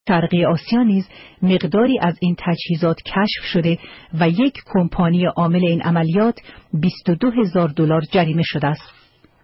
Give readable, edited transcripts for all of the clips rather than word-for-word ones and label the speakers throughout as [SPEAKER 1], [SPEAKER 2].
[SPEAKER 1] شرقی آسیا نیز مقداری از این تجهیزات کشف شده و یک کمپانی عامل این عملیات $22,000 جریمه شده است.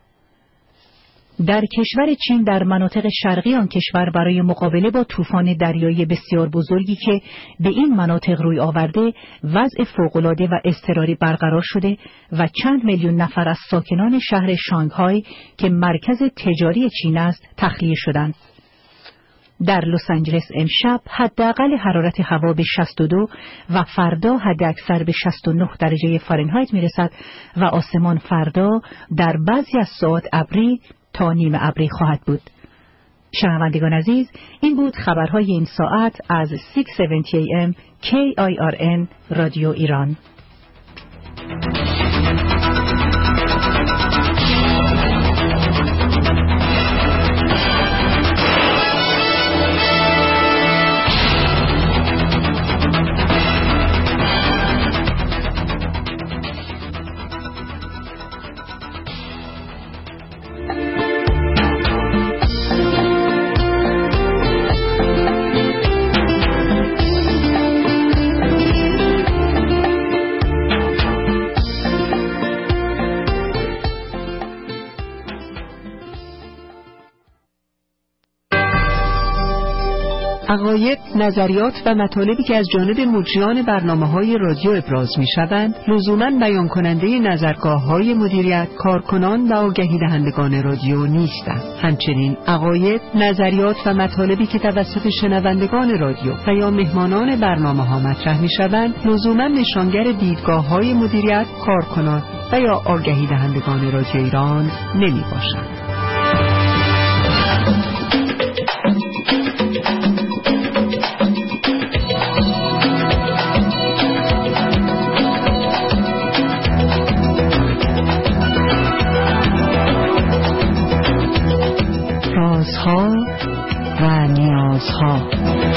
[SPEAKER 1] در کشور چین در مناطق شرقی آن کشور برای مقابله با طوفان دریایی بسیار بزرگی که به این مناطق روی آورده وضع فوق‌العاده و اضطراری برقرار شده و چند میلیون نفر از ساکنان شهر شانگهای که مرکز تجاری چین است تخلیه شدند. در لس آنجلس امشب حداقل حرارت هوا به 62 و فردا حداکثر به 69 درجه فارنهایت میرسد و آسمان فردا در بعضی از ساعات ابری تا نیمه ابری خواهد بود. شنوندگان عزیز، این بود خبرهای این ساعت از 670 AM KIRN رادیو ایران.
[SPEAKER 2] عقاید، نظریات و مطالبی که از جانب مجریان برنامه‌های رادیو ابراز می‌شوند، لزوماً بیان کننده نظرگاه‌های مدیریت، کارکنان و آگهی دهندگان رادیو نیستند. همچنین عقاید، نظریات و مطالبی که توسط شنوندگان رادیو و یا مهمانان برنامه‌ها مطرح می‌شوند، لزوماً نشانگر دیدگاه‌های مدیریت، کارکنان و یا آگهی دهندگان رادیو ایران نمی‌باشند. رازها و نیازها.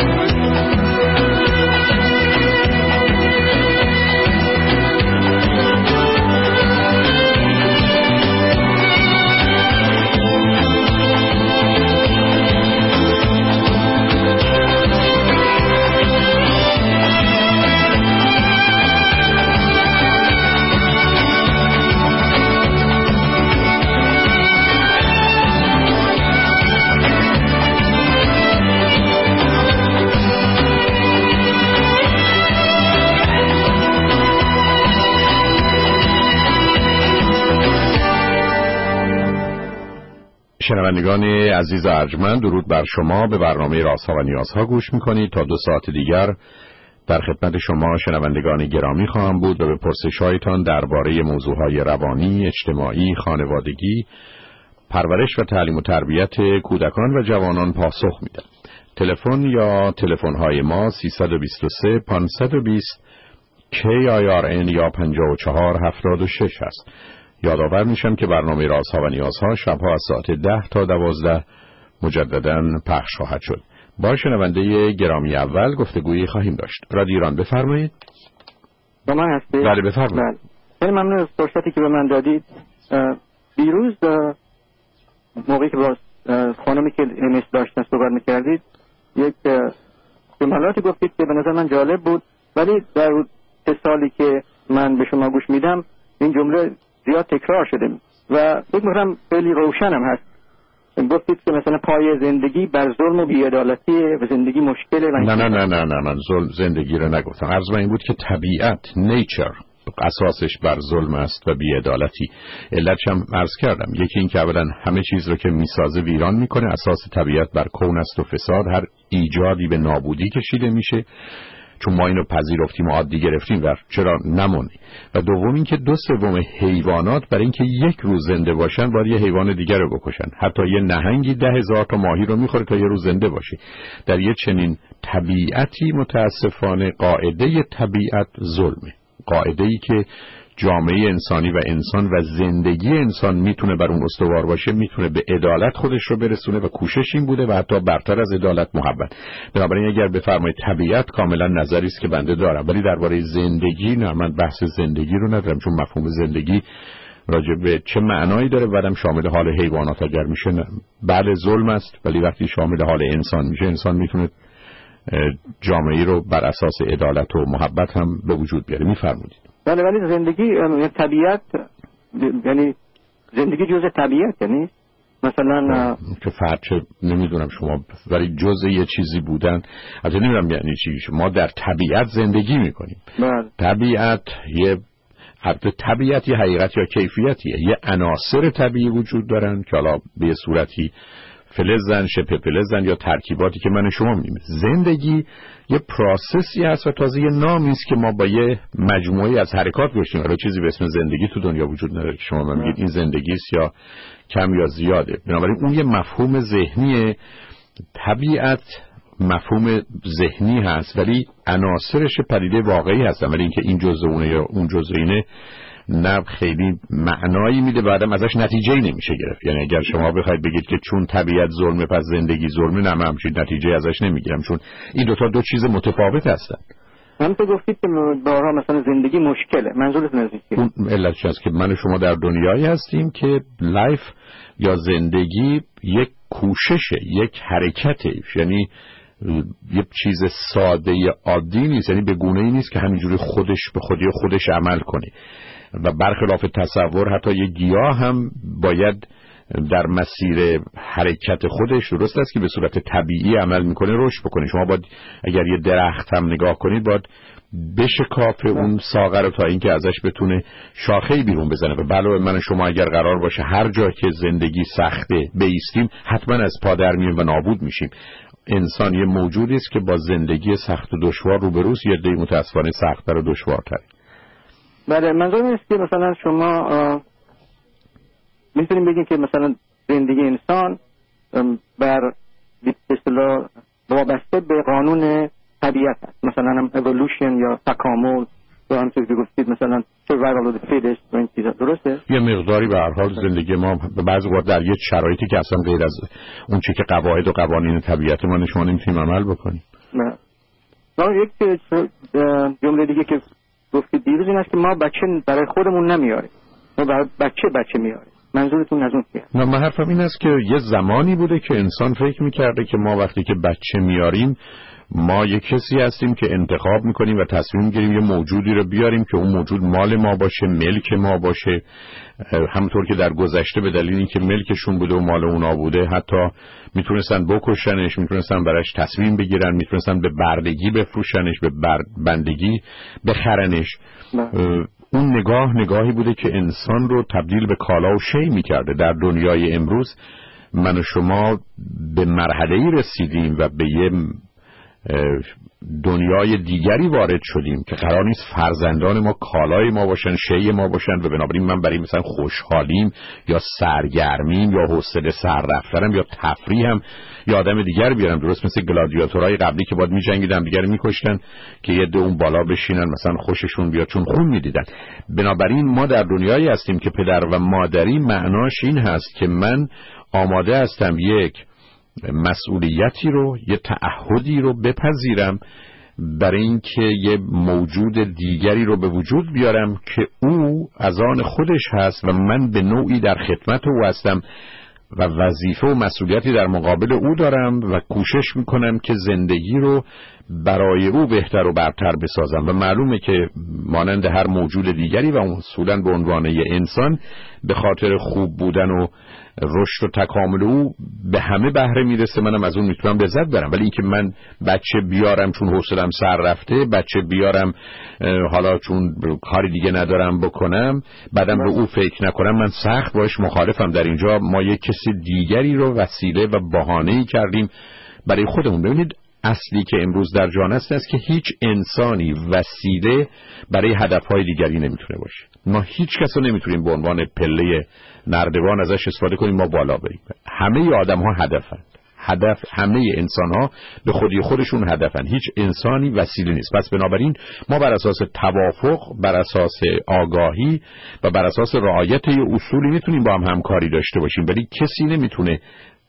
[SPEAKER 3] شنوندگان عزیز ارجمند، درود بر شما. به برنامه رازها و نیازها گوش میکنید. تا 2 ساعت دیگر در خدمت شما شنوندگان گرامی خواهم بود و به پرسش‌هایتان درباره موضوعهای روانی، اجتماعی، خانوادگی، پرورش و تعلیم و تربیت کودکان و جوانان پاسخ میدم. تلفن یا تلفن‌های ما 323 520 KIRN یا 5476 است. یادآور میشم که برنامه رازها و نیازها شبها از ساعت 10 تا 12 مجدداً پخش خواهد شد. با شنونده گرامی اول گفتگویی خواهیم داشت. رادیو ایران، بفرمایید.
[SPEAKER 4] شما هستید؟
[SPEAKER 3] بله بفرمایید.
[SPEAKER 4] خیلی ممنون از فرصتی که به من دادید. دیروز موقعی که با خانمی که اینس داشتن صحبت میکردید یک جملاتی گفتید که به نظر من جالب بود، ولی در 3 سالی که من به شما گوش میدم این جمله زیاد تکرار شده و فکر می‌کنم خیلی روشنم هست. گفتید که مثلا پای زندگی بر ظلم و بی‌عدالتی و زندگی مشکله.
[SPEAKER 3] نه من زندگی رو نگفتم. عرض من این بود که طبیعت، نیچر، اساسش بر ظلم است و بی‌عدالتی. علتش هم عرض کردم، یکی این که اولا همه چیز رو که میسازه ویران میکنه. اساس طبیعت بر کون است و فساد، هر ایجادی به نابودی کشیده میشه. چون ما اینو پذیرفتیم و عادی گرفتیم و چرا نمونی. و دوم این که 2/3 حیوانات برای اینکه یک روز زنده باشن باید یه حیوان دیگر رو بکشن. حتی یه نهنگی 10,000 تا ماهی رو میخوره تا یه روز زنده باشه. در یه چنین طبیعتی متاسفانه قاعده طبیعت ظلمه. قاعده‌ای که جامعه انسانی و انسان و زندگی انسان میتونه بر اون استوار باشه، میتونه به عدالت خودش رو برسونه و کوشش این بوده و حتی برتر از عدالت محبت. بنابراین اگر بفرمایید طبیعت، کاملا نظری است که بنده دارم، ولی درباره زندگی نه، من بحث زندگی رو ندارم، چون مفهوم زندگی راجع به چه معنایی داره. بعدم شامل حال حیوانات اگر میشه بله ظلم است، ولی وقتی شامل حال انسان میشه، انسان میتونه جامعه رو بر اساس عدالت و محبت هم به وجود بیاره. می‌فرمایید.
[SPEAKER 4] بله، ولی زندگی طبیعت، یعنی زندگی جزء طبیعت، یعنی مثلا
[SPEAKER 3] که فرچه نمیدونم شما، ولی جزء یه چیزی بودن، البته نمیدونم یعنی چی. ما در طبیعت زندگی میکنیم. طبیعت یه حقیقت یا کیفیتیه. یه عناصر طبیعی وجود دارن که حالا به صورتی فلزن، شبه فلزن یا ترکیباتی که من شما می‌بینیم. زندگی یه پروسسی هست و تازه یه نامی است که ما با یه مجموعه از حرکات گذاشتیم. حالا چیزی به اسم زندگی تو دنیا وجود نداره که شما میگید این زندگی است یا کم یا زیاده. بنابراین اون یه مفهوم ذهنیه. طبیعت مفهوم ذهنی هست ولی عناصرش پدیده واقعی هستن، ولی اینکه این جزء اونه یا اون جزء اینه نه خیلی معنایی میده، بعدم ازش نتیجه‌ای نمیشه گرفت. یعنی اگر شما بخواید بگید که چون طبیعت ظلمه پس زندگی ظلمه، نه من همچین نتیجه ازش نمیگیرم، چون این دو چیز متفاوت هستن.
[SPEAKER 4] من تو گفتید که بارها مثلا زندگی مشکله، منظورتون از چیه؟
[SPEAKER 3] اون علتش هست که من و شما در دنیایی هستیم که لایف یا زندگی یک کوششه، یک حرکته، یعنی یه چیز ساده عادی نیست، یعنی به گونه‌ای نیست که همینجوری خودش به خودش عمل کنه. و برخلاف تصور حتی یه گیاه هم باید در مسیر حرکت خودش، درست است که به صورت طبیعی عمل میکنه، رشد بکنه. شما باید اگر یه درخت هم نگاه کنید باید بشکافه اون ساقه رو تا اینکه ازش بتونه شاخه‌ای بیرون بزنه. و علاوه من شما اگر قرار باشه هر جا که زندگی سخته بیستیم، حتما از پا در میایم و نابود میشیم. انسان یه موجودی است که با زندگی سخت و دشوار روبروست، یه عده متأسفانه سخت‌تر و دشوارتر.
[SPEAKER 4] بله، منظورم اینه که مثلا شما میتونیم بگیم که مثلا زندگی انسان بر به اصطلاح وابسته به قانون طبیعت است، مثلا هم اِوولوشن یا تکامل یا همونطور که گفتید مثلا survival of the fittest و این چیزا، درسته؟
[SPEAKER 3] یه مقداری به هر حال زندگی ما بعضی وقت در یه شرایطی که اصلا غیر از اون چیزی که قواعد و قوانین طبیعت ما شما نمیتونیم عمل بکنیم.
[SPEAKER 4] نه. یک جمله دیگه که گفتید دیروز این است که ما بچه برای خودمون نمیاریم، ما برای بچه میاریم. منظورتون از اون چیه؟
[SPEAKER 3] نه، من حرفم این است که یه زمانی بوده که انسان فکر میکرده که ما وقتی که بچه میاریم ما یه کسی هستیم که انتخاب میکنیم و تصمیم میگیریم یه موجودی رو بیاریم که اون موجود مال ما باشه، ملک ما باشه. همونطور که در گذشته به دلیل اینکه ملکشون بوده و مال اونا بوده حتی میتونستن بکشنش، میتونستن براش تصمیم بگیرن، میتونستن به بردگی بفروشنش، به بندگی بخرنش. اون نگاهی بوده که انسان رو تبدیل به کالا و شی میکرده. در دنیای امروز من و شما به مرحله‌ای رسیدیم و به یه دنیای دیگری وارد شدیم که قرار نیست فرزندان ما کالای ما باشن، شی ما باشن و بنابراین من برای مثلا خوشحالیم یا سرگرمیم یا حوصله سر رفتنم یا تفریحم یا آدم دیگر بیارم، درست مثل گلادیاتورهای قبلی که باید می‌جنگیدن دیگر می‌کشتن که یه اون بالا بشینن مثلا خوششون بیاد چون خون می‌دیدن. بنابراین ما در دنیایی هستیم که پدر و مادری معناش این هست که من آماده هستم یک مسئولیتی رو، یه تعهدی رو بپذیرم برای اینکه یه موجود دیگری رو به وجود بیارم که او از آن خودش هست و من به نوعی در خدمت او هستم و وظیفه و مسئولیتی در مقابل او دارم و کوشش میکنم که زندگی رو برای او بهتر و برتر بسازم. و معلومه که مانند هر موجود دیگری و اصولاً به عنوان یه انسان به خاطر خوب بودن و رشد و تکامل او به همه بهره میرسه، منم از اون میتونم لذت برم. ولی اینکه من بچه بیارم چون حوصله‌ام سر رفته، بچه بیارم حالا چون کاری دیگه ندارم بکنم، بعدم به او فکر نکنم، من سخت باش مخالفم. در اینجا ما یک کسی دیگری رو وسیله و بهانه‌ای کردیم برای خودمون. ببینید اصلی که امروز در جهان است که هیچ انسانی وسیله برای هدفهای دیگری نمیتونه باشه. ما هیچ کس رو نمیتونیم به عنوان پله نردبان ازش استفاده کنیم ما بالا بریم. همه آدم‌ها هدف همه انسان‌ها به خودی خودشون هدفن، هیچ انسانی وسیله نیست. پس بنابراین ما بر اساس توافق، بر اساس آگاهی و بر اساس رعایت اصولی میتونیم با هم همکاری داشته باشیم، ولی کسی نمیتونه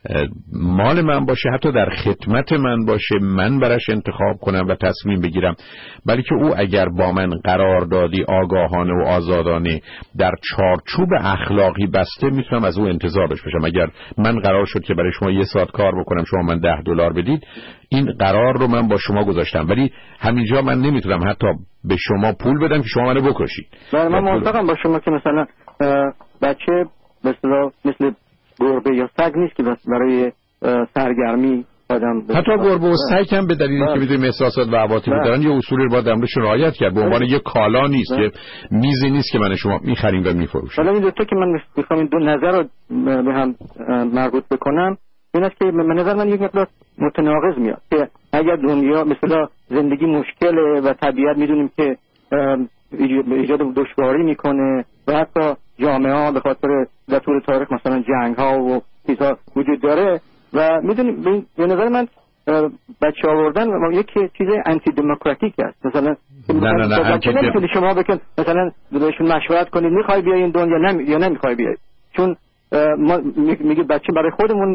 [SPEAKER 3] مال من باشه، حتی در خدمت من باشه، من براش انتخاب کنم و تصمیم بگیرم، بلکه او اگر با من قراردادی آگاهانه و آزادانه در چارچوب اخلاقی بسته، میتونم از او انتظار داشته باشم. اگر من قرار شد که برای شما 1 ساعت کار بکنم، شما من $10 بدید، این قرار رو من با شما گذاشتم، ولی همینجا من نمیتونم حتی به شما پول بدم که شما منو بکشید.
[SPEAKER 4] من موافقم با شما که مثلا بچه مثل گربه یا سگ نیست که برای سرگرمی آدم،
[SPEAKER 3] حتی گربه و سگ هم به دلیلی که میدونیم احساسات و عواطفی دارن یه اصولی رو باید امروز رعایت کرد. به عنوان یه کالا نیست، که میزی نیست که من شما میخریم و میفروشیم.
[SPEAKER 4] حالا این دو تا که من میخوام این دو نظر رو به هم مربوط بکنم، این است که به نظر من یک مقدار متناقض میاد که اگر دنیا مثلا زندگی مشکله و طبیعت میدونیم که ایجاد دشواری میکنه و حتی جامعه ها به خاطر در طول تاریخ مثلا جنگ ها و چیزها وجود داره و میدونیم به نظر من بچه آوردن یک چیز انتی دموکراتیک است. مثلا بچه نمیتونی شما بکن مثلا بهشون مشورت کنید میخوای بیای این دنیا یا نمیخوای بیای، چون ما میگه بچه برای خودمون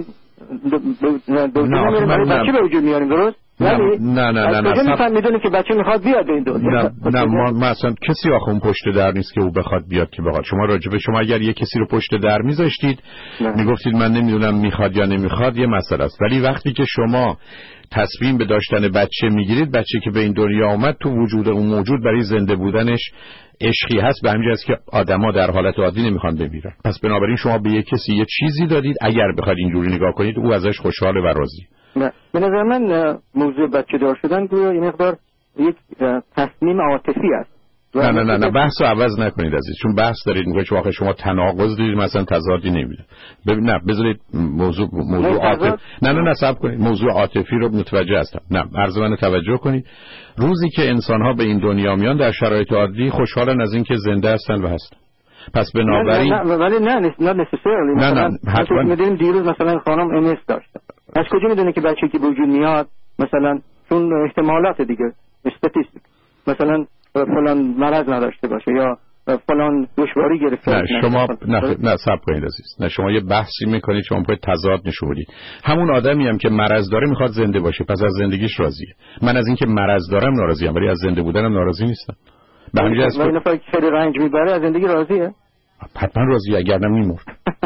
[SPEAKER 4] برای بچه به وجود میاریم، درست؟
[SPEAKER 3] نه
[SPEAKER 4] میدونی که بچه میخواد بیاد این دنیا.
[SPEAKER 3] نه ما اصلا کسی آخه اون پشت در نیست که او بخواد بیاد که بخواد. شما راجبه شما اگر یه کسی رو پشت در میذاشتید میگفتید من نمیدونم میخواد یا نمیخواد، یه مسئله است، ولی وقتی که شما تصمیم به داشتن بچه میگیرید، بچه که به این دنیا آمد تو وجود اون موجود برای زنده بودنش عشقی هست، به همین جاست که آدما در حالت عادی نمیخوان بمیرن. پس بنابراین شما به یک کسی یه چیزی دادید، اگر بخواید اینجوری نگاه کنید او ازش خوشحال و راضی.
[SPEAKER 4] به نظر من موضوع بچه دار شدن گویا یه مقدار یک تصمیم عاطفی است.
[SPEAKER 3] نه بحث رو عوض نکنید عزیز، چون بحث دارید میگه واقعا شما تناقض دارید، مثلا تضادی نمیده. نه بذارید موضوع عاطفی نه صبر کنید، موضوع عاطفی رو متوجه هستم. نه عرض من توجه کنید، روزی که انسان ها به این دنیا میان در شرایط عادی خوشحالن از اینکه زنده هستن و هستن. پس بنابراین
[SPEAKER 4] ولی نه necessarily
[SPEAKER 3] نه
[SPEAKER 4] حتما میدونیم دیروز مثلا خانم MS داشتن، از کجا میدونه که بچه‌ای که به وجود میاد مثلا چون احتمالات دیگه استاتستیک مثلا فلان مرض نداشته باشه یا فلان دشواری گرفته.
[SPEAKER 3] نه شما نه صبر کنید عزیز، نه شما یه بحثی میکنید، شما باید تضاد نشون بدید. همون آدمی هم که مرض داره میخواد زنده باشه، پس از زندگیش راضیه. من از اینکه مرض دارم ناراضی‌ام، ولی از زنده بودنم ناراضی نیستم. به همین جاست
[SPEAKER 4] ولی نفر که خیلی رنج میبره از زندگی راضیه؟
[SPEAKER 3] حتما راضیه، اگر نه میمرد.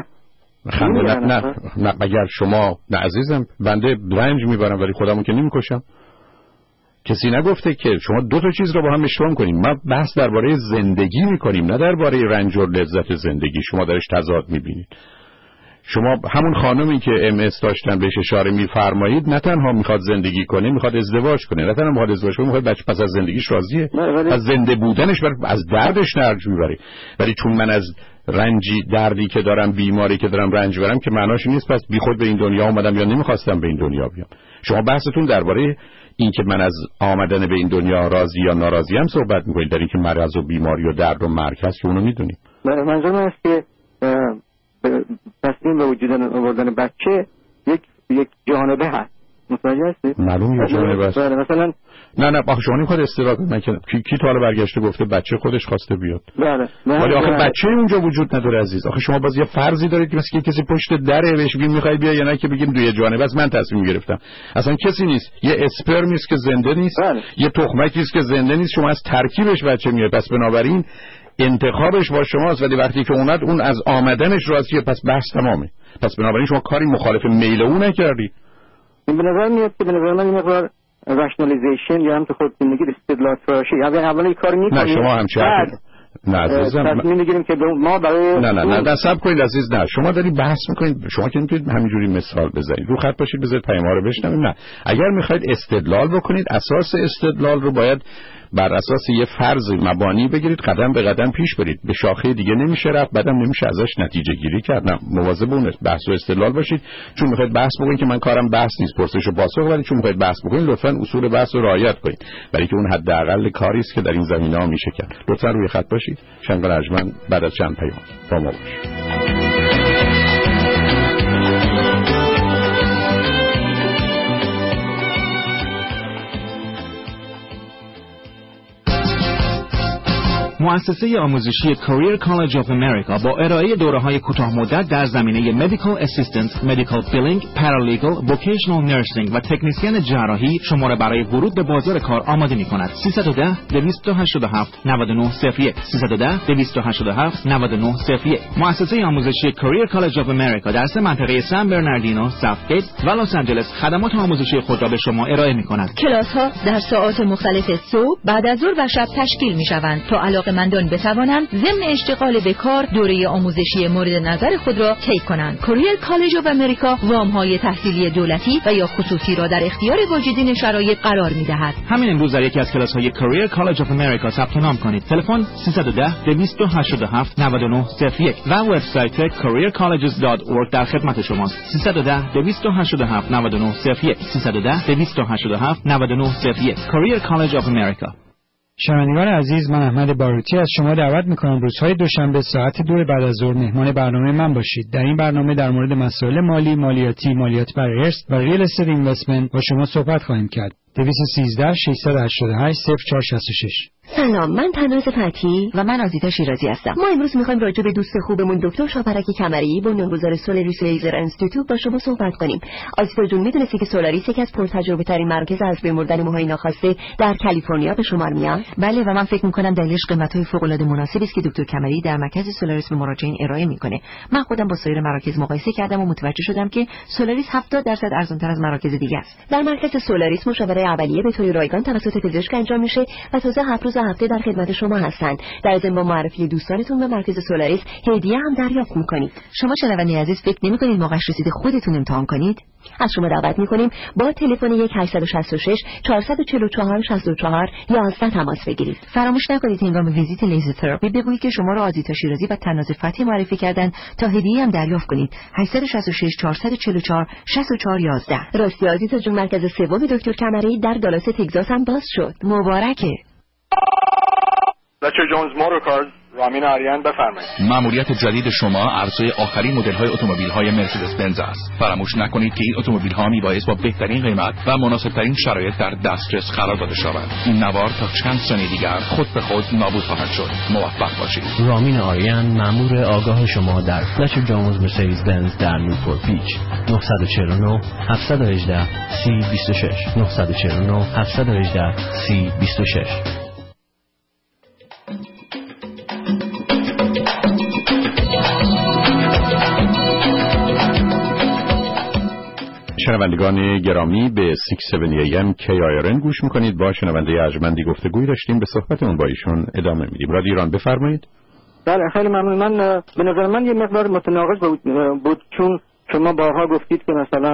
[SPEAKER 3] نه اگر شما نه عزیزم، بنده رنج میبرم ولی خودمو که نمیکشم. کسی نگفته که شما دو تا چیز رو با هم اشتباه کنیم. ما بحث درباره زندگی میکنیم، نه درباره رنج و لذت زندگی. شما درش تضاد میبینید. شما همون خانمی که MS داشتن بهش اشاره میفرمایید، نه تنها میخواد زندگی کنه، میخواد ازدواج کنه، نه تنها میخواد ازدواج کنه، میخواد بچه پس از زندگیش راضیه، از زنده بودنش از دردش رنج میبره. ولی چون من از رنجی دردی که دارم، بیماری که دارم رنج برم، که معناش نیست پس بیخود به این دنیا اومدم یا نمیخواستم به این دنیا بیام. شما بحثتون درباره این که من از آمدن به این دنیا راضی یا ناراضی هم صحبت میکنید، در این که مرض و بیماری و درد و مرگ هست که اونو میدونیم.
[SPEAKER 4] منظور من است که تصمیم به وجود آوردن بچه یک جانبه هست. متوجه هستی؟
[SPEAKER 3] معلومه جانبه هست.
[SPEAKER 4] مثلا
[SPEAKER 3] نه آخه شما نمیخواد استدلال کنید کی تا حالا برگشته گفته بچه خودش خواسته بیاد. ولی آخه بچه اونجا وجود نداره عزیز. آخه شما باز یه فرضی دارید که مثلا کسی پشت دره بهش بگیم میخوای بیا یا نه، که بگیم دوی جانبه است، من تصمیم گرفتم. اصلا کسی نیست، یه اسپرمی است که زنده نیست، یه تخمکی است که زنده نیست، شما از ترکیبش بچه میاد. پس بنابراین انتخابش با شماست، ولی وقتی که اون از آمدنش راضیه، پس بحث تمامه. پس بنابراین شما کاری مخالف میل اون نکردی.
[SPEAKER 4] این به نظر میاد که به نظر من این مقدار رشنالیزیشن یا هم تو خود میگید استدلال فراشی، یعنی اولی کاری میکنید.
[SPEAKER 3] نه شما همچه نه عزیزم،
[SPEAKER 4] تصمیم میگیریم که ما برای
[SPEAKER 3] نه صبر کنید عزیز. نه شما داری بحث میکنید، شما که نمیتونید همینجوری مثال بزنید. رو خط باشید، بذارید پیام رو بشنوید. نه اگر میخواید استدلال بکنید، اساس استدلال رو باید بر اساس یه فرض مبانی بگیرید، قدم به قدم پیش برید. به شاخه دیگه نمیشه رفت، بعدم نمیشه ازش نتیجه گیری کرد. نه مواظب اون بحث و استدلال باشید. چون میخواید بحث بکنید که من کارم بحث نیست، پرسش و پاسخ، ولی چون میخواید بحث بکنید لطفاً اصول بحث رو رعایت کنید، برای که اون حداقل کاری است که در این زمینه‌ها میشه کرد. لطفاً روی خط باشید. شنگل ارجمند بعد از چند پیام با ما باشید.
[SPEAKER 5] مؤسسه آموزشی Career College of America با ارائه دوره‌های کوتاه‌مدت در زمینه Medical Assistant، Medical Billing، Paralegal، Vocational Nursing و تکنسین جراحی شما را برای ورود به بازار کار آماده می‌کند. 310-287-9901 310-287-9901. مؤسسه آموزشی Career College of America در سه منطقه سن برناردینو، ساوتگیت و لس آنجلس خدمات آموزشی خود را به شما ارائه می‌کند.
[SPEAKER 1] کلاس‌ها در ساعات مختلف صبح، بعد از ظهر و شب تشکیل می‌شوند تا علاقه‌مندان بتوانند ضمن اشتغال به کار دوره آموزشی مورد نظر خود را طی کنند. Career College of America وام‌های تحصیلی دولتی و یا خصوصی را در اختیار واجدین شرایط قرار می‌دهد.
[SPEAKER 5] همین امروز در یکی از کلاس‌های Career College of America ثبت نام کنید. تلفن 310-287-9901 و وبسایت careercolleges.org در خدمت شماست. 310-287-9901 310-287-9901 Career College of America.
[SPEAKER 6] شنوندگان عزیز، من احمد باروتی از شما دعوت می‌کنم روزهای دوشنبه ساعت 2 بعد از ظهر مهمان برنامه من باشید. در این برنامه در مورد مسائل مالی، مالیاتی، مالیات بر ارث و ریل استیت اینوستمنت با شما صحبت خواهیم کرد. 213-688-0466.
[SPEAKER 7] سلام، من تناز فتحی و من آزیتا شیرازی هستم. ما امروز می‌خوایم راجع به دوست خوبمون دکتر شاپرک کمری، بنیانگذار سولاریس لیزر انستیتوت با شما صحبت کنیم. آزیتا جون، می‌دونستی که سولاریس یکی از پرتجربه‌ترین مراکز از بین بردن موهای ناخواسته در کالیفرنیا به شمار میاد؟
[SPEAKER 8] بله، و من فکر می‌کنم دلیلش قیمت‌های فوق‌العاده مناسبی است که دکتر کمری در مرکز سولاریس به مراجعین ارائه می‌کنه. من خودم با سایر مراکز مقایسه کردم و متوجه شدم که سولاریس 70% ارزان‌تر از مراکز دیگه است.
[SPEAKER 7] در مرکز سولاریس مشاوره اولیه به طور رایگان توسط پزشک انجام میشه و تازه 7 روز هفته در خدمت شما هستند. در ضمن با معرفی دوستانتون به مرکز سولاریس هدیه هم دریافت می‌کنید.
[SPEAKER 8] شما شنونده عزیز فکر نمی‌کنید موقعش رسید خودتون امتحان کنید؟
[SPEAKER 7] از شما دعوت می‌کنیم با تلفن 1-866-444-64-11 تماس بگیرید.
[SPEAKER 8] فراموش نکنید هنگام ویزیت لیزر تراپی بگویید که شما را آزیتا شیرازی و تناز فتحی معرفی کردن تا هدیه هم دریافت کنید. 866-444-64-11.
[SPEAKER 7] راستی آزیتا جون، مرکز سوم دکتر کمری در دالاس تگزاس هم باز شد.
[SPEAKER 8] مبارکه.
[SPEAKER 9] دکتر جونز موتورکارز، رامین آریان، بفرمایید.
[SPEAKER 10] مأموریت جدید شما عرضه آخرین مدل‌های اتومبیل‌های مرسدس بنز است. فراموش نکنید که این اتومبیل‌ها میبایست با بهترین قیمت و مناسب‌ترین شرایط در دسترس قرار داده شود. این نوار تا چند سال دیگر خود به خود نابود خواهد شد. موفق باشید.
[SPEAKER 11] رامین آریان، مأمور آگاه شما در دکتر جونز مرسدس بنز در نیوپورت بیچ. 949 718 3026 949 718 3026.
[SPEAKER 3] شنوندگان گرامی، به 670 AM KIRN گوش میکنید. با شنونده ارجمندی گفتگوی داشتیم، به صحبتمون با ایشون ادامه میدیم. رادیو ایران، بفرمایید.
[SPEAKER 4] بله، خیلی ممنون. من به نظر من یه مقدار متناقض بود چون شما بارها گفتید که مثلا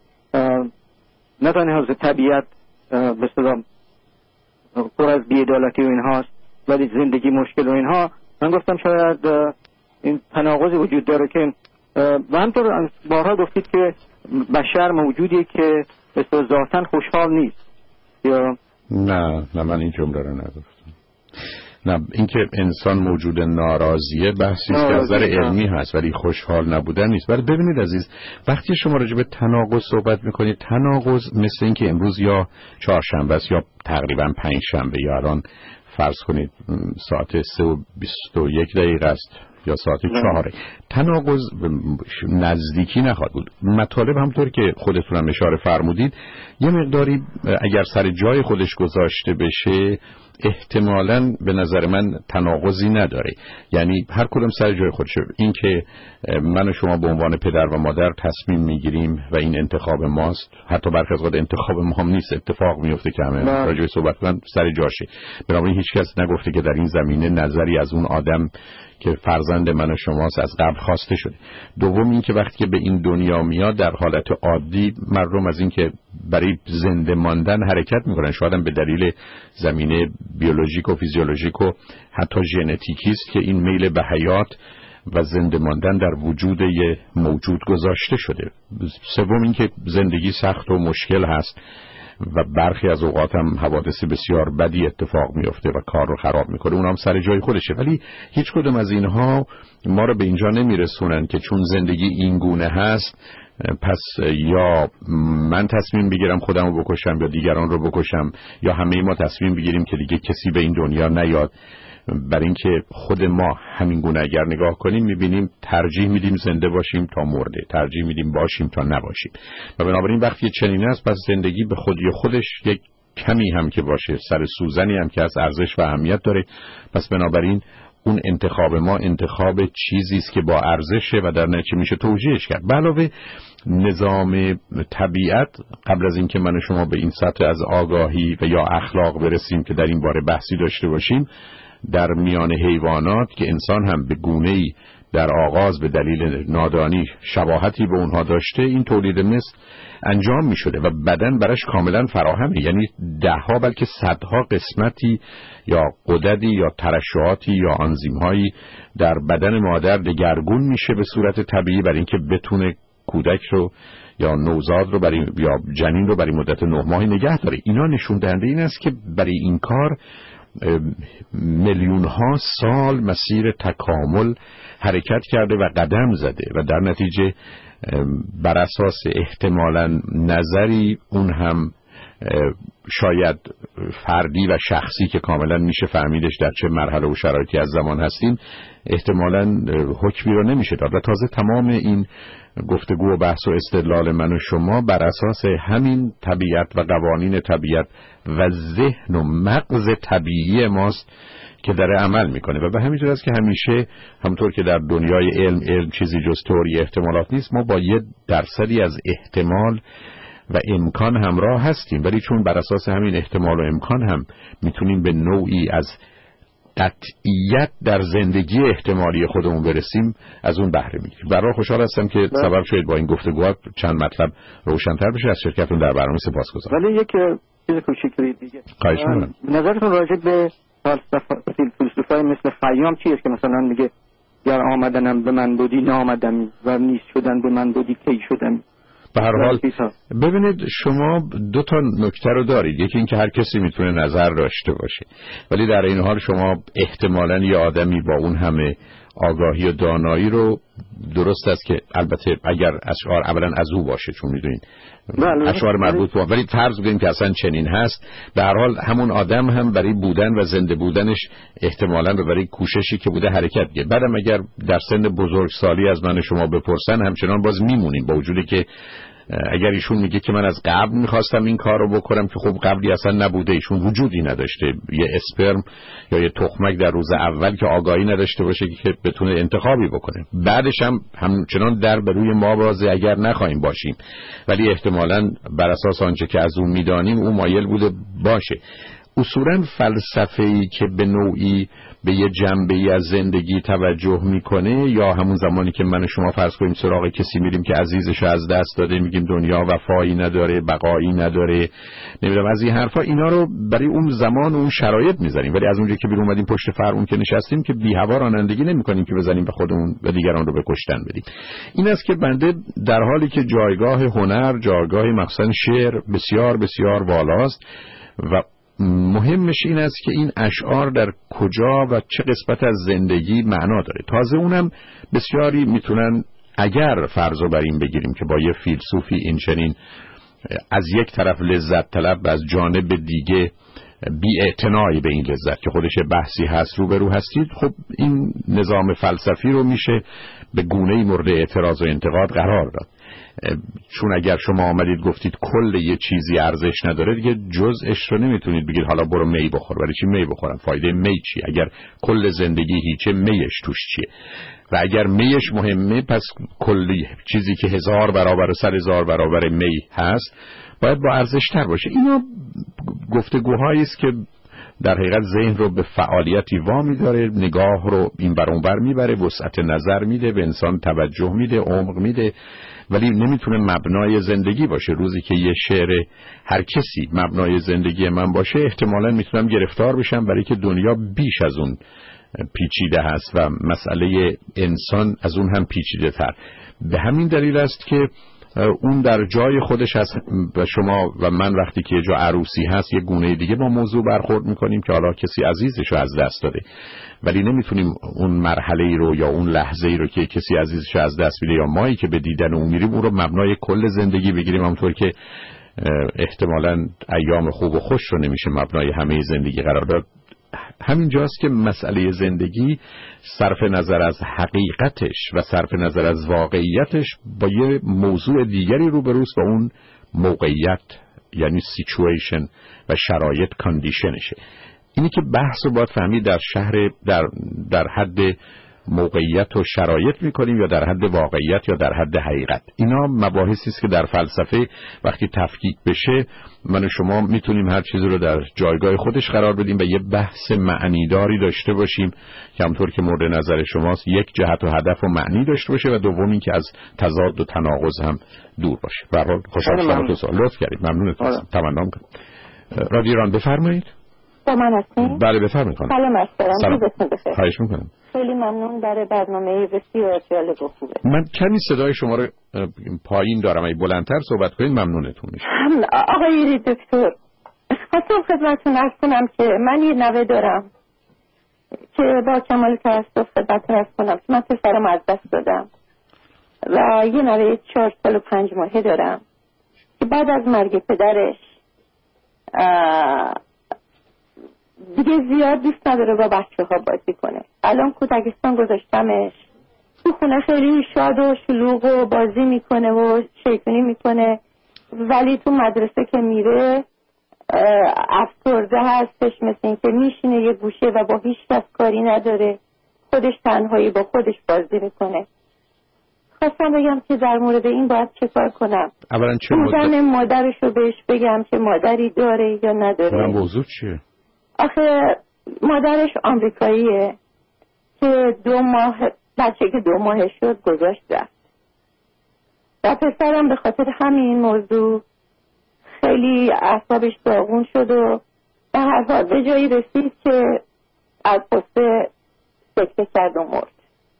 [SPEAKER 4] نه تنها طبیعت به اصطلاح پر از بی‌عدالتی و اینهاست، ولی زندگی مشکل و اینها. من گفتم شاید این تناقضی وجود داره که و همطور بارها گفتید که بشر موجودی که به ذاتاً خوشحال نیست. یا
[SPEAKER 3] نه من این جمله رو نگفتم. نه، اینکه انسان موجود ناراضیه بحثی است که از نظر علمی هست، ولی خوشحال نبودن نیست. ولی ببینید عزیز، وقتی شما راجع به تناقض صحبت میکنید، تناقض مثل اینکه امروز یا چهارشنبه است یا تقریبا پنجشنبه، یا الان فرض کنید ساعت 3:21 است یا ساعت 4. تناقض نزدیکی نخواهد بود. مطالب همطور که خودتون هم اشاره فرمودید یه مقداری اگر سر جای خودش گذاشته بشه احتمالاً به نظر من تناقضی نداره. یعنی هر کدوم سر جای خودشه. این که من و شما به عنوان پدر و مادر تصمیم میگیریم و این انتخاب ماست، حتی برخی از وقت انتخاب ما هم نیست، اتفاق میفته که همه راجع به صحبت کنن سر جاشه. بنابراین هیچ کس نگفته که در این زمینه نظری از اون آدم که فرزند من و شماست از قبل خواسته شده. دوم این که وقتی که به این دنیا میاد در حالت عادی مردم از این که برای زنده ماندن حرکت میکنن، شاید هم به دلیل زمینه بیولوژیک و فیزیولوژیک و حتی ژنتیکی است که این میل به حیات و زنده ماندن در وجود یه موجود گذاشته شده. سوم این که زندگی سخت و مشکل هست و برخی از اوقات هم حوادث بسیار بدی اتفاق میفته و کار رو خراب میکنه، اونم سر جای خودشه. ولی هیچ کدوم از اینها ما رو به اینجا نمیرسونن که چون زندگی این گونه هست پس یا من تصمیم بگیرم خودم رو بکشم یا دیگران رو بکشم، یا همه ما تصمیم بگیریم که دیگه کسی به این دنیا نیاد. برای اینکه خود ما همین گونه اگر نگاه کنیم میبینیم ترجیح میدیم زنده باشیم تا مرده، ترجیح میدیم باشیم تا نباشیم. و بنابراین وقتی چنین است پس زندگی به خودی خودش یک کمی هم که باشه، سر سوزنی هم که از ارزش و اهمیت داره. پس بنابراین اون انتخاب ما انتخاب چیزی است که با ارزشه و در نتیجه میشه توجیهش کرد. به علاوه نظام طبیعت قبل از اینکه من و شما به این سطح از آگاهی و یا اخلاق برسیم که در این باره بحثی داشته باشیم، در میان حیوانات که انسان هم به گونه‌ای در آغاز به دلیل نادانی شباهتی به اونها داشته، این تولید مثل انجام می شده و بدن براش کاملا فراهمه. یعنی دهها بلکه صدها قسمتی یا غددی یا ترشحاتی یا آنزیم‌هایی در بدن مادر دگرگون میشه به صورت طبیعی برای اینکه بتونه کودک رو یا نوزاد رو یا جنین رو برای مدت 9 ماهی نگه داره. اینا نشون دهنده این است که برای این کار میلیون ها سال مسیر تکامل حرکت کرده و قدم زده و در نتیجه بر اساس احتمالاً نظری اون هم شاید فردی و شخصی که کاملا میشه فهمیدش در چه مرحله و شرایطی از زمان هستیم، احتمالاً حکمی رو نمیشه داد. و تازه تمام این گفتگو و بحث و استدلال من و شما بر اساس همین طبیعت و قوانین طبیعت و ذهن و مغز طبیعی ماست که داره عمل میکنه. و به همین جهت است که همیشه همونطور که در دنیای علم چیزی جز تئوری احتمالات نیست، ما با یه درصدی از احتمال و امکان همراه هستیم، ولی چون بر اساس همین احتمال و امکان هم میتونیم به نوعی از قطعیت در زندگی احتمالی خودمون برسیم، از اون بهره میگیریم. برای خوشحال هستم که سبب شد با این گفتگوها چند مطلب روشن‌تر بشه. از شرکتتون در برنامه سپاسگزارم.
[SPEAKER 4] ولی یک چیز کوچیکی دیگه،
[SPEAKER 3] خواهش می‌کنم.
[SPEAKER 4] نظرتون راجع به فیلسوفای مثل خیام چیه که مثلا میگه گر آمدنم به من بودی نامدمی و نیست شدن به من بودی کی شدم؟
[SPEAKER 3] به هر حال ببینید شما 2 تا نکته رو دارید. یکی این که هر کسی میتونه نظر داشته باشه، ولی در این حال شما احتمالاً یه آدمی با اون همه آگاهی و دانایی رو، درست است که البته اگر اشعار اولا از او باشه، چون میدونید اشعار مربوط به، ولی فرض بگیریم که اصلا چنین هست، به هر حال همون آدم هم برای بودن و زنده بودنش احتمالاً به برای کوششی که بوده حرکت گه. بعدم اگر در سن بزرگسالی از من شما بپرسن همچنان باز میمونیم، با وجودی که اگر ایشون میگه که من از قبل میخواستم این کار رو بکنم، که خب قبلی اصلا نبوده، ایشون وجودی نداشته، یه اسپرم یا یه تخمک در روز اول که آگاهی نداشته باشه که بتونه انتخابی بکنه. بعدش هم همچنان در به روی ما بازه اگر نخواهیم باشیم، ولی احتمالاً بر اساس آنچه که از اون میدانیم اون مایل بوده باشه. اصولاً فلسفه‌ای که به نوعی به یه جنبه‌ای از زندگی توجه میکنه، یا همون زمانی که من و شما فرض کنیم سراغ کسی میریم که عزیزش از دست داده، میگیم دنیا وفایی نداره، بقایی نداره، نمیدونم از این حرفا، اینا رو برای اون زمان و اون شرایط میذاریم، ولی از اونجایی که بیرون اومدیم پشت فرمون که نشستیم که بی هوا رانندگی نمیکنیم که بزنیم به خودمون و دیگران رو به کشتن بدیم. این است که بنده در حالی که جایگاه هنر، جایگاه مثلا شعر بسیار بسیار والاست و مهمش این است که این اشعار در کجا و چه قسمت از زندگی معنا داره. تازه اونم بسیاری میتونن اگر فرضو بر این بگیریم که با یه فیلسوفی این چنین از یک طرف لذت طلب و از جانب دیگه بی‌اعتنایی به این لذت که خودش بحثی هست روبرو هستید، خب این نظام فلسفی رو میشه به گونه‌ای مورد اعتراض و انتقاد قرار داد. چون اگر شما آمدید گفتید کل یه چیزی ارزش نداره، دیگه جزءش رو نمیتونید بگید حالا برو می بخور. ولی چی می بخورم؟ فایده می چیه؟ اگر کل زندگی هیچه، میش توش چیه؟ و اگر میش مهمه، پس کلی چیزی که 1000 برابر و 100,000 برابر می هست باید با ارزش تر باشه. اینا گفتگوهایی است که در حقیقت ذهن رو به فعالیتی وامی داره، نگاه رو این بر اون بر میبره، وسعت نظر میده، به انسان توجه میده، عمق میده، ولی نمیتونه مبنای زندگی باشه. روزی که یه شعر هر کسی مبنای زندگی من باشه، احتمالاً میتونم گرفتار بشم، برای که دنیا بیش از اون پیچیده هست و مسئله انسان از اون هم پیچیده تر. به همین دلیل است که اون در جای خودش هست و شما و من وقتی که جا عروسی هست یه گونه دیگه با موضوع برخورد میکنیم که حالا کسی عزیزش رو از دست داده، ولی نمیتونیم اون مرحله رو یا اون لحظه رو که کسی عزیزش رو از دست میده یا مایی که به دیدن اون میریم اون رو مبنای کل زندگی بگیریم، همونطور که احتمالاً ایام خوب و خوش رو نمیشه مبنای همه زندگی قرار داد. همین جاست که مسئله زندگی صرف نظر از حقیقتش و صرف نظر از واقعیتش با یه موضوع دیگری روبروست و اون موقعیت یعنی سیچویشن و شرایط کاندیشنشه. اینی که بحث رو باید فهمید در شهر در حد موقعیت و شرایط میکنیم یا در حد واقعیت یا در حد حقیقت. اینا مباحثی است که در فلسفه وقتی تفکیک بشه من و شما میتونیم هر چیزی رو در جایگاه خودش قرار بدیم و یه بحث معنیداری داشته باشیم که همونطور که مورد نظر شماست یک جهت و هدف و معنی داشته باشه و دوم این که از تضاد و تناقض هم دور باشه. به هر حال خوشحال شدم لطف کردید. ممنونتون. تمنا می‌کنم. رادیو ایران بفرمایید.
[SPEAKER 12] با من هستین؟
[SPEAKER 3] بله بفرمایید.
[SPEAKER 12] سلام عرض.
[SPEAKER 3] خواهش می‌کنم.
[SPEAKER 12] خیلی ممنون برای برنامه بسیار جالب و خوبه.
[SPEAKER 3] من کمی صدای شما رو پایین دارم، اگه بلندتر صحبت کنید ممنونتون میشم.
[SPEAKER 12] آقای دکتر خواستم خدمتتون عرض کنم که من یه نوه دارم که با کمال تأسف خدمتتون عرض کنم که من پسرم از دست دادم و یه نوه 4 سال و 5 ماهه دارم که بعد از مرگ پدرش دیگه زیاد دوست نداره با بچه ها بازی کنه. الان کودکستان گذاشتمش، تو خونه خیلی شاد و شلوغ و بازی میکنه و شیطونی میکنه، ولی تو مدرسه که میره افسرده هستش، مثل این که میشینه یه گوشه و با هیچ کس کاری نداره، خودش تنهایی با خودش بازی میکنه. خواستم بگم که در مورد این باید چه کار کنم؟
[SPEAKER 3] اولا چه
[SPEAKER 12] مادرش رو بهش بگم که مادری داره یا نداره؟
[SPEAKER 3] من موضوع چیه؟
[SPEAKER 12] آخه مادرش آمریکاییه که 2 ماه بچه که 2 ماه شد گذاشت رفت و پسرم به خاطر همین موضوع خیلی اعصابش داغون شد و به هر حال به جایی رسید که از پسته سکته کرد و مرد.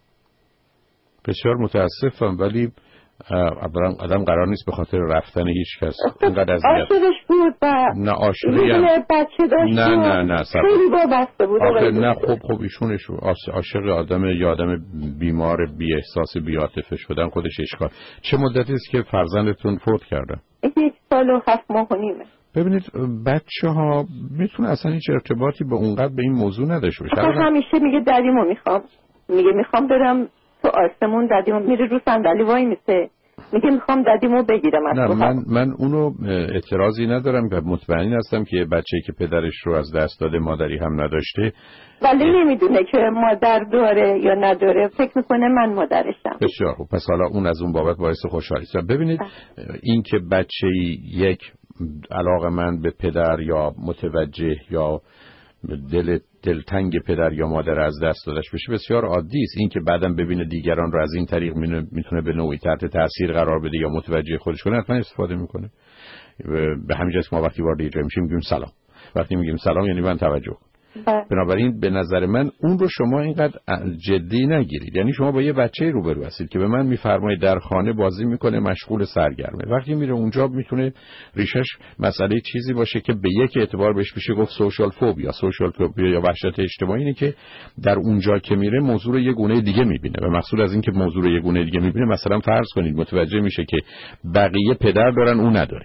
[SPEAKER 3] بسیار متاسفم، ولی آدم قرار نیست به خاطر رفتن هیچ کس اینقدر اذیت.
[SPEAKER 12] عاشقش بود و
[SPEAKER 3] نه عاشقی
[SPEAKER 12] بچه داشت
[SPEAKER 3] نه
[SPEAKER 12] خیلی وابسته بود.
[SPEAKER 3] نه خب ایشونش عاشق آدم یا آدم بیمار بی احساس بی عاطفه شدن خودش اشکال. چه مدتی است که فرزندتون فوت کرده؟
[SPEAKER 12] 1 سال و 7 ماه و نیمه.
[SPEAKER 3] ببینید بچه ها میتونه اصلا هیچ ارتباطی به اونقدر به این موضوع نداشته باشه.
[SPEAKER 12] همیشه میگه ددیمو میخوام، میخوام برم تو آسمون، ددیمو میره رو صندلی وای میسه میگه میخوام ددیمو بگیرم از
[SPEAKER 3] نه من اونو اعتراضی ندارم و مطمئن هستم که بچه‌ای که پدرش رو از دست داده مادری هم نداشته
[SPEAKER 12] ولی نمیدونه که مادر داره یا نداره، فکر میکنه من مادرشم.
[SPEAKER 3] بسیار خوب، پس حالا اون از اون بابت باعث خوشحالی است. ببینید این که بچه‌ای یک علاقه‌مند به پدر یا متوجه یا دلتنگ پدر یا مادر از دست دادش بشه بسیار عادی است. این که بعدم ببینه دیگران رو از این طریق میتونه به نوعی تحت تاثیر قرار بده یا متوجه خودش کنه حتما استفاده میکنه. به همین جاست که ما وقتی وارد یه جایی میشیم میگیم سلام، وقتی میگیم سلام یعنی من توجه کن. بنابراین به نظر من اون رو شما اینقدر جدی نگیرید. یعنی شما با یه بچه روبرو هستید که به من میفرمایید در خانه بازی میکنه، مشغول سرگرمه، وقتی میره اونجا میتونه ریشش مسئله چیزی باشه که به یک اعتبار بهش میشه گفت سوشال فوبیا یا وحشت اجتماعی، اینه که در اونجا که میره موضوع رو یه گونه دیگه میبینه و مقصود از این که موضوع رو یه گونه دیگه میبینه مثلا فرض کنید متوجه میشه که بقیه پدر دارن اون نداره.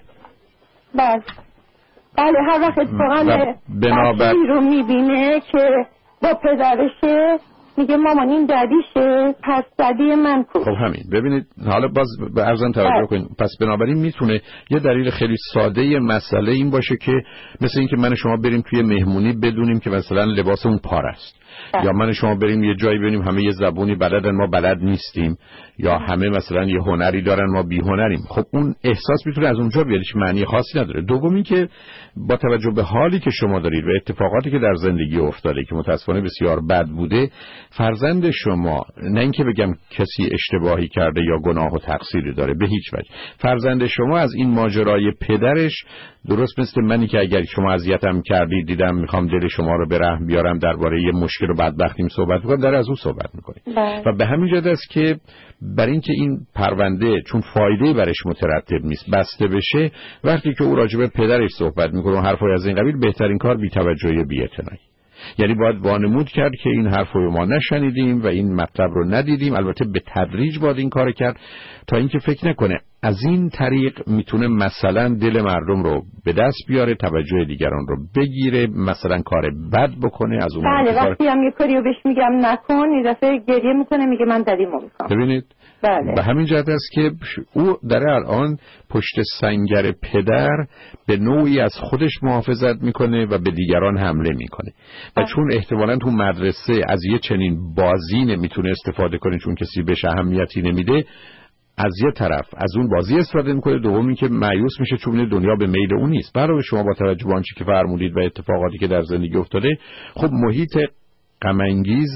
[SPEAKER 12] بله هر وقت اتفاقا بچه‌ای رو میبینه که با پدرشه میگه مامان این ددیشه پس ددی من کو.
[SPEAKER 3] خب همین ببینید حالا باز به عرضم توجه کنید. پس بنابراین میتونه یه دلیل خیلی ساده مسئله این باشه که مثل این که من شما بریم توی مهمونی بدونیم که مثلا لباس اون پاره است، یا من شما بریم یه جایی ببینیم همه یه زبونی بلدن ما بلد نیستیم، یا همه مثلا یه هنری دارن ما بی هنریم. خب اون احساس میتونه از اونجا بیاد، هیچ معنی خاصی نداره. دومی که با توجه به حالی که شما دارید و اتفاقاتی که در زندگی افتاده که متاسفانه بسیار بد بوده، فرزند شما، نه اینکه بگم کسی اشتباهی کرده یا گناه و تقصیری داره، به هیچ وجه، فرزند شما از این ماجرای پدرش، درست مثل منی که اگر شما اذیتم کردید دیدم میخوام دل شما رو به رحم بیارم درباره یه مشکل و بدبختیم صحبت میکنم، در از اون صحبت میکنید و به همین جهت است که برای اینکه این پرونده چون فایده برش مترتب نیست بسته بشه، وقتی که او راجع به پدرش صحبت میکنه و حرفای از این قبیل، بهترین کار بی‌توجهی بی‌اعتنایی. یعنی باید وانمود کرد که این حرفو ما نشنیدیم و این مطلب رو ندیدیم. البته به تدریج باید این کار کرد تا اینکه فکر نکنه از این طریق میتونه مثلا دل مردم رو به دست بیاره، توجه دیگران رو بگیره، مثلا کار بد بکنه. از اون
[SPEAKER 12] بله، وقتی هم یه کاری رو بهش میگم نکن، این دفعه گریه میکنه میگه من دلیمو میکنم.
[SPEAKER 3] ببینید
[SPEAKER 12] بله.
[SPEAKER 3] به همین جهت است که او در الان پشت سنگر پدر به نوعی از خودش محافظت میکنه و به دیگران حمله میکنه و چون احتمالاً تو مدرسه از یه چنین بازی نمیتونه استفاده کنه چون کسی بهش اهمیتی نمیده، از یه طرف از اون بازی استفاده میکنه، دومی که مایوس میشه چون دنیا به میل اون نیست. برای شما با توجه به آنچه که فرمودید و اتفاقاتی که در زندگی افتاده، خب محیط غم انگیز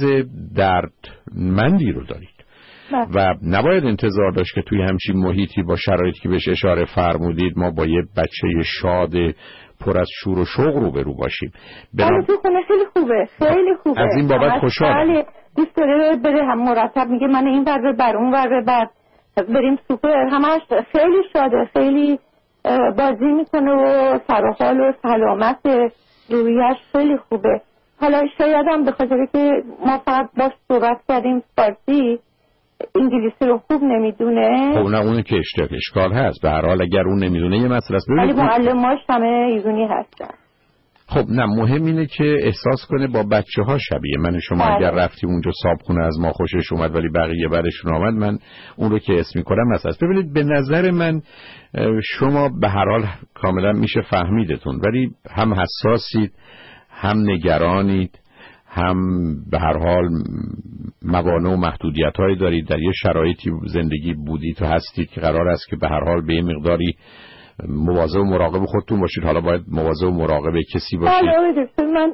[SPEAKER 3] دردمندی رو دارید و نباید انتظار داشت که توی همچین محیطی با شرایطی که بهش اشاره فرمودید ما با یه بچه شاد پر از شور و شوق روبرو باشیم.
[SPEAKER 12] ولی تو خونه خیلی خوبه، خیلی خوبه.
[SPEAKER 3] از این بابت خوشحالم.
[SPEAKER 12] دوست داره بره هم مرتب میگه من این ور بر اون ور بعد بریم سوپر، همش خیلی شاده، خیلی بازی میکنه و سرحال و سلامت، رویش خیلی خوبه. حالا شاید هم به خاطر که ما فقط باش صحبت کردیم فارسی، انگلیسی رو خوب نمیدونه.
[SPEAKER 3] خب نه اون که اشکال هست، به هر حال اگر اون نمیدونه یه مسئله است.
[SPEAKER 12] ولی معلماش همه ایرانی هستن.
[SPEAKER 3] خب نه، مهم اینه که احساس کنه با بچه ها شبیه من شما. اگر رفتیم اونجا صابخونه از ما خوشش اومد ولی بقیه بعدشون آمد، من اون رو که اسم میکنم مثلا. ببینید به نظر من شما به هر حال کاملا میشه فهمیدتون، ولی هم حساسید، هم نگرانید، هم به هر حال موانع و محدودیت‌هایی دارید، در یه شرایطی زندگی بودید و هستید که قرار است که به هر حال به یه مقداری مواظب و مراقب خودتون باشید. حالا باید مواظب و مراقب کسی باشید.
[SPEAKER 12] من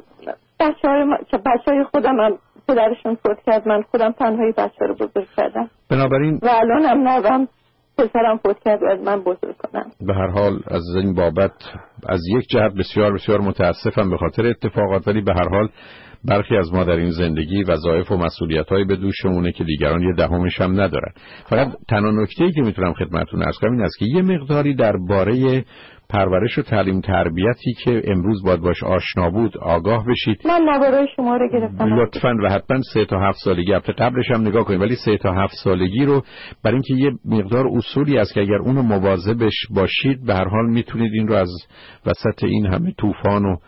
[SPEAKER 12] بچه‌های خودم هم پدرشون فوت کرد، من خودم تنهایی بچه رو بزرگ کردم،
[SPEAKER 3] بنابراین
[SPEAKER 12] و الان هم نوام پسرم فوت کرد و از من بزرگ کنم.
[SPEAKER 3] به هر حال از این بابت از یک جهت بسیار بسیار متاسفم به خاطر اتفاقات، ولی به هر حال برخی از ما در این زندگی وظایف و مسئولیت‌های به دوشمونه که دیگران یه دهمش هم ندارن. فقط تنها نکته‌ای که میتونم خدمتتون عرض کنم این است که یه مقداری درباره پرورش و تعلیم تربیتی که امروز باید باش آشنا بود آگاه بشید.
[SPEAKER 12] من نوارای شما رو گرفتم
[SPEAKER 3] لطفاً و حتما 3 تا 7 سالگی، البته قبلش هم نگاه کنید، ولی 3 تا 7 سالگی رو برای اینکه یه مقدار اصولی است که اگر اونو مواظبش باشید به هر حال میتونید این رو از وسط این همه طوفان و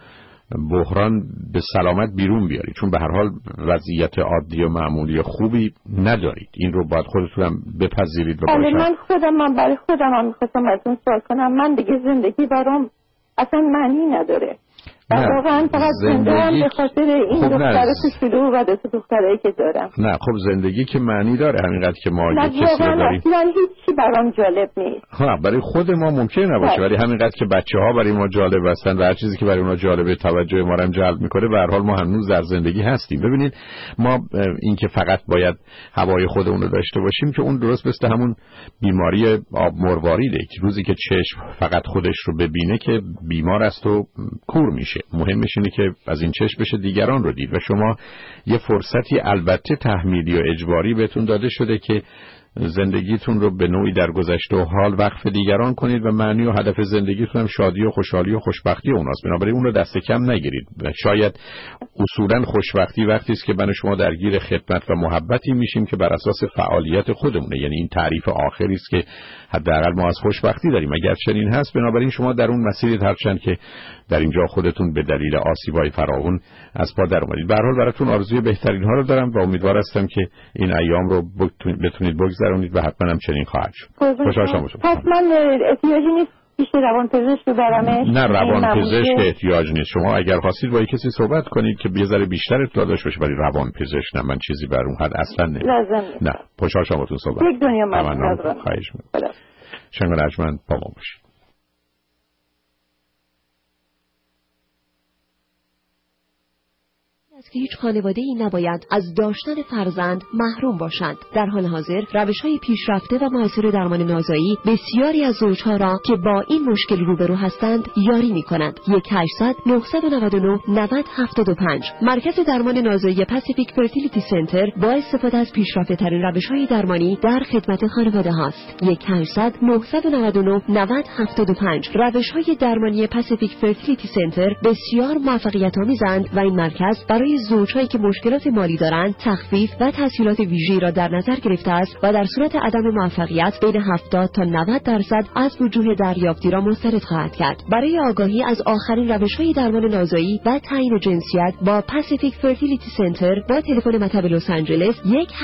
[SPEAKER 3] بحران به سلامت بیرون بیارید، چون به هر حال وضعیت عادی و معمولی خوبی ندارید. این رو باید خودتونم بپذیرید و باشید.
[SPEAKER 12] من برای خودم هم میخواستم از اون سوال کنم، من دیگه زندگی برام اصلا معنی نداره. واقعا فقط زندگی به خاطر این دختر کوچولو و دو دخترایی که دارم.
[SPEAKER 3] نه خب زندگی که معنی داره، همینقدر که ما یه کسی رو داریم.
[SPEAKER 12] من هیچی برام جالب نیست.
[SPEAKER 3] برای خود ما ممکنه نباشه، ولی همینقدر که بچه‌ها برای ما جالب هستن و هر چیزی که برای اونها جالبه توجه ما رو هم جلب میکنه، به هر حال ما هنوز در زندگی هستیم. ببینید ما این که فقط باید هوای خودمون رو داشته باشیم که اون درست مثل همون بیماری آب مرواریده که روزی که چشم فقط خودش رو ببینه که بیمار است و کور میشه. مهمش اینه که از این چشم بشه دیگران رو دید و شما یه فرصتی البته تحمیلی و اجباری بهتون داده شده که زندگیتون رو به نوعی در گذشته و حال وقف دیگران کنید و معنی و هدف زندگیتون هم شادی و خوشحالی و خوشبختی اوناست. بنابراین اون رو دست کم نگیرید. شاید اصولا خوشبختی وقتی است که من و شما درگیر خدمت و محبتی میشیم که بر اساس فعالیت خودمونه، یعنی این تعریف آخری است که حداقل ما از خوشبختی داریم. اگر چنین هست بنابراین شما در اون مسیرید، هرچند که در اینجا خودتون به دلیل آسیب‌های فراوان از پا در اومدید. به هر حال براتون آرزوی بهترین ها رو دارم و امیدوار هستم که این ایام رو بتونید بگذرونید و حتما هم چنین خواهد شد. خوشحال شدم.
[SPEAKER 12] پس من احتیاجی نیست پیش روانپزشک ببرمش؟
[SPEAKER 3] نه روانپزشک احتیاج نیست. شما اگر خواستید با کسی صحبت کنید که یه ذره بیشتر اطلاع داشته باشه، ولی روانپزشک نه، من چیزی بر اون حد اصلا نه. خوشحال شدم باهاتون صحبت.
[SPEAKER 12] یک دنیا ممنون.
[SPEAKER 3] خواهش می‌کنم. شنگ رجمن با ما باشید.
[SPEAKER 7] که هیچ خانواده‌ای نباید از داشتن فرزند محروم باشند. در حال حاضر روش‌های پیشرفته و مؤثر درمان نازایی بسیاری از زوجها را که با این مشکل روبرو هستند یاری می‌کنند. 1-800-999-9075 مرکز درمان نازایی پاسیفیک فرتیلیتی سنتر با استفاده از پیشرفته‌ترین روش‌های درمانی در خدمت خانواده هاست. 1-800-999-9075 روش‌های درمانی پاسیفیک فرتیلیتی سنتر بسیار موفقیت‌آمیزند و این مرکز برای زوجهایی که مشکلات مالی دارند تخفیف و تسهیلات ویژه‌ای را در نظر گرفته است و در صورت عدم موفقیت بین 70 تا 90% از وجوه دریافتی را مسترد خواهد کرد. برای آگاهی از آخرین روش‌های درمان نازایی و تعیین جنسیت با پاسیفیک فرتیلیتی سنتر با تلفن مطب لس آنجلس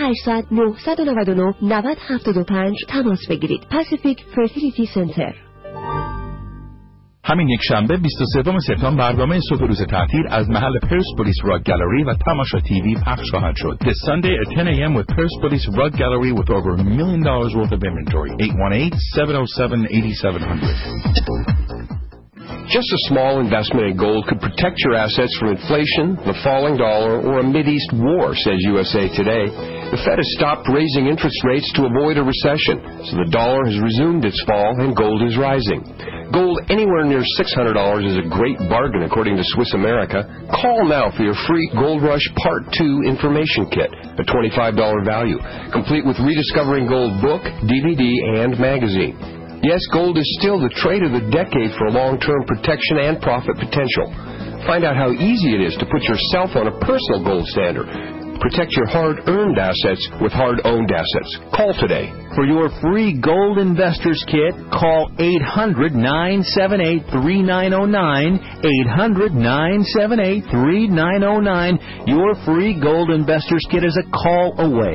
[SPEAKER 7] 1-800-999-9075 تماس بگیرید. پاسیفیک فرتیلیتی سنتر.
[SPEAKER 10] همین یک شنبه 23 سپتامبر برنامه صبح روز تعطیل از محل پرسپولیس راک گالری و تماشا تیوی پخش خواهد شد. This Sunday at 10 a.m. with Persepolis Rug Gallery with over $1 million worth of inventory. 818-707-8700.
[SPEAKER 13] Just a small investment in gold could protect your assets from inflation, the falling dollar, or a Mideast war, says USA Today. The Fed has stopped raising interest rates to avoid a recession, so the dollar has resumed its fall and gold is rising. Gold anywhere near $600 is a great bargain, according to Swiss America. Call now for your free Gold Rush Part 2 information kit, a $25 value, complete with Rediscovering Gold book, DVD, and magazine. Yes, gold is still the trade of the decade for long-term protection and profit potential. Find out how easy it is to put yourself on a personal gold standard. Protect your hard-earned assets with hard-owned assets. Call today.
[SPEAKER 14] For your free Gold Investors Kit, call 800-978-3909, 800-978-3909. Your free Gold Investors Kit is a call away.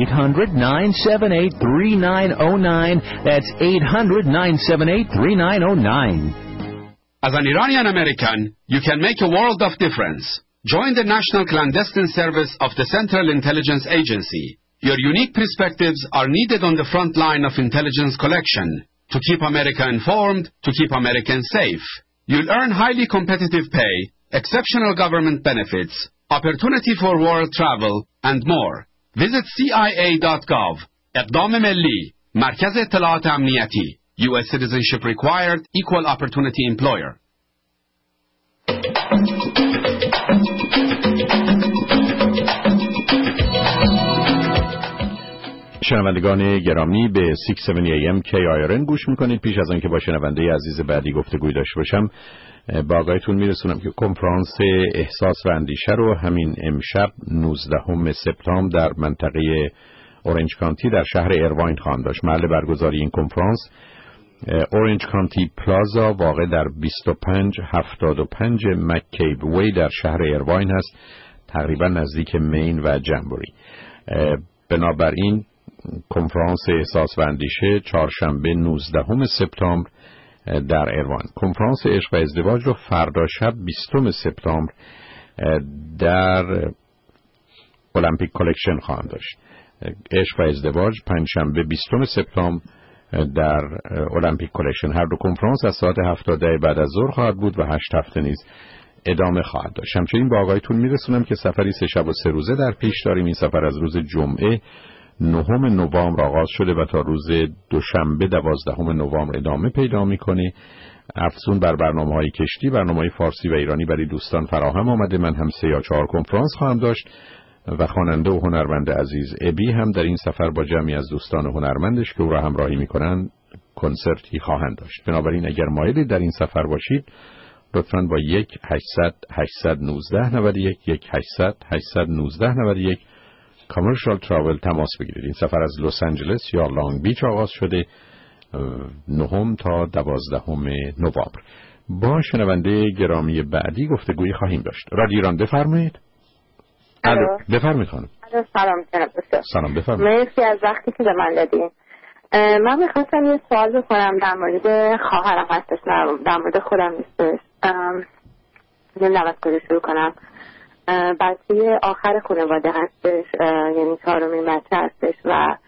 [SPEAKER 14] 800-978-3909. That's 800-978-3909.
[SPEAKER 15] As an Iranian American, you can make a world of difference. Join the National Clandestine Service of the Central Intelligence Agency. Your unique perspectives are needed on the front line of intelligence collection to keep America informed, to keep Americans safe. You'll earn highly competitive pay, exceptional government benefits, opportunity for world travel, and more. Visit CIA.gov. اقدام ملی. مرکز اطلاعات امنیتی. U.S. citizenship required. Equal opportunity employer.
[SPEAKER 3] شنوندگان گرامی به 670 AM KIRN گوش میکنید. پیش از آنکه با شنونده عزیز بعدی گفتگوی داشته باشم با آقایتون میرسونم که کنفرانس احساس و اندیشه رو همین امشب 19 سپتامبر در منطقه اورنج کانتی در شهر ایرواین خواهم داشت. محل برگزاری این کنفرانس اورنج کانتی پلازا واقع در 2575 مککیب وی در شهر ایرواین هست، تقریبا نزدیک مین و جنبوری. بنابراین کنفرانس احساس و اندیشه چهارشنبه 19 سپتامبر در ایروان. کنفرانس عشق و ازدواج رو فردا شب 20 سپتامبر در المپیک کلکشن خواهم داشت. عشق و ازدواج پنجشنبه 20 سپتامبر در المپیک کلکشن. هر دو کنفرانس از ساعت 7 بعد از ظهر خواهد بود و 8 هفته نیز ادامه خواهد داشت. همچنین با آقایتون میرسونم که سفری 3 شب و 3 روزه در پیش داریم. این سفر از روز جمعه 9 نوامبر آغاز شده و تا روز دوشنبه 12 نوامبر ادامه پیدا میکنه. افزون بر برنامه‌های کشتی، برنامه‌های فارسی و ایرانی برای دوستان فراهم آمده. من هم 3 یا 4 کنفرانس خواهم داشت و خواننده و هنرمند عزیز ابی هم در این سفر با جمعی از دوستان هنرمندش که او را همراهی میکنن کنسرتی خواهند داشت. بنابراین اگر مایلید در این سفر باشید لطفاً با 1-800-819-91 کامرشال تراول تماس بگیرید. این سفر از لس آنجلس یا لانگ بیچ آغاز شده 9 تا 12 نوامبر. با شنونده گرامی بعدی گفتگویی خواهیم داشت. رادیو ایران بفرمایید. الو بفرمایید خانم.
[SPEAKER 12] سلام جناب دکتر.
[SPEAKER 3] سلام بفرمایید.
[SPEAKER 12] مرسی از وقتی که به من دادین. من می‌خواستم یه سوال بکنم در مورد خواهرم هستش، در مورد خودم نیستش. نمی‌دونم از کجا شروع کنم. بچه آخر خانواده هستش، یعنی 4مین بچه هستش و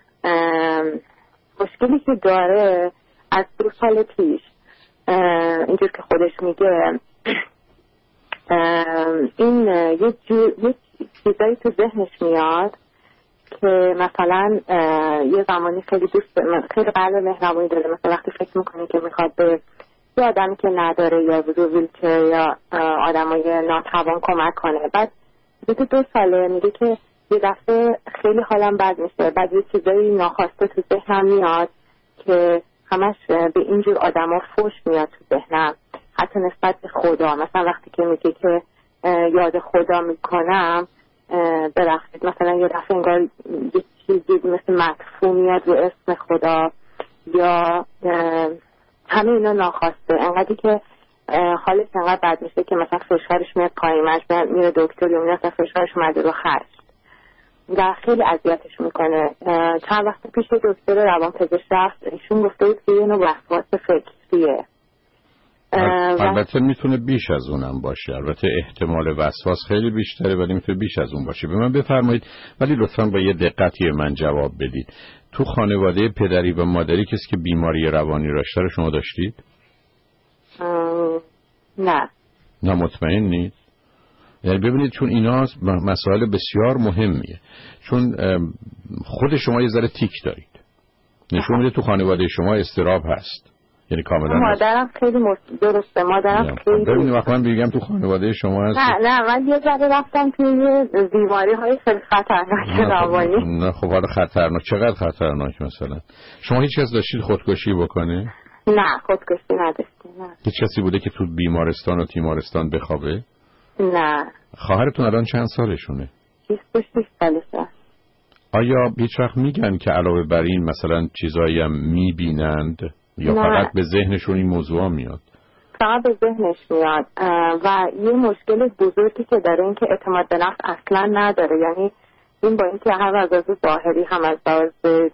[SPEAKER 12] مشکلی که داره از 2 سال پیش اینجور که خودش میگه این یه چیزایی تو ذهنش میاد که مثلا یه زمانی خیلی خیلی قلب مهربونی داره، مثلا وقتی فکر میکنه که میخواد به یه آدمی که نداره یا رو ویلچر یا آدمای ناتوان کمک کنه، بعد 2 ساله میگه که یه دفعه خیلی حالم بد میشه، بعد یه چیزایی ناخواسته تو ذهنم میاد که همش به اینجور آدما فوش میاد تو ذهنم، حتی نسبت به خدا. مثلا وقتی که میگه که یاد خدا میکنم، ببخشید مثلا یه دفعه انگار یه چیزی مثل مدفوع میاد رو اسم خدا، یا همه اینا ناخواسته، انقدری که حالش انقدر بد میشه که مثلا فشارش میاد پایین، میره دکتر یا میاد فشارش اومده رو خشت و خیلی اذیتش میکنه. چند وقت پیش دکتر روانپزشک رفت، ایشون گفته بود که یه نوع وسواس فکریه.
[SPEAKER 3] البته میتونه بیش از اونم باشه، البته احتمال وسواس خیلی بیشتره ولی میتونه بیش از اون باشه. به من بفرمایید ولی لطفاً با یه دقتی من جواب بدید. تو خانواده پدری و مادری کسی که بیماری روانی داشته رو شما داشتید؟
[SPEAKER 12] نه.
[SPEAKER 3] مطمئن نیست؟ یعنی ببینید چون اینا مسائل بسیار مهمیه، چون خود شما یه ذره تیک دارید، نشون میده تو خانواده شما اضطراب هست، یعنی کاملا
[SPEAKER 12] مادرم خیلی درسته، مادرم خیلی
[SPEAKER 3] ببینید وقتی من بگم تو خانواده شما هست.
[SPEAKER 12] نه من یه ذره رفتم توی بیماری های خیلی خطرناک روانی.
[SPEAKER 3] نه خب حالا خطرناک چقدر خطرناک؟ مثلا شما هیچ کس داشتید خودکشی بکنه؟
[SPEAKER 12] نه خودکشی نداشتیم. نه.
[SPEAKER 3] هیچ کسی بوده که تو بیمارستان و تیمارستان بخوابه؟
[SPEAKER 12] نه.
[SPEAKER 3] خواهرتون الان چند سالشونه؟
[SPEAKER 12] 26 سالشه.
[SPEAKER 3] آیا هیچ وقت میگن که علاوه بر این مثلا چیزایی هم میبینند یا
[SPEAKER 12] نه.
[SPEAKER 3] فقط به ذهنشون این موضوع میاد؟
[SPEAKER 12] فقط به ذهنش میاد و یه مشکل بزرگی که داره این که اعتماد به نفس اصلا نداره، یعنی این با اینکه هم از لحاظ ظاهری هم از لحاظ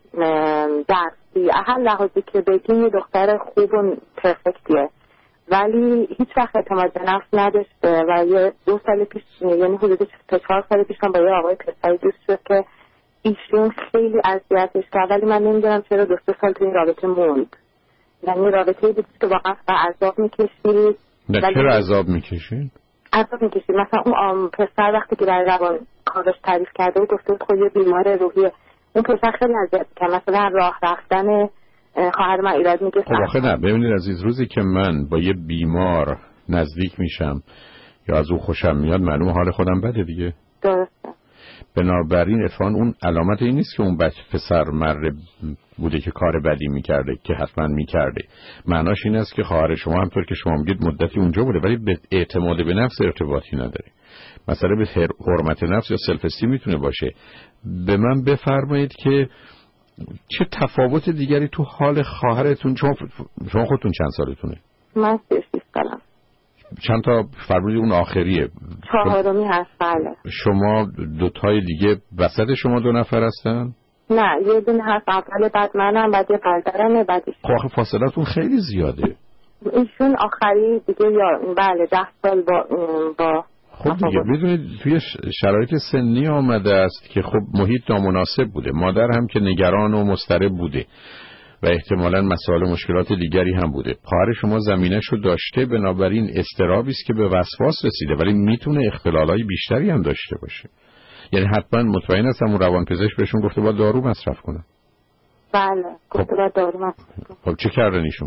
[SPEAKER 12] درسی هر لحاظی که بگیم یه دختر خوب و پرفکتیه ولی هیچ وقت اعتماد به نفس نداشته و یه 2 سال پیش یعنی حدود 4 سال پیش من با یه آقای پسری دوست شد که ایشون خیلی اذیتش کرد ولی من نمیدونم چرا 2 سال تو این رابطه موند. یعنی رابطه بود که واقعا عذاب میکشید.
[SPEAKER 3] چرا عذاب میکشید؟
[SPEAKER 12] عذاب میکشید. مثلا اون پسر وقتی که در روان کارش تعریف کرده و گفته بود خود یه بیمار روحیه، اون پسر خیلی اذیت کرد. مثلا راه رفتن خواهر من ایراد میگه.
[SPEAKER 3] خب آخه نه ببینید عزیز، روزی که من با یه بیمار نزدیک میشم یا از او خوشم میاد معلوم حال خودم بده دیگه.
[SPEAKER 12] درسته.
[SPEAKER 3] بنابراین اتفاقاً اون علامت این نیست که اون پسر مرد بوده که کار بدی میکرده که حتما میکرده. معناش این است که خواهر شما همطور که شما میگید مدتی اونجا بوده ولی به اعتماد به نفس ارتباطی نداره. مثلا به حرمت نفس یا سلف استیم میتونه باشه. به من بفرمایید که چه تفاوت دیگری تو حال خواهرتون؟ شما خودتون چند سالتونه؟
[SPEAKER 12] من 36 سالم.
[SPEAKER 3] چند تا فرمودید اون آخریه؟
[SPEAKER 12] 4می هست. بله.
[SPEAKER 3] شما 2 تای دیگه وسط شما 2 نفر هستن؟
[SPEAKER 12] نه یه دونه هست اول، بعد منم، بعد یه برادرمه، بعد ایشون.
[SPEAKER 3] خب آخه فاصلتون خیلی زیاده.
[SPEAKER 12] ایشون آخری دیگه یا بله 10 سال با
[SPEAKER 3] خب دیگه بدونید توی شرایط سنی آمده است که خب محیط نامناسب بوده، مادر هم که نگران و مضطرب بوده و احتمالاً مسائل مشکلات دیگری هم بوده. خواهر شما زمینش رو داشته، بنابراین اضطرابی است که به وسواس رسیده ولی میتونه اختلالای بیشتری هم داشته باشه. یعنی حتما مطمئن هستم اون روانپزشک بهشون گفته باید دارو مصرف کنن.
[SPEAKER 12] بله گفته باید دارو مصرف کنن.
[SPEAKER 3] خب چه کردن ایشون؟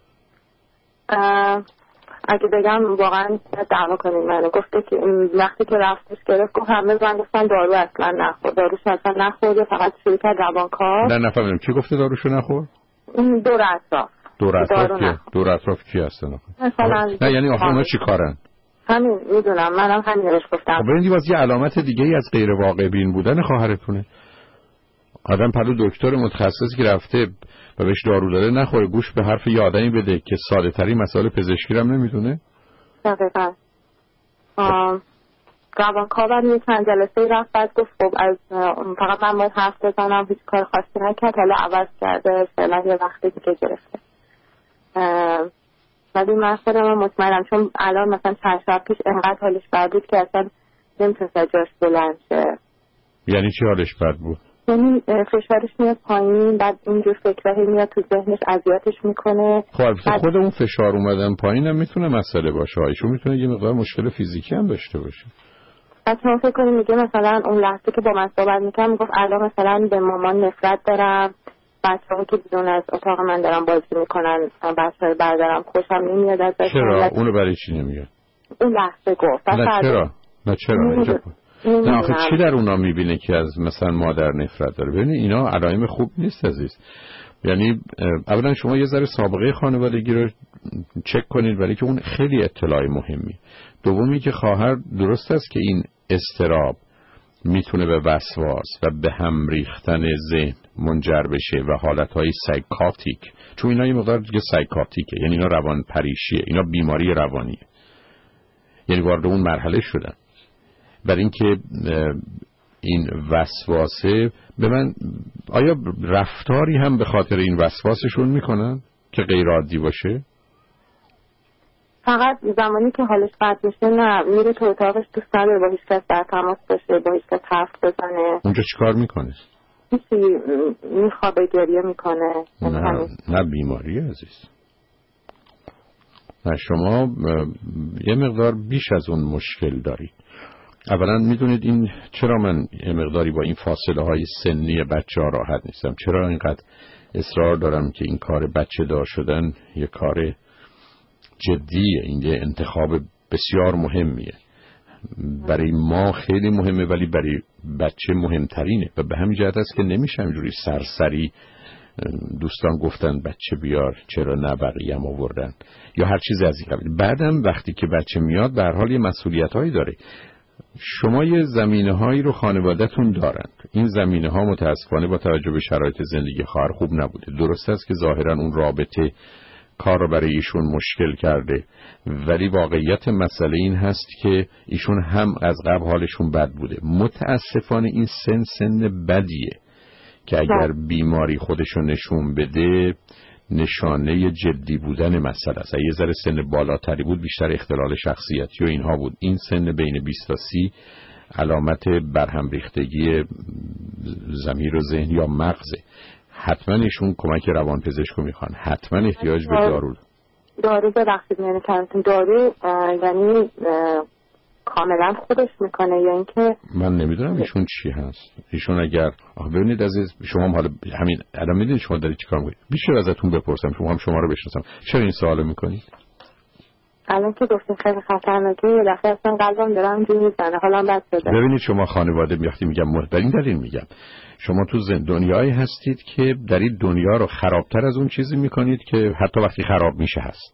[SPEAKER 12] اگه بگم واقعا دعوا کنیم منو. گفته که وقتی که رفتش گرفت گفت همه من گفتن دارو اصلا نخور، داروش اصلا نخورده، فقط شروع کرد روانکاو.
[SPEAKER 3] نه نفهمیدم کی گفته داروشو نخور؟
[SPEAKER 12] دور اطراف.
[SPEAKER 3] دور اطراف کی هستن؟
[SPEAKER 12] مثلا
[SPEAKER 3] نه یعنی آخه اونا چی کارن؟
[SPEAKER 12] همین میدونم، منم همین روش گفتم.
[SPEAKER 3] خب ببینید باز یه علامت دیگه ای از غیر واقع بین بودن خواهرتونه. آدم پلو دکتر متخصصی که رفته و بهش دارو داده نخوره، گوش به حرف یه آدمی بده که ساده ترین مسائل پزشکی رو هم نمیدونه.
[SPEAKER 12] دقیقاً. روانکاو یه چند جلسه رفت بعد گفت خب از فقط من باید حرف بزنم، هیچ کار خاصی نکرد، حالا عوض کرده، فعلا یه وقتی دیگه گرفته. ولی من خودم مطمئنم چون الان مثلا چند شب پیش انقدر حالش بد بود که اصلا نمیتونست جاش بلند شه.
[SPEAKER 3] یعنی چی حالش بد بود؟
[SPEAKER 12] یعنی فشارش میاد پایین، بعد اینجور فکرهایی میاد تو ذهنش، اذیتش میکنه.
[SPEAKER 3] خب البته خود اون فشار اومدن پایین هم میتونه مسئله باشه، ایشون میتونه یه مقدار مشکل فیزیکی هم داشته باشه.
[SPEAKER 12] پس ما فکر کنیم میگه مثلا اون لحظه که با من صحبت میکنم میگفت الان مثلا به مامان نفرت دارم، بچه‌ها که بیرون از اتاق من دارن بازی میکنن، بچه‌های برادرم خوشم نمیاد ازش.
[SPEAKER 3] چرا اونو برای چی نمیاد؟
[SPEAKER 12] اون لحظه گفت.
[SPEAKER 3] نه چرا نه آخه چی در اونا میبینه که از مثلا مادر نفرت داره؟ ببینید اینا علائم خوب نیست عزیز. یعنی اولا شما یه ذره سابقه خانوادگی رو چک کنید، ولی که اون خیلی اطلاع مهمی. دومی که خواهر درست است که این اضطراب میتونه به وسواس و به هم ریختن ذهن منجر بشه و حالتهای سایکاتیک، چون اینا یه مقدار دیگه سایکاتیکه، یعنی اینا روان پریشیه، اینا بیماری روانیه، یعنی وارد اون مرحله شدن. برای اینکه این وسواسه به من، آیا رفتاری هم به خاطر این وسواسشون میکنن که غیر عادی باشه؟
[SPEAKER 12] فقط زمانی که حالش بد میشه نه، میره تو اتاقش، دوست نداره با هیچ کس در تماس باشه، با هیچ کس حرف بزنه.
[SPEAKER 3] اونجا چیکار میکنه؟
[SPEAKER 12] هیچی، میخوابه، گریه میکنه.
[SPEAKER 3] نه بیماریه عزیز. نه شما یه مقدار بیش از اون مشکل دارید. اولا میدونید این چرا من یه مقداری با این فاصله های سنی بچه ها راحت نیستم، چرا اینقدر اصرار دارم که این کار بچه دار شدن یه کار جدیه، این یه انتخاب بسیار مهمیه، برای ما خیلی مهمه ولی برای بچه مهمترینه و به همین جهت است که نمیشه اینجوری سرسری دوستان گفتن بچه بیار چرا نه بقیه هم آوردن یا هر چیز از این قبیل. بعدم وقتی که بچه میاد به هر حال یه مسئولیت هایی داره. شما یه زمینه هایی رو خانواده‌تون دارن، این زمینه ها متاسفانه با توجه به شرایط زندگی خواهر خوب نبوده. درست است که ظاهرا اون رابطه کار رو برای ایشون مشکل کرده، ولی واقعیت مسئله این هست که ایشون هم از قبل حالشون بد بوده. متاسفانه این سن بدیه که اگر بیماری خودشو نشون بده نشانه جدی بودن مسئله است. یه ذره سن بالاتری بود بیشتر اختلال شخصیتی و اینها بود. این سن بین 20 تا 30 علامت برهم ریختگی ضمیر و ذهن یا مغزه. حتما ایشون کمک روانپزشک رو میخوان، حتما احتیاج به دارو
[SPEAKER 12] ببخشید دارو یعنی کاملا خودش میکنه یا اینکه
[SPEAKER 3] من نمیدونم ایشون چی هست. ایشون اگر ببینید عزیز، شما هم حالا همین الان میدونید شما دارید چیکار میکنید. بیشتر ازتون بپرسم، شما هم شما رو بشناسم، چرا این سوالو میکنید؟
[SPEAKER 12] الان که گفتین خیلی خطرناکه یه دفعه اصلا قلبم داره همینجوری میزنه، حالا بد شده.
[SPEAKER 3] ببینید شما خانواده وقتی میگم در این دلیل میگم شما تو دنیایی هستید که در این دنیا رو خرابتر از اون چیزی میکنید که حتی وقتی خراب میشه هست.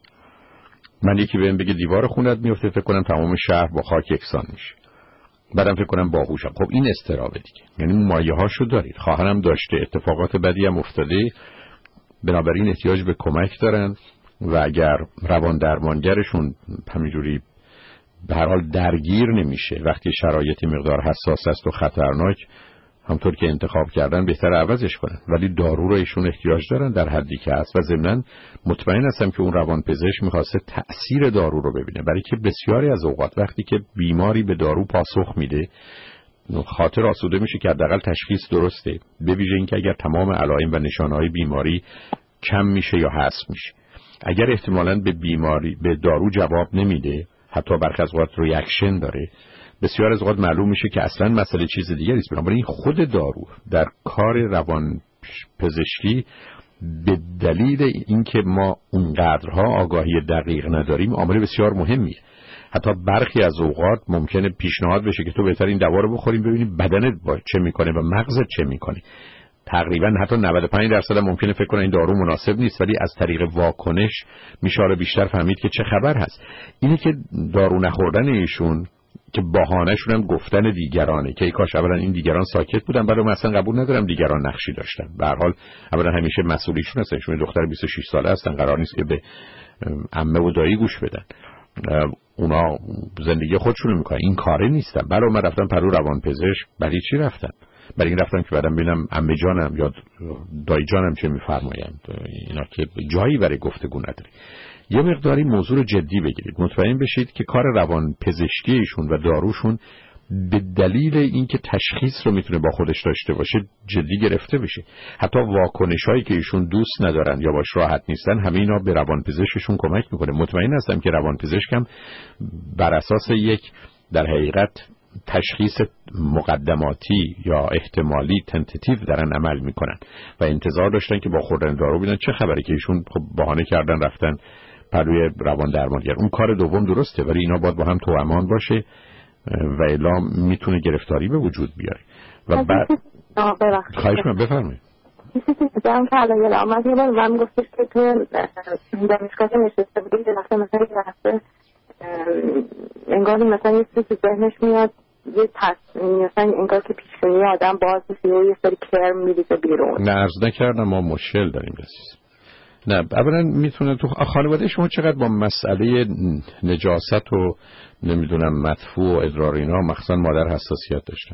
[SPEAKER 3] من یکی بهم بگه دیوار خونت میفته فکر کنم تمام شهر با خاک یکسان میشه، بعدم فکر کنم باهوشم. خب این استرابه دیگه، یعنی مایه هاشو دارید. خواهرم داشته، اتفاقات بدی هم افتاده، بنابراین احتیاج به کمک دارن و اگر روان درمانگرشون همینجوری به هر حال درگیر نمیشه وقتی شرایطی مقدار حساس است و خطرناک، همطور که انتخاب کردن بهتر عوضش کنن. ولی دارو رو ایشون احتیاج دارن در حدی که هست و ضمناً مطمئن هستم که اون روانپزشک میخواسته تأثیر دارو رو ببینه، برای که بسیاری از اوقات وقتی که بیماری به دارو پاسخ میده خاطر آسوده میشه که حداقل تشخیص درسته، به ویژه اینکه اگر تمام علائم و نشانه‌های بیماری کم میشه یا حذف میشه. اگر احتمالاً به بیماری به دارو جواب نمیده، حتی برخی از اوقات ریاکشن داره، بسیار از اوقات معلوم میشه که اصلا مسئله چیز دیگری است. بنابراین خود دارو در کار روان پزشکی به دلیل اینکه ما اونقدرها آگاهی دقیق نداریم عامل بسیار مهمیه. حتی برخی از اوقات ممکنه پیشنهاد بشه که تو بهتر این دوا رو بخوریم ببینیم بدنت چه میکنه و مغزت چه میکنه. تقریبا حتی 95% ممکنه فکر کنه این دارو مناسب نیست، ولی از طریق واکنش میشه بیشتر فهمید که چه خبر هست. اینه که دارو نخوردن ایشون که بهانه‌شون هم گفتن دیگرانه که ای کاش اولا این دیگران ساکت بودن، بعد من اصلا قبول ندارم دیگران نقشی داشتن. به هر حال اولا همیشه مسئولیشون هستن، ایشون دختر 26 ساله هستن، قرار نیست که به عمه و دایی گوش بدن. اونا زندگی خودشونو میکنن، این کاره نیستن. برای من رفتم پرو روانپزشک، برای چی رفتم؟ برای این رفتم که بعدم ببینم عمه جانم یا دایی جانم چه میفرمایند. اینا که جایی برای گفتگو نداره. یه مقداری موضوع رو جدی بگیرید، مطمئن بشید که کار روان پزشکیشون و داروشون به دلیل اینکه تشخیص رو میتونه با خودش داشته باشه جدی گرفته بشه. حتی واکنش‌هایی که ایشون دوست ندارن یا باش راحت نیستن، همه اینا به روانپزشکشون کمک میکنه. مطمئن هستم که روانپزشکم بر اساس یک در حقیقت تشخیص مقدماتی یا احتمالی تنتیتیو دارن عمل میکنن و انتظار داشتن که با خوردن دارو ببینن چه خبره، که ایشون خب بهانه کردن رفتن پروی روان درمانگر. اون کار دوم درسته، ولی اینا باید با هم توامان باشه و الا میتونه گرفتاری به وجود بیاره. و بعد خواهش من بفرمایید.
[SPEAKER 12] دیدم که الان یه آمد یه بار من گفتش که تو دانشگاه نشسته بودیم یه وقت مثلا یه وقت انگار مثلا یه چیزی که ذهنش میاد یه مثلا انگار که پیشونی آدم باز میشه و یه سری کرم میریزه بیرون.
[SPEAKER 3] نه عرض نکردم ما مشکل داریم عزیز. نه اولا میتونه تو خانواده شما چقدر با مسئله نجاست و نمیدونم مدفوع و ادرار اینا مخصوصا مادر حساسیت داشتن؟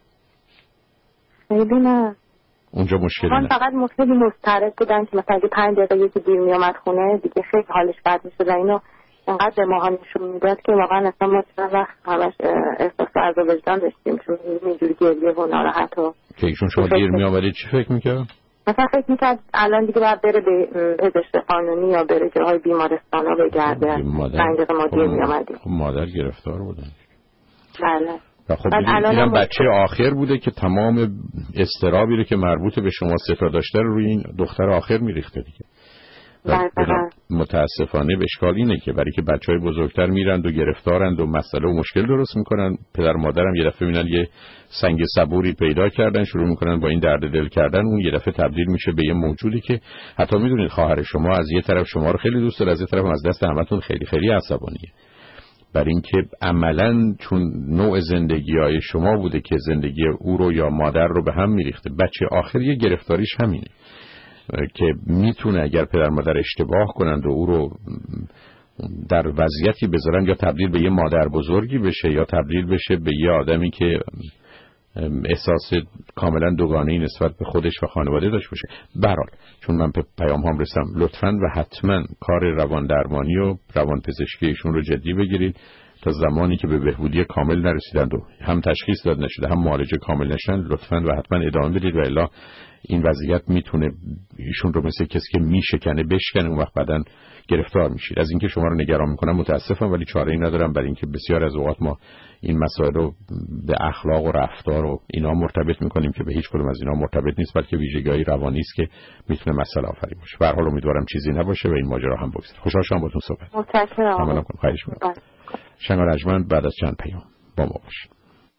[SPEAKER 12] خیلی نه.
[SPEAKER 3] اونجا مشکلی
[SPEAKER 12] من فقط مشکلی مضطرب بودن که مثلا اگه 5 دقیقه یکی دیر میامد خونه دیگه خیلی حالش بد میشد و اینو انقدر به ما نشون میداد که واقعا اصلا ما چند وقت همش احساس عذاب وجدان داشتیم چون اینجوری گریه و ناراحت و
[SPEAKER 3] که ایشون شما دیر میامدید چی فکر میکرد؟
[SPEAKER 12] مثلا فکر میکرد الان دیگه باید بره به پزشک قانونی یا بره جاهای بیمارستان ها بگرده. 5 دقیقه ما دیر میامدیم.
[SPEAKER 3] خب مادر گرفتار بودن.
[SPEAKER 12] بله.
[SPEAKER 3] خب اینم بچه آخر بوده که تمام استرابی رو که مربوط به شما سه داشته رو روی این دختر آخر میریخته دیگه. متاسفانه به اشکال اینه که برای که بچهای بزرگتر میرند و گرفتارند و مسئله و مشکل درست میکنن، پدر مادرم یه دفعه میبینن یه سنگ صبوری پیدا کردن شروع میکنن با این درد دل کردن، اون یه دفعه تبدیل میشه به یه موجودی که حتی میدونید خواهر شما از یه طرف شما رو خیلی دوست داره، از یه طرف از دست همتون خیلی خیلی عصبانیه. برای اینکه عملاً چون نوع زندگی‌های شما بوده که زندگی او رو یا مادر رو به هم میریخته، بچه آخر یه گرفتاریش همینه که میتونه اگر پدر مادر اشتباه کنند و او رو در وضعیتی بذارن یا تبدیل به یه مادر بزرگی بشه یا تبدیل بشه به یه آدمی که احساس کاملا دوگانه‌ای نسبت به خودش و خانواده داشته باشه. به هر حال چون من به پیام هم رسم، لطفاً و حتما کار روان درمانی و روان پزشکی ایشون رو جدی بگیرید تا زمانی که به بهبودی کامل نرسیدند و هم تشخیص داد نشده هم معالجه کامل نشدن لطفاً و حتما ادامه بدید و الا این وضعیت میتونه ایشون رو مثل کسی که میشکنه بشکنه، اون وقت بعدن گرفتار میشید. از اینکه شما رو نگران میکنم متاسفم، ولی چاره‌ای ندارم، برای اینکه بسیار از اوقات ما این مسائل رو به اخلاق و رفتار و اینا مرتبط میکنیم که به هیچ کدوم از اینا مرتبط نیست، بلکه ویژگی‌های روانی است که میتونه مسئله آفرین باشه. به هر حال امیدوارم چیزی نباشه و این ماجرا هم بگذره. خوشحال شدم باهاتون صحبت.
[SPEAKER 12] متشکرم.
[SPEAKER 3] خواهش می‌کنم. شنگ رجمند بعد از چند پیام با ما باشید.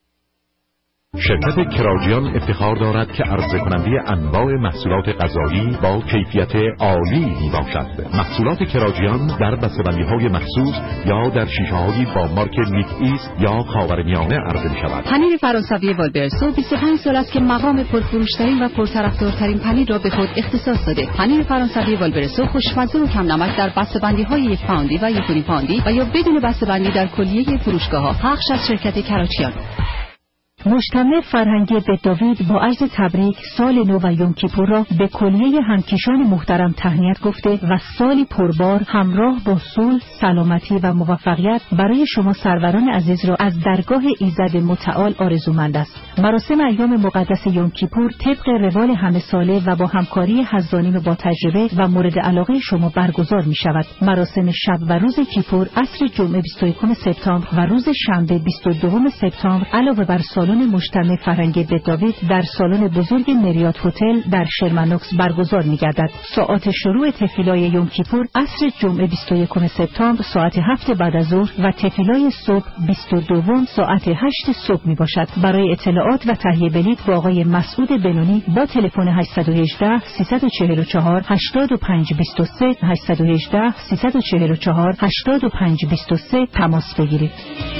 [SPEAKER 16] شرکت کراجیان افتخار دارد که عرضه کننده انواع محصولات غذایی با کیفیت عالی میباشد. محصولات کراجیان در بسته‌بندی‌های مخصوص یا در شیشه‌هایی با مارک نیک ایست یا خاورمیانه عرضه می‌شود.
[SPEAKER 17] پنیر فرانسوی والبرسو 25 سال است که مقام پرفروش‌ترین و پرطرفدارترین پنیر را به خود اختصاص داده. پنیر فرانسوی والبرسو خوشمزه و کم نمک در بسته‌بندی‌های 1 پوندی و 1 پوندی و یا بدون بسته‌بندی در کلیه فروشگاه‌ها پخش از شرکت کراجیان.
[SPEAKER 1] مجتمع فرهنگی بت‌داوید با عرض تبریک سال نو و یوم کیپور را به کلیه همکیشان محترم تهنیت گفته و سالی پربار همراه با صلح، سلامتی و موفقیت برای شما سروران عزیز را از درگاه ایزد متعال آرزومند است. مراسم ایام مقدس یوم کیپور طبق روال همه ساله و با همکاری حضانیم با تجربه و مورد علاقه شما برگزار می شود. مراسم شب و روز کیپور عصر جمعه 21 سپتامبر و روز شنبه 22 سپتامبر علاوه بر سالن مجتمع فرهنگی بت‌داوید در سالن بزرگ مریات هتل در شرمنوکس برگزار می‌گردد. ساعات شروع تفیلای یوم کیپور عصر جمعه 21 سپتامبر ساعت 7 بعد از ظهر و تفیلای صبح 22 ساعت 8 صبح میباشد. برای اطلاعات و تهیه بلیط با آقای مسعود بنونی با تلفن 818 344 8523 818 344 8523 تماس بگیرید.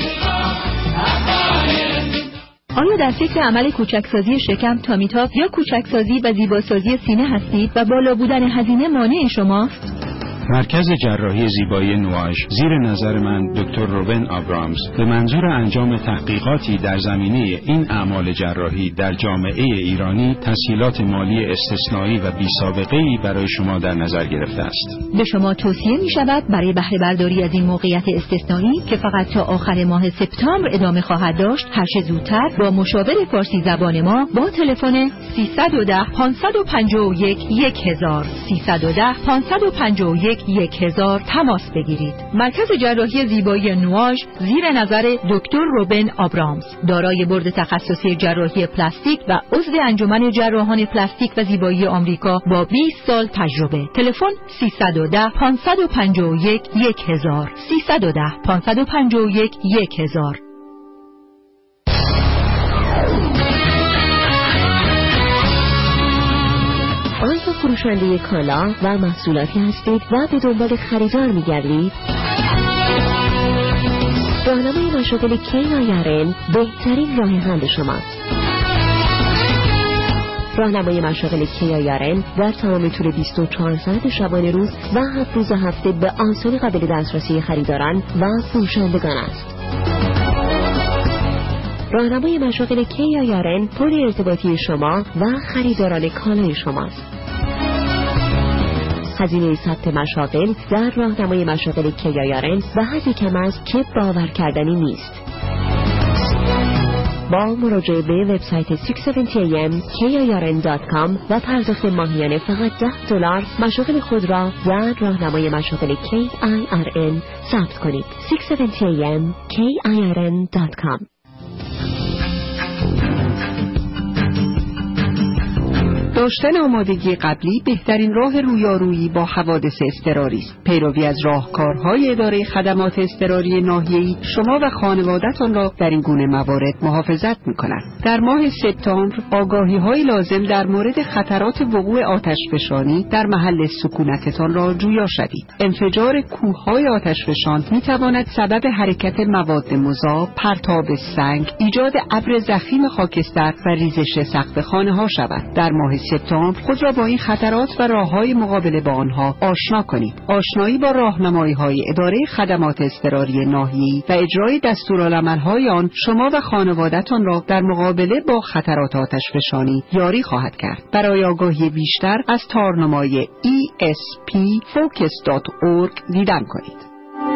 [SPEAKER 17] آیا در فکر عمل کوچکسازی شکم، تامیتاپ یا کوچکسازی و زیباسازی سینه هستید و بالا بودن هزینه مانع شماست؟
[SPEAKER 6] مرکز جراحی زیبایی نواژ زیر نظر من دکتر روبن آبرامز به منظور انجام تحقیقاتی در زمینه این اعمال جراحی در جامعه ایرانی تسهیلات مالی استثنایی و بی‌سابقه‌ای برای شما در نظر گرفته است.
[SPEAKER 1] به شما توصیه می شود برای بهره برداری از این موقعیت استثنایی که فقط تا آخر ماه سپتامبر ادامه خواهد داشت هر چه زودتر با مشاور فارسی زبان ما با تلفن 310 551 1000 310 551 1000 تماس بگیرید. مرکز جراحی زیبایی نواژ زیر نظر دکتر روبن آبرامز دارای بورد تخصصی جراحی پلاستیک و عضو انجمن جراحان پلاستیک و زیبایی آمریکا با 20 سال تجربه. تلفن 310 551 1000 310 551 1000.
[SPEAKER 7] آیا فروشنده کالا و محصولاتی هستید و به دنبال خریدار می‌گردید؟ راهنمای مشاغل KIRN بهترین راه حل شماست. راهنمای مشاغل KIRN در تمام طول 24 ساعت شبانه روز و 7 روز هفته به آسانی قابل دسترسی خریداران و فروشندگان است. راهنمای مشاغل KIRN پل ارتباطی شما و خریداران کالای شماست. هزینه ثبت مشاغل در راهنمای مشاغل KIRN به حدی کم است که باور کردنی نیست. با مراجعه به وبسایت 670amkirn.com و پرداخت ماهیانه فقط $10 مشاغل خود را در راهنمای مشاغل KIRN ثبت کنید. 670amkirn.com.
[SPEAKER 2] داشتن آمادگی قبلی بهترین راه رویارویی با حوادث اضطراری است. پیروی از راهکارهای اداره خدمات اضطراری ناحیه‌ای شما و خانواده‌تان را در این گونه موارد محافظت می‌کند. در ماه سپتامبر آگاهی‌های لازم در مورد خطرات وقوع آتشفشانی در محل سکونتتان را جویا شوید. انفجار کوه‌های آتشفشان می‌تواند سبب حرکت مواد مذاب، پرتاب سنگ، ایجاد ابر ضخیم خاکستر و ریزش سقف خانه‌ها شود. در ماه سپتامبر خود را با این خطرات و راه‌های مقابله با آنها آشنا کنید. آشنایی با راهنمایی‌های اداره خدمات اضطراری ناحیه‌ای و اجرای دستورالعمل‌های آن شما و خانواده‌تان را در مقابله با خطرات آتشفشانی یاری خواهد کرد. برای آگاهی بیشتر از تارنمای espfocus.org دیدن کنید.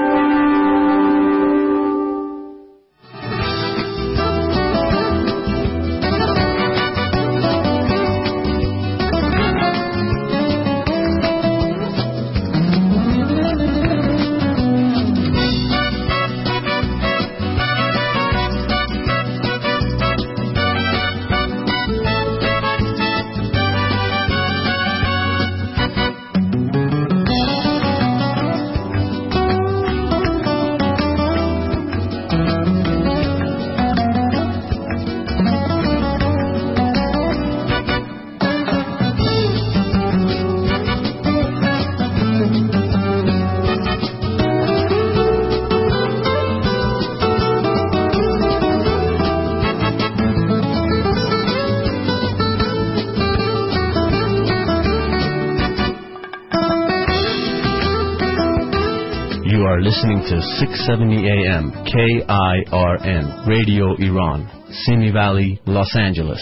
[SPEAKER 11] Listening to 670 AM KIRN Radio Iran, Simi Valley, Los Angeles.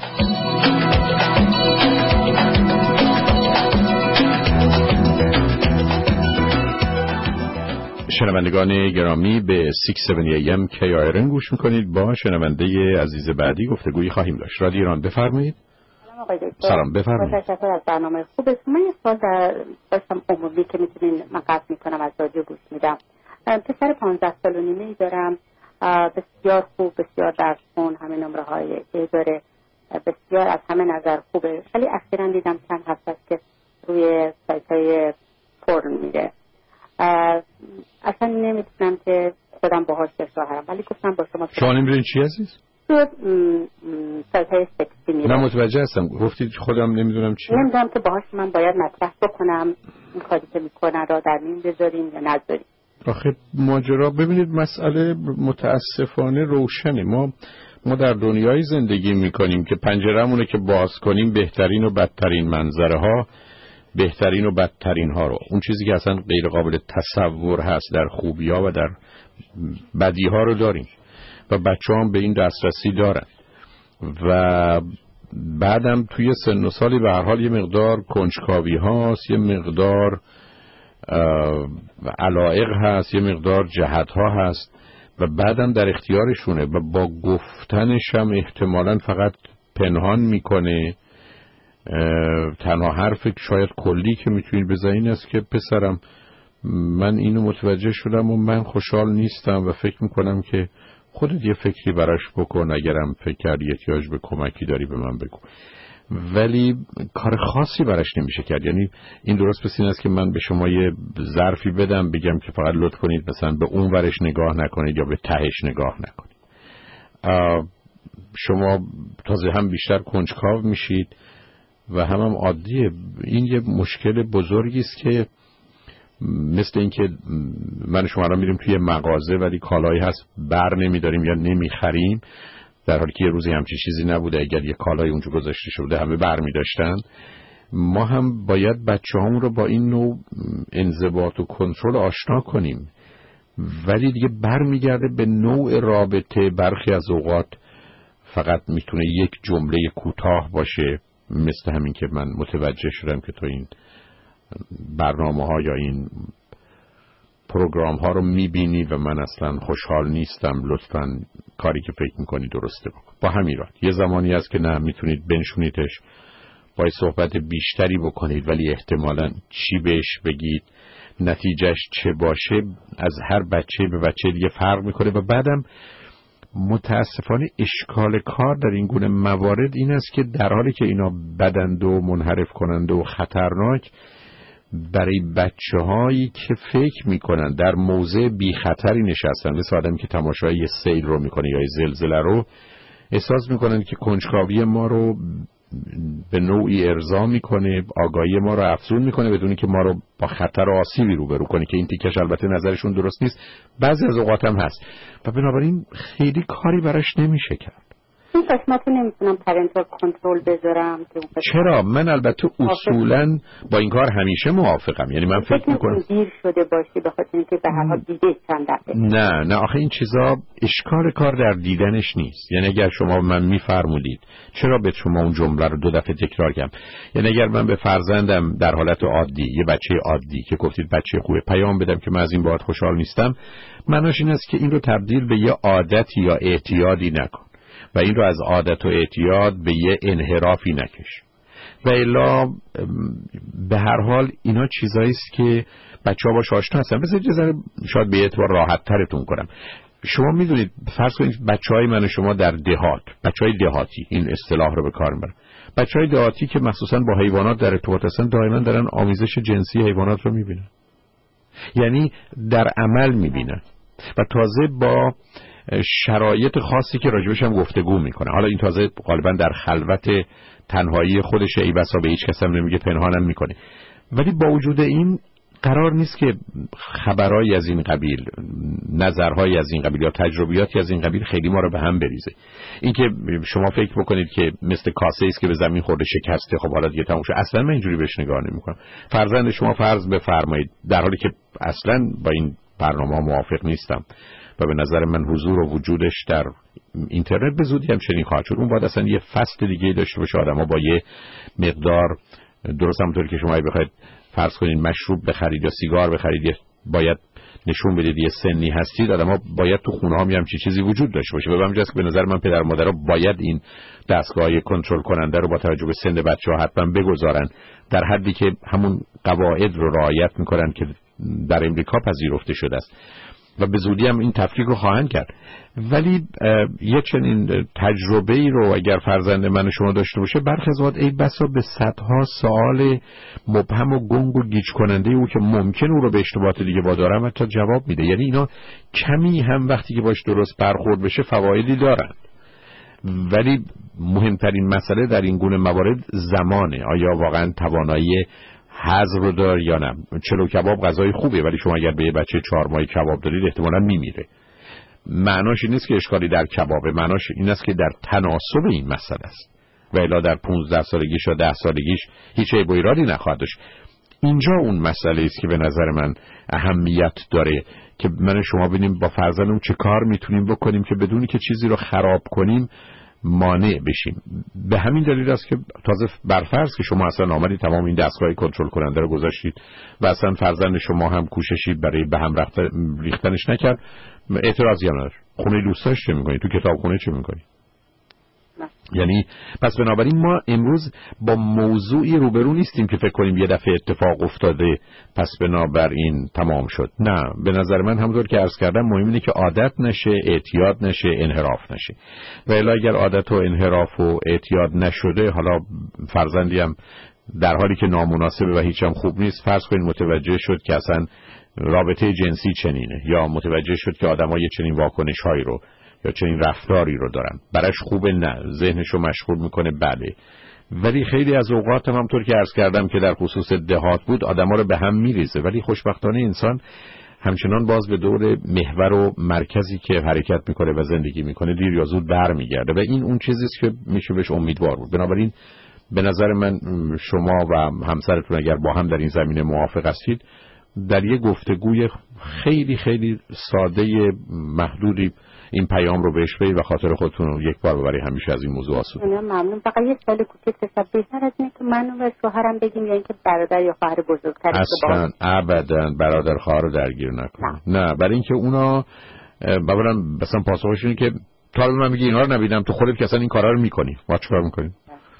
[SPEAKER 3] شنوندگان گرامی به 670 AM KIRN گوش میکنید. با شنونده عزیز بعدی گفتگویی خواهیم داشت. رادیو ایران بفرمایید. سلام بفرمایید.
[SPEAKER 12] تشکر از برنامه خوبتون. من یه سوال داشتم عمومی که میتونین من قطع میکنم از رادیو گوش میدم. پسر 15 سال و نیمه‌ای دارم، بسیار خوب، بسیار درس خون، همه نمره های A داره، بسیار از همه نظر خوبه، ولی اخیراً دیدم چند هفته است که روی سایت‌های پورن میره. اصلا نمیتونم که خودم باهاش بشاهرم، ولی گفتم با شما
[SPEAKER 3] نمیدونین چی عزیز؟
[SPEAKER 12] تو سایت‌های سکسی میره.
[SPEAKER 3] من متوجه هستم، گفتید خودم نمیدونم چی.
[SPEAKER 12] نمیدونم که باهاش من باید مطرح بکنم این کاری که میکنن را در میون بذاریم یا نذاریم.
[SPEAKER 3] آخه ماجرا ببینید مسئله متاسفانه روشنه. ما در دنیای زندگی میکنیم که پنجره‌مون رو که باز کنیم بهترین و بدترین منظره ها بهترین و بدترین ها رو، اون چیزی که اصلا غیر قابل تصور هست در خوبی ها و در بدی ها رو داریم و بچه هم به این دسترسی دارن و بعدم توی سن و سالی به هر حال یه مقدار کنجکاوی هاست، یه مقدار علایق هست، یه مقدار جهت ها هست و بعدم در اختیارشونه و با گفتنش هم احتمالاً فقط پنهان میکنه. تنها حرف شاید کلی که میتونید بزنید این است که پسرم من اینو متوجه شدم و من خوشحال نیستم و فکر میکنم که خودت یه فکری براش بکن، اگرم فکر کردی احتیاج به کمکی داری به من بگو. ولی کار خاصی براش نمیشه کرد. یعنی این درست پس این است که من به شما یه ظرفی بدم بگم که فقط لطف کنید مثلا به اون ورش نگاه نکنید یا به تهش نگاه نکنید. شما تازه هم بیشتر کنجکاو میشید و هم عادیه. این یه مشکل بزرگی است که مثل این که من شما را میریم توی مغازه ولی کالایی هست بر نمیداریم یا نمیخریم، در حالی که یه روزی همچین چیزی نبوده. اگر یه کالای اونجا گذاشته شده همه بر میداشتن. ما هم باید بچه همون رو با این نوع انضباط و کنترل آشنا کنیم، ولی دیگه بر میگرده به نوع رابطه. برخی از اوقات فقط میتونه یک جمله کوتاه باشه، مثل همین که من متوجه شدم که تو این برنامه ها یا این پروگرام ها رو میبینی و من اصلا خوشحال نیستم، لطفاً کاری که فکر میکنی درسته بکن. با همین راه یه زمانی هست که نه میتونید بنشونیدش، باید صحبت بیشتری بکنید، ولی احتمالاً چی بهش بگید، نتیجهش چه باشه از هر بچه به بچه دیگه فرق میکنه. و بعدم متاسفانه اشکال کار در این گونه موارد این است که در حالی که اینا بدند و منحرف کنند و خطرناک، برای بچه هایی که فکر میکنن در موضع بی خطری نشستن، مثل آدمی که تماشای یه سیل رو میکنه یا زلزله رو، احساس میکنن که کنجکاوی ما رو به نوعی ارضا میکنه، آگاهی ما رو افزون میکنه بدون که ما رو با خطر و آسیبی روبرو کنه، که این تیکش البته نظرشون درست نیست، بعضی از اوقات هم هست و بنابراین خیلی کاری براش نمیشه کرد.
[SPEAKER 12] این قسمت رو نمیتونم پرنتال کنترل بذارم.
[SPEAKER 3] چرا؟ من البته اصولا با این کار همیشه موافقم. یعنی من فکر میکنم
[SPEAKER 12] دیر شده باشی به خاطر اینکه به هر حال دیده چند دفعه.
[SPEAKER 3] نه آخه این چیزا اشکال کار در دیدنش نیست. یعنی اگر شما من میفرمودید چرا به شما اون جمله رو 2 دفعه تکرار کنم، یعنی اگر من به فرزندم در حالت عادی، یه بچه عادی که گفتید بچه خوبه، پیام بدم که من از این بابت خوشحال نیستم، معناش این است که این رو تبدیل به یه عادتی یا اعتیادی نکن و این رو از عادت و اعتیاد به یه انحرافی نکش. و الا به هر حال اینا چیزایی است که بچه‌ها باش آشنا هستن. بذارید یه ذره شاید به اعتبار راحت ترتون کنم. شما میدونید فرض کنید بچه‌های من و شما در دهات، بچه‌های دهاتی، این اصطلاح رو به کار میبرم، بچه‌های دهاتی که مخصوصا با حیوانات در ارتباط هستن، دائما دارن آمیزش جنسی حیوانات رو میبینن، یعنی در عمل میبینن و تازه با شرایط خاصی که راجبش هم گفتگو میکنه. حالا این تازه غالبا در خلوت تنهایی خودش، ای بسا به هیچ کس هم نمیگه، پنهانم میکنه. ولی با وجود این قرار نیست که خبرایی از این قبیل، نظرهایی از این قبیل یا تجربیاتی از این قبیل خیلی ما رو به هم بریزه. این که شما فکر بکنید که مثل کاسه است که به زمین خورده شکسته، خب حالا دیگه تموم شد، اصلا من اینجوری بهش نگاه نمیکنم. فرزند شما فرض بفرمایید، در حالی که اصلا با این برنامه موافق نیستم و به نظر من حضور و وجودش در اینترنت به زودی هم چنین خواهد شد، اون باید اصلا یه فصل دیگه داشته باشه. آدم‌ها با یه مقدار، درست همونطور که شما بخواید فرض کنید مشروب بخرید یا سیگار بخرید، باید نشون بدید یه سنی هستید، آدم‌ها باید تو خونه ها هم چیزی وجود داشته باشه. به همین جاست که به نظر من پدر و مادرها باید این دستگاه‌های کنترل کننده رو با توجه به سن بچه‌ها حتما بگذارن، در حدی که همون قواعد رو رعایت می‌کنن که در امریکا پذیرفته شده است و به زودی هم این تفکیک رو خواهند کرد. ولی یه چنین تجربه‌ای رو اگر فرزند من و شما داشته باشه، برخی از اوقات ای بسا به صدها سوال مبهم و گنگ و گیج کننده او که ممکن او رو به اشتباهات دیگه وادارم حتی جواب میده. یعنی اینا کمی هم وقتی که باش درست برخورد بشه فوایدی دارن، ولی مهمترین مسئله در این گونه موارد زمانه. آیا واقعا توانایی هضم رو دار یا نه؟ چلو کباب غذای خوبه، ولی شما اگر به یه بچه 4 ماهه کباب دارید احتمالاً میمیره. معناش این نیست که اشکالی در کبابه، معناش این است که در تناسب این مسئله است و الا در 15 سالگیش یا 10 سالگیش هیچ عیب و ایرادی نخواهد داشت. اینجا اون مسئله است که به نظر من اهمیت داره که من شما ببینیم با فرزندمون چه کار میتونیم بکنیم که بدونی که چیزی رو خراب کنیم مانع بشیم. به همین دلیل است که تازه برفرض که شما اصلا آمدید تمام این دستگاه کنترل کننده رو گذاشتید و اصلا فرزند شما هم کوششی برای به هم ریختنش نکرد، اعتراضی هم نداره. خونه دوستاش چه میکنی؟ تو کتابخونه چه میکنی؟ یعنی پس بنابراین ما امروز با موضوعی روبرو نیستیم که فکر کنیم یه دفعه اتفاق افتاده پس بنابراین تمام شد. نه، به نظر من همونطور که عرض کردم مهم اینه که عادت نشه، اعتیاد نشه، انحراف نشه. و الا اگر عادت و انحراف و اعتیاد نشده، حالا فرزندی هم در حالی که نامناسبه و هیچ هم خوب نیست، فرض کنید متوجه شد که اصلا رابطه جنسی چنینه، یا متوجه شد که آدمای چنین واکنش‌هایی رو یا چنین رفتاری رو دارن، براش خوبه؟ نه، ذهنشو مشغول میکنه. بله، ولی خیلی از اوقات هم همونطور که عرض کردم که در خصوص دهات بود آدما رو به هم میریزه، ولی خوشبختانه انسان همچنان باز به دور محور و مرکزی که حرکت میکنه و زندگی میکنه دیر یا زود برمیگرده و این اون چیزی است که میشه بهش امیدوار بود. بنابراین به نظر من شما و همسرتون اگر با هم در این زمینه موافق هستید، در یک گفتگوی خیلی خیلی ساده محدودی این پیام رو بهش بدید و خاطر خودتون رو یک بار برای همیشه از این موضوع آسود.
[SPEAKER 12] ممنون. فقط یه سوال کوچیک حساب بهتر از اینه که من و شوهرم بگیم یا اینکه برادر یا خواهر بزرگتر
[SPEAKER 3] اصلا ابدا برادر خواهر رو درگیر نکنید. نه، برای اینکه اونا اولا مثلا پاسخش اینه که تا من میگی اینا رو نبیدم، تو خودت که اصلا این کارا رو میکنی، ما چیکار میکنیم؟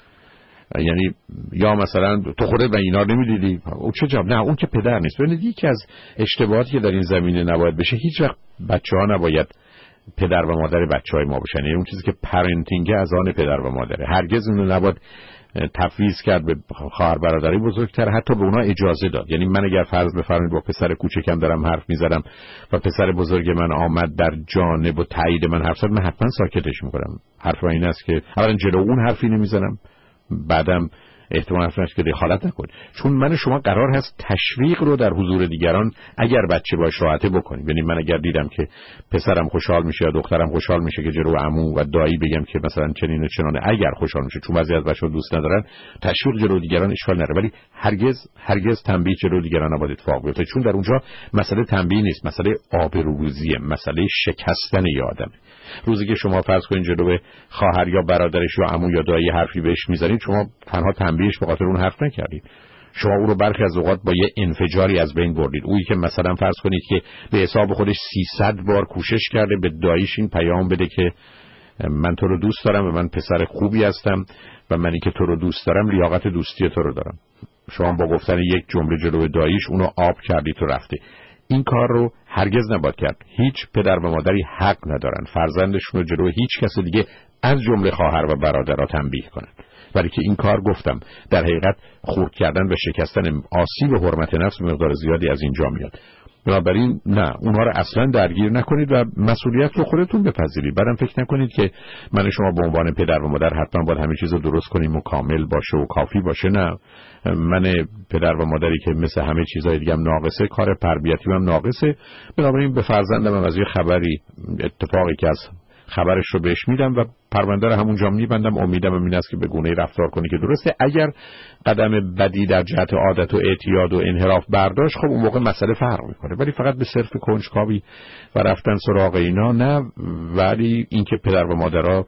[SPEAKER 3] یعنی یا مثلا تو خودت و اینا نمیدیدی، او چه جواب؟ نه، اون که پدر نیست. ببینید یکی از اشتباهاتی که در این زمینه نباید بشه، هیچ وقت بچه‌ها نباید پدر و مادر بچهای ما باشن. یعنی اون چیزی که پرنتینگ از آن پدر و مادره، هرگز اون رو نباید تفویض کرد به خواهر برادری بزرگتر، حتی به اونا اجازه داد. یعنی من اگر فرض بفرمایید با پسر کوچکم دارم حرف میزدم و پسر بزرگ من آمد در جانب و تایید من حرف زد، من حتما ساکتش میکنم. حرف من این است که اولا جلو اون حرفی نمیزنم، بعدم احتمال هست که دخالت نکنید، چون من شما قرار هست تشویق رو در حضور دیگران اگر بچه باش راحته بکنیم. یعنی من اگر دیدم که پسرم خوشحال میشه یا دخترم خوشحال میشه که جلو عمو و دایی بگم که مثلا چنین و چنانه، اگر خوشحال میشه، چون بعضی از بچه‌ها دوست ندارن، تشویق جلو دیگران اشکال نداره، ولی هرگز تنبیه جلو دیگران نباید اتفاق بیفته، چون در اونجا مسئله تنبیه نیست، مسئله آبروریزیه، مسئله شکستن آدمه. روزی که شما فرض کنید جلوی خواهر یا برادرش یا عمو یا دایی حرفی بهش میزنید، شما تنها تنبیهش به خاطر اون حرف نکردید، شما او رو برخی از اوقات با یه انفجاری از بین بردید. اویی که مثلا فرض کنید که به حساب خودش 300 بار کوشش کرده به داییش این پیام بده که من تو رو دوست دارم و من پسر خوبی هستم و منی که تو رو دوست دارم لیاقت دوستی تو رو دارم، شما با گفتن یک جمله جلوی داییش اونو آب کردید و رفته. این کار رو هرگز نباید کرد. هیچ پدر و مادری حق ندارن فرزندشون رو جلوی هیچ کس دیگه از جمله خواهر و برادرها تنبیه کنن، ولی که این کار گفتم در حقیقت خورد کردن و شکستن آسیب حرمت نفس مقدار زیادی از اینجا میاد. بنابراین نه، اونها رو اصلا درگیر نکنید و مسئولیت رو خودتون بپذیرید. بعدم فکر نکنید که من شما به عنوان پدر و مادر حتما باید همه چیز رو درست کنیم و کامل باشه و کافی باشه. نه، من پدر و مادری که مثل همه چیزهای دیگه هم ناقصه، کار تربیتی هم ناقصه، بنابراین به فرزندم از یه خبری اتفاقی که از خبرش رو بهش میدم و پرونده رو همونجا میبندم. امیدم این است که به گونه‌ای رفتار کنی که درسته. اگر قدم بدی در جهت عادت و اعتیاد و انحراف برداشت، خب اون موقع مسئله فرق میکنه، ولی فقط به صرف کنجکاوی و رفتن سراغ اینا نه. ولی اینکه پدر و مادرها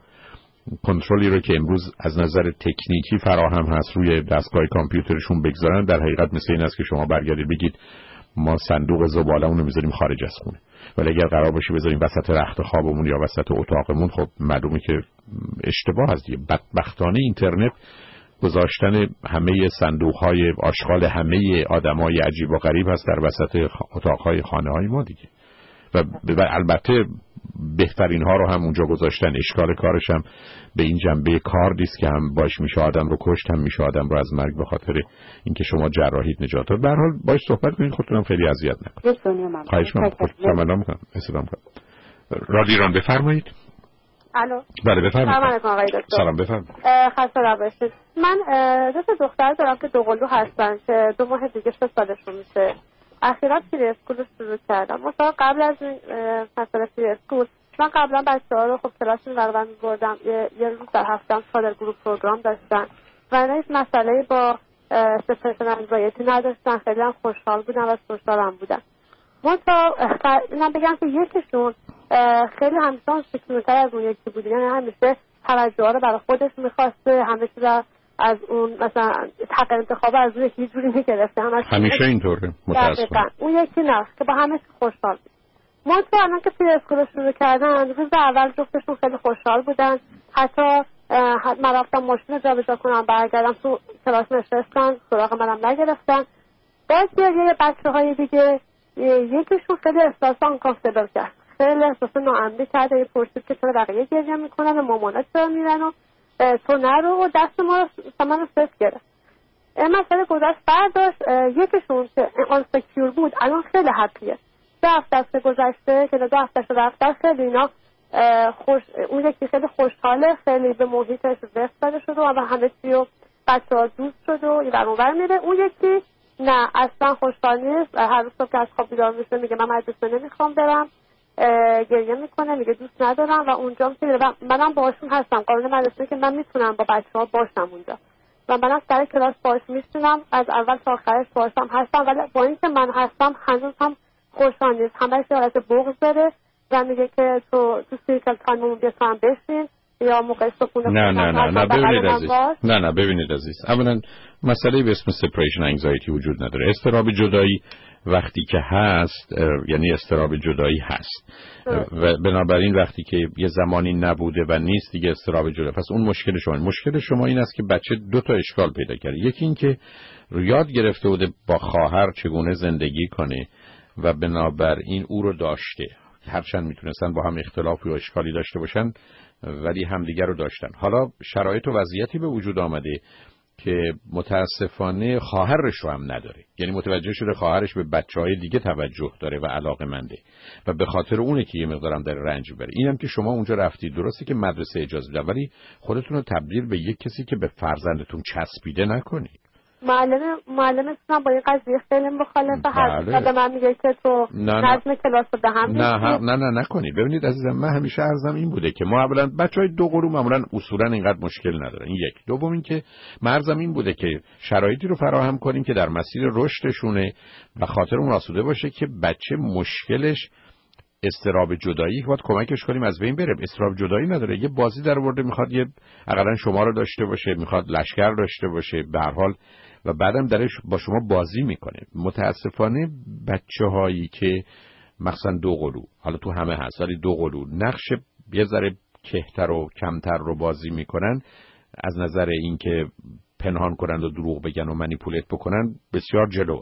[SPEAKER 3] کنترلی رو که امروز از نظر تکنیکی فراهم هست روی دستگاه کامپیوترشون بگذارن، در حقیقت مثل این است که شما برگردید بگید ما صندوق زباله‌مون رو میذاریم خارج از خونه، ولی اگر قرار باشه بذاریم وسط رخت خوابمون یا وسط اتاقمون، خب معلومه که اشتباه است دیگه. بدبختانه اینترنت گذاشتن همه صندوق‌های آشغال همه آدمای عجیب و غریب هست در وسط اتاق‌های خانه‌های ما دیگه، و البته بهترین ها رو هم اونجا گذاشتن. اشکال کارش هم به این جنبه کار نیست که هم باش میشه آدم رو کشت، هم میشه آدم رو از مرگ به خاطر اینکه شما جراحیت نجات داد. به هر حال باش صحبت کنید، خودتون هم خیلی اذیت نکنید. خواهش می‌کنم. سلام. رادیو ایران بفرمایید.
[SPEAKER 18] الو.
[SPEAKER 3] بله بفرمایید.
[SPEAKER 18] سلام
[SPEAKER 3] بفرمایید.
[SPEAKER 18] خسته نباشید. من دو تا دختر دارم که دوقلو هستن که 2 ماه دیگه 6 سالشون میشه. اخیراً پری اسکول رو شروع کردم. مثلا قبل از این مسئله پری اسکول من قبلا بچه‌ها رو خب کلاس می‌بردم می‌بردم، یه روز در هفته هم صادر گروه پروگرام داشتن و اینا هیچ مسئله‌ای با سپرشن انزایتی نداشتن، خیلی هم خوشحال بودن و خوشحالم بودن. اینم بگم که یکیشون خیلی همیشه سکیورتر از اون یکی بود، یعنی همیشه توجه رو برای خودش میخواسته، همیشه از اون مثلا حق انتخاب از اون یکی جوری میگرفته،
[SPEAKER 3] همیشه اینطوره متاسفانه.
[SPEAKER 18] اون یکی نه که با همه خوشحال بود. ما تو الان که پری اسکول شروع کردن روز اول جفتشون خیلی خوشحال بودن، حتی من رفتم ماشین جابجا کنم برگردم تو کلاس نشستن، سراغ منم نگرفتن. باز یه بچه‌های دیگه یکیشون خیلی احساس آنکامفتبل کرد، خیلی احساس ناامنی کرد، پرسید که چرا بقیه گریه میکنن و مامانا چرا میرن و تو نرو، و دست من رو سفت گرفت. مسئله گذشت. برداشت یکیشون که آن سکیور بود الان خیلی هپیه. 2 هفته گذشته که 2 هفته رفتن خیلی اینا اون یکی خیلی خوشحاله، خیلی به محیطش وفت داده شده و همه چی رو بچه‌ها دوست شده و این برانور میره. اون یکی نه اصلا خوشحال نیست، هر روز صبح که از خواب بیدار میشه میگه من مدرسه نمیخوام برم، گریه میکنه، میگه دوست ندارم و اونجا میره. منم باهاشون هستم، قانون مدرسه که من میتونم با بچه‌ها باشم اونجا و منم سر کلاس باهاش میشینم، از اول تا آخرش باهاشم هستم، ولی با اینکه من هستم هنوز هم خوشحال نیست، همش حالت بغض داره و میگه که تو سیرکل تایممون بیا تو هم بشین یا موقع صبحونه.
[SPEAKER 3] نه ببینید عزیز، اولا مسئله به اسم سپریشن انگزایتی وجود نداره. اضطراب جدایی وقتی که هست یعنی اضطراب جدایی هست و بنابراین وقتی که یه زمانی نبوده و نیست دیگه اضطراب جدایی. پس اون مشکل شما این است که بچه 2 تا اشکال پیدا کرده. یکی این که یاد گرفته بوده با خواهر چگونه زندگی کنه و بنابراین او رو داشته، هرچند میتونستن با هم اختلافی و اشکالی داشته باشن ولی همدیگر رو داشتن. حالا شرایط و وضعیتی به وجود آمده که متاسفانه خواهرش رو هم نداره، یعنی متوجه شده خواهرش به بچه‌های دیگه توجه داره و علاقه‌منده و به خاطر اونه که یه مقدارم داره رنج میبره. اینم که شما اونجا رفتید، درسته که مدرسه اجازه میده ولی خودتون رو تبدیل به یک کسی که به فرزندتون چسبیده نکنید.
[SPEAKER 18] معلمتونم با این قضیه خیلی مخالفه. هر به من میگه که تو نظم کلاس رو به هم
[SPEAKER 3] نه نکنید. ببینید عزیزم، من همیشه عرضم این بوده که ما اولا بچهای 2 قلو معمولا اصولا اینقدر مشکل ندارن، این یک. دوم این که مرزم این بوده که شرایطی رو فراهم کنیم که در مسیر رشدشونه و خاطرمون آسوده باشه که بچه مشکلش اضطراب جدایی باید کمکش کنیم از بین بره. اضطراب جدایی نداره، یه بازی در آورده میخواد یه اقلا شما رو داشته باشه، میخواد لشکر داشته باشه به هر حال و بعدم درش با شما بازی میکنه. متاسفانه بچه‌هایی که مثلا 2 قلو، حالا تو همه هست ولی 2 قلو نقش یه ذره کهتر و کمتر رو بازی میکنن، از نظر اینکه پنهان کنند و دروغ بگن و منیپولیت بکنن بسیار جلوه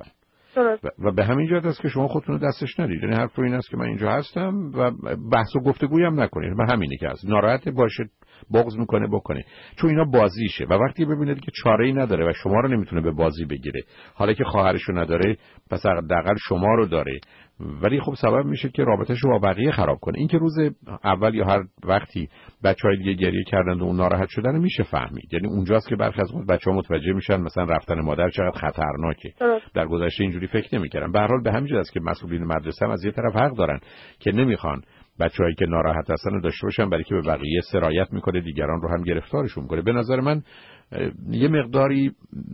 [SPEAKER 3] و به همین جهت است که شما خودتون رو دستش ندید. یعنی حرف این است که من اینجا هستم و بحث و گفتگویی هم نکنید. به همینه که هست. ناراحت باشه، بغض میکنه بکنه، چون اینا بازیشه و وقتی ببینید که چاره‌ای نداره و شما رو نمیتونه به بازی بگیره، حالا که خواهرشو نداره پس حداقل شما رو داره، ولی خب سبب میشه که رابطه‌ش رو با بقیه خراب کنه. این که روز اول یا هر وقتی بچهای دیگه گریه کردن و اون ناراحت شدن میشه فهمید. یعنی اونجاست که برخی از بچه‌ها متوجه میشن مثلا رفتن مادر چقدر خطرناکه. در گذشته اینجوری فکر نمی‌کردن. به هر حال به همین جهت است که مسئولین مدرسه هم از یه طرف حق دارن که نمیخوان بچه‌هایی که ناراحت هستن رو داشته باشن، برای که به بقیه سرایت میکنه، دیگران رو هم گرفتارشون میکنه. به نظر من یه مقداری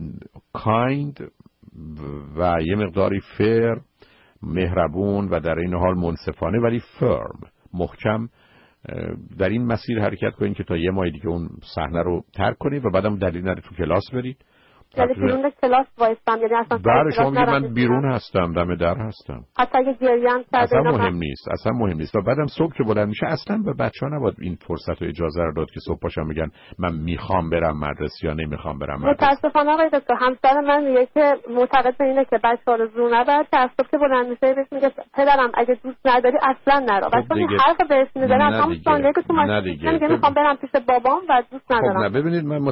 [SPEAKER 3] کایند و یه مقداری فیر، مهربون و در این حال منصفانه ولی فرم، محکم در این مسیر حرکت کنید که تا یه ماه دیگه اون صحنه رو ترک کنید و بعدم دلیل نره تو کلاس برید.
[SPEAKER 18] یعنی بیرون کلاس وایستم، یعنی اصلا
[SPEAKER 3] بله شما میگید من بیرون هستم، دم در هستم،
[SPEAKER 18] حتی اگه گریان کرده
[SPEAKER 3] اصلا مهم نیست و بعدم صبح که بلند میشه اصلا به بچه‌ها نباید این فرصت و اجازه رو داد که صبح پاشن میگن من میخوام برم مدرسه یا نمیخوام برم مدرسه.
[SPEAKER 18] متاسفانه آقای دکتر همسر من میگه که معتقد به اینه که بچه‌ها رو زور نبر، که صبح که بلند میشه بهش میگه پدرم اگه دوست نداری اصلا نرو. بچه‌ها این حرف بهش میزنن، همون ثانیه که تو ماشین میگه میخوام برم پیش بابام و دوست ندارم.
[SPEAKER 3] خب نه ببینید، من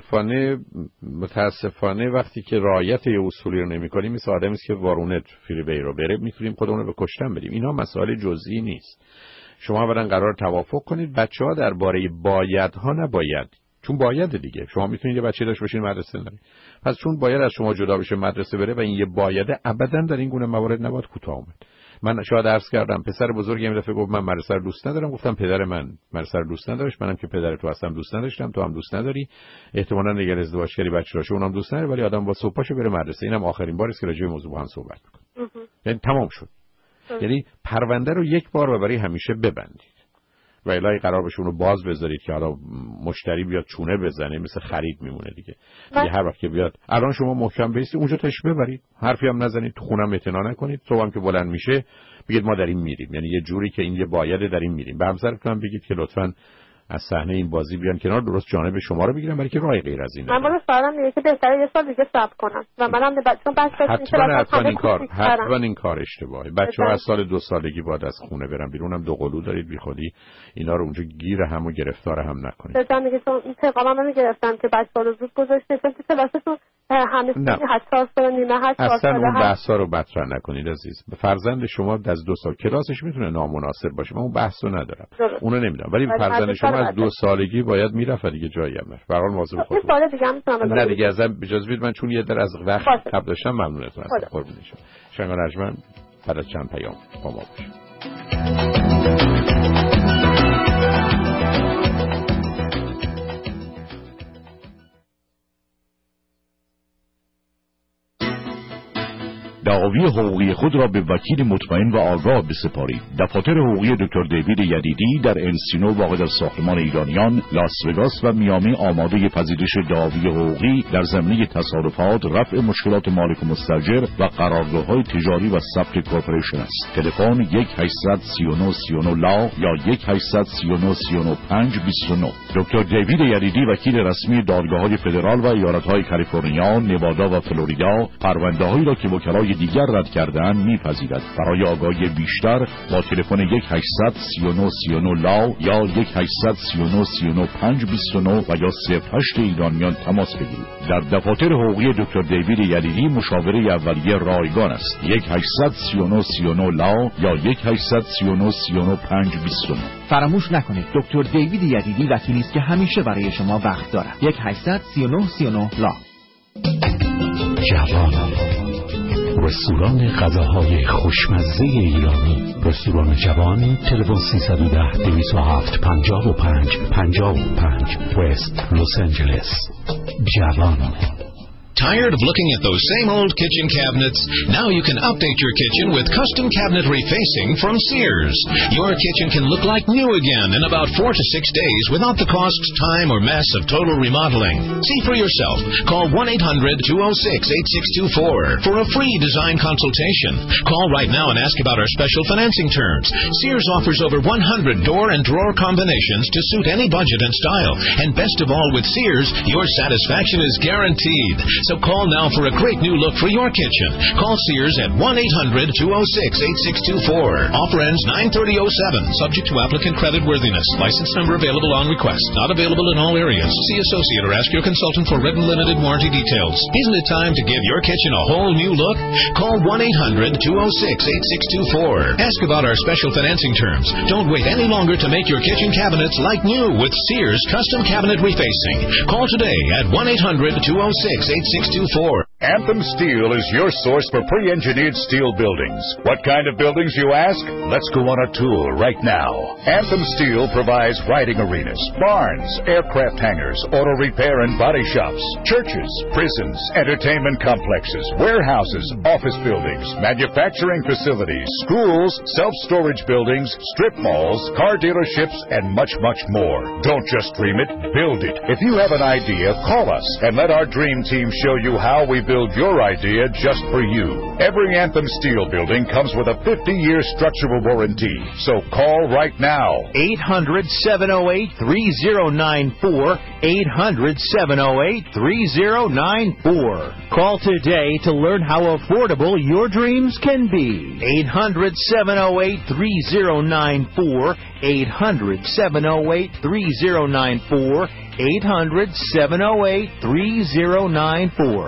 [SPEAKER 3] متاسفانه وقتی که رعایت یه اصولی رو نمی‌کنیم مثل آدمی است که وارونه فریوی رو بره، میتونیم خودمون رو به کشتن بدیم. اینا مسائل جزئی نیست. شما اولا قرار توافق کنید، بچه‌ها درباره بایدها نباید، چون باید دیگه شما میتونید یه بچه داشته باشین مدرسه نره، پس چون باید از شما جدا بشه مدرسه بره و این یه باید ابداً در این گونه موارد نباید کوتاه اومد. من شاید عرض کردم پسر بزرگم دفعه گفت من مدرسه رو دوست ندارم، گفتم پدر من مدرسه رو دوست نداشت، منم که پدر تو اصلا دوست نداشتم، تو هم دوست نداری، احتمالاً اگر ازدواج کردی بچه‌هاشو اونم دوست نداره، ولی آدم با صبحاشو بره مدرسه. اینم آخرین باری است که راجع به موضوع با هم صحبت می‌کنیم. یعنی تمام شد. یعنی پرونده رو یک بار و برای همیشه ببندید و الهی قرار بشه اونو باز بذارید که حالا مشتری بیاد چونه بزنه، مثل خرید میمونه دیگه. هر وقت که بیاد الان شما محکم بیستید اونجا تاش ببرید، حرفی هم نزنید، تو خونم اعتنا نکنید، صبح هم که بلند میشه بگید ما در این میریم، یعنی یه جوری که این یه بایده در این میریم. به همسرتون هم بگید که لطفاً از صحنه این بازی بیان کنار، درست جانب شما رو بگیرن، برای که راه غیر از اینه.
[SPEAKER 18] من بالا سوالم میگه که بهتره یه سال دیگه صبر کنم و منم چون
[SPEAKER 3] حتما این کار اشتباهه. بچه‌ها از سال 2 سالگی باید از خونه برن بیرون، هم دو قلو دارید بیخودی اینا رو اونجا گیر هم و گرفتار هم نکنید.
[SPEAKER 18] بهتره میگه چون این پیغامم نمیگرفتم که بچه‌ها رو زود گذاشته چون تو کلاسشون همیشه 8 سال نیمه 8 سال
[SPEAKER 3] اصلا اون بحثا رو مطرح نکنید عزیز. فرزند شما از 2 سال کلاسش میتونه نامناسب باشه، من اون بحثو ندارم، اونو نمیدونم، ولی فرزند شما از 2 سالگی باید میرفت دیگه، جایی هم نره. به هر حال مواظب خودتون.
[SPEAKER 18] سوال دیگه هم میتونم
[SPEAKER 3] نه دیگه ازم اجازه بدید من چون یه در از وقت تب داشتم ممنونتون هستم. قربون شما. شنگ رجمن بعد از چند پیام با ما باشید.
[SPEAKER 16] دعاوی حقوقی خود را به وکیل مطمئن و آگاه بسپارید. دفاتر حقوقی دکتر دیوید یدیدی در انسینو واقع در ساختمان ایرانیان، لاس وگاس و میامی آماده پذیرش دعاوی حقوقی در زمینه تصادفات، رفع مشکلات مالک و مستاجر و قراردادهای تجاری و ثبت کورپوریشن است. تلفن 1-800-3939 لا یا 1-800-3939-529. دکتر دیوید یدیدی وکیل رسمی دادگاه‌های فدرال و ایالت‌های کالیفرنیا، نوادا و فلوریدا پرونده‌هایی را که وکلای دیگر رد کردن میپذیرد. برای آگاهی بیشتر با تلفن 1-800-3939 لا یا 1-800-3939-529 و یا 08 ایرانیان تماس بگیرید. در دفاتر حقوقی دکتر دیوید یدیدی مشاوره اولیه رایگان است. 1-800-3939 لا یا 1-800-3939-529.
[SPEAKER 5] فراموش نکنید دکتر دیوید یدیدی وکیلی است که همیشه برای شما وقت دارد. 1-800-3939 لا.
[SPEAKER 19] جوان، رستوران غذاهای خوشمزه ایرانی. رستوران جوان. تلفن 310-207-55-55 وست لس آنجلس. جوان.
[SPEAKER 20] Tired of looking at those same old kitchen cabinets? Now you can update your kitchen with custom cabinet refacing from Sears. Your kitchen can look like new again in about 4 to 6 days without the cost, time, or mess of total remodeling. See for yourself. Call 1-800-206-8624 for a free design consultation. Call right now and ask about our special financing terms. Sears offers over 100 door and drawer combinations to suit any budget and style. And best of all, with Sears, your satisfaction is guaranteed. So call now for a great new look for your kitchen. Call Sears at 1-800-206-8624. Offer ends 9/30/07. Subject to applicant credit worthiness. License number available on request. Not available in all areas. See associate or ask your consultant for written limited warranty details. Isn't it time to give your kitchen a whole new look? Call 1-800-206-8624. Ask about our special financing terms. Don't wait any longer to make your kitchen cabinets like new with Sears Custom Cabinet Refacing. Call today at 1-800-206-8624.
[SPEAKER 21] Anthem Steel is your source for pre-engineered steel buildings. What kind of buildings, you ask? Let's go on a tour right now. Anthem Steel provides riding arenas, barns, aircraft hangars, auto repair and body shops, churches, prisons, entertainment complexes, warehouses, office buildings, manufacturing facilities, schools, self-storage buildings, strip malls, car dealerships, and much, much more. Don't just dream it, build it. If you have an idea, call us and let our dream team show you how we build your idea just for you. Every Anthem Steel building comes with a 50-year structural warranty. So call right now.
[SPEAKER 14] 800-708-3094. 800-708-3094. Call today to learn how affordable your dreams can be. 800-708-3094. 800-708-3094. 800-708-3094.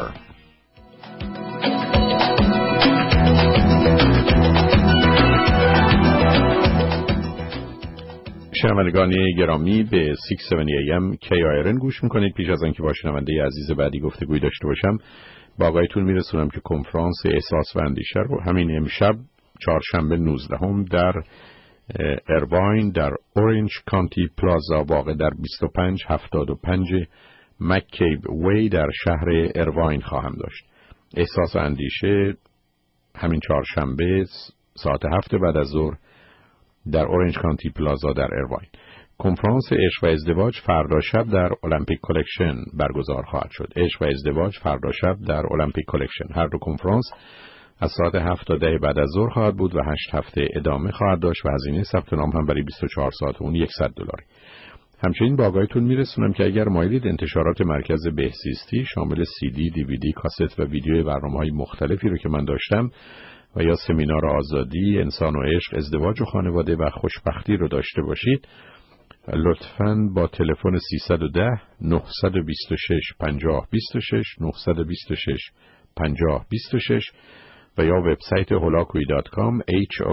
[SPEAKER 3] شنوندگان گرامی به 670 AM KIRN گوش میکنید. پیش از آنکه با شنونده عزیز بعدی گفتگوی داشته باشم با آقایتون میرسونم که کنفرانس احساس و اندیشه رو همین امشب چهارشنبه 19 در ارواین در اورنج کانتی پلازا واقع در 2575 مککیو وی در شهر ارواین خواهم داشت. احساس و اندیشه همین چهارشنبه ساعت 7 بعد از ظهر در اورنج کانتی پلازا در ارواین. کنفرانس عشق و ازدواج فردا شب در المپیک کلکشن برگزار خواهد شد. عشق و ازدواج فردا شب در المپیک کلکشن. هر دو کنفرانس از ساعت 7 تا 10 بعد از ظهر خواهد بود و 8 هفته ادامه خواهد داشت و هزینه ثبت نام هم برای 24 ساعت اون $100. همچنین با آگاهیتون میرسونم که اگر مایلید انتشارات مرکز بهزیستی شامل CD، DVD، کاست و ویدیوی برنامه‌های مختلفی رو که من داشتم و یا سمینار آزادی، انسان و عشق، ازدواج و خانواده و خوشبختی رو داشته باشید، لطفاً با تلفن 310 926 5026 926 5026 و یا وبسایت holakoui.com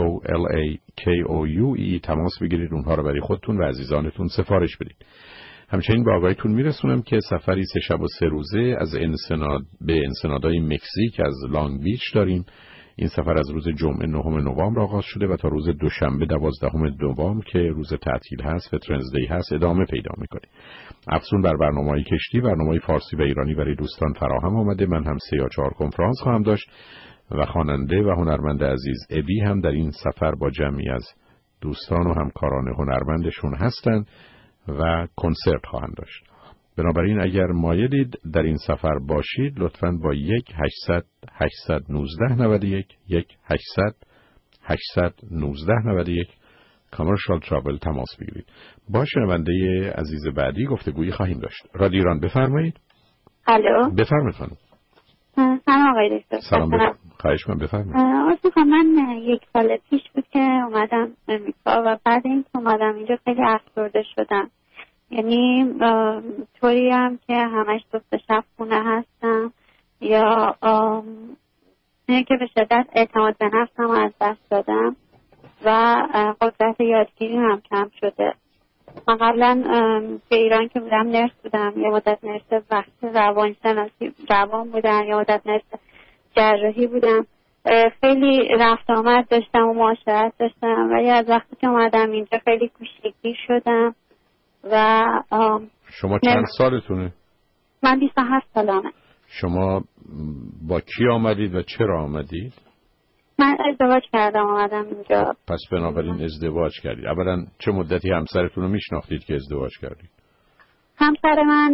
[SPEAKER 3] HOLAKOUE تماس بگیرید، اونها رو برای خودتون و عزیزانتون سفارش بدید. همچنین با آگاهیتون میرسونم که سفری 3 شب و 3 روزه از انسناد به انسنادای مکزیک از لانگ بیچ داریم. این سفر از روز جمعه 9 نوامبر آغاز شده و تا روز دوشنبه 12 نوامبر که روز تعطیل هست و ترنزدی هست ادامه پیدا میکنه. افزون بر برنامه‌های کشتی، برنامه‌های فارسی و ایرانی برای دوستان فراهم آمده. من هم 3 یا 4 کنفرانس خواهم داشت و خواننده و هنرمند عزیز ابی هم در این سفر با جمعی از دوستان و همکاران هنرمندشون هستند و کنسرت خواهند داشت. بنابراین اگر مایلید در این سفر باشید لطفاً با 1-800-819-91 1-800-819-91 کامرشال ترابل تماس بگیرید. با شنونده عزیز بعدی گفتگویی خواهیم داشت. رادیو ایران بفرمایید.
[SPEAKER 18] الو
[SPEAKER 3] بفرمایید خانم.
[SPEAKER 18] سلام آقای دکتر.
[SPEAKER 3] سلام خواهش من بفرمایید.
[SPEAKER 18] من 1 سال پیش بود که اومدم امریکا و بعد این که اومدم اینجا خیلی افسرده شدم. یعنی طوری هم که همش صبح شب خونه هستم یا اینه که به شدت اعتماد به نفسم از دست دادم و قدرت یادگیری هم کم شده. من قبلا به ایران که بودم نرس بودم، یه مدت نرس وقت روانشناسی روان بودم، یه مدت نرس جراحی بودم. خیلی رفت آمد داشتم و معاشرت داشتم ولی از وقتی که اومدم اینجا خیلی کوچیکی شدم. و
[SPEAKER 3] شما چند سالتونه؟
[SPEAKER 18] من 27 سالمه.
[SPEAKER 3] شما با کی آمدید و چرا آمدید؟
[SPEAKER 18] من ازدواج کردم اومدم اینجا.
[SPEAKER 3] پس بنابراین ازدواج کردید. اولا چه مدتی همسرتون رو میشناختید که ازدواج کردید؟
[SPEAKER 18] همسر من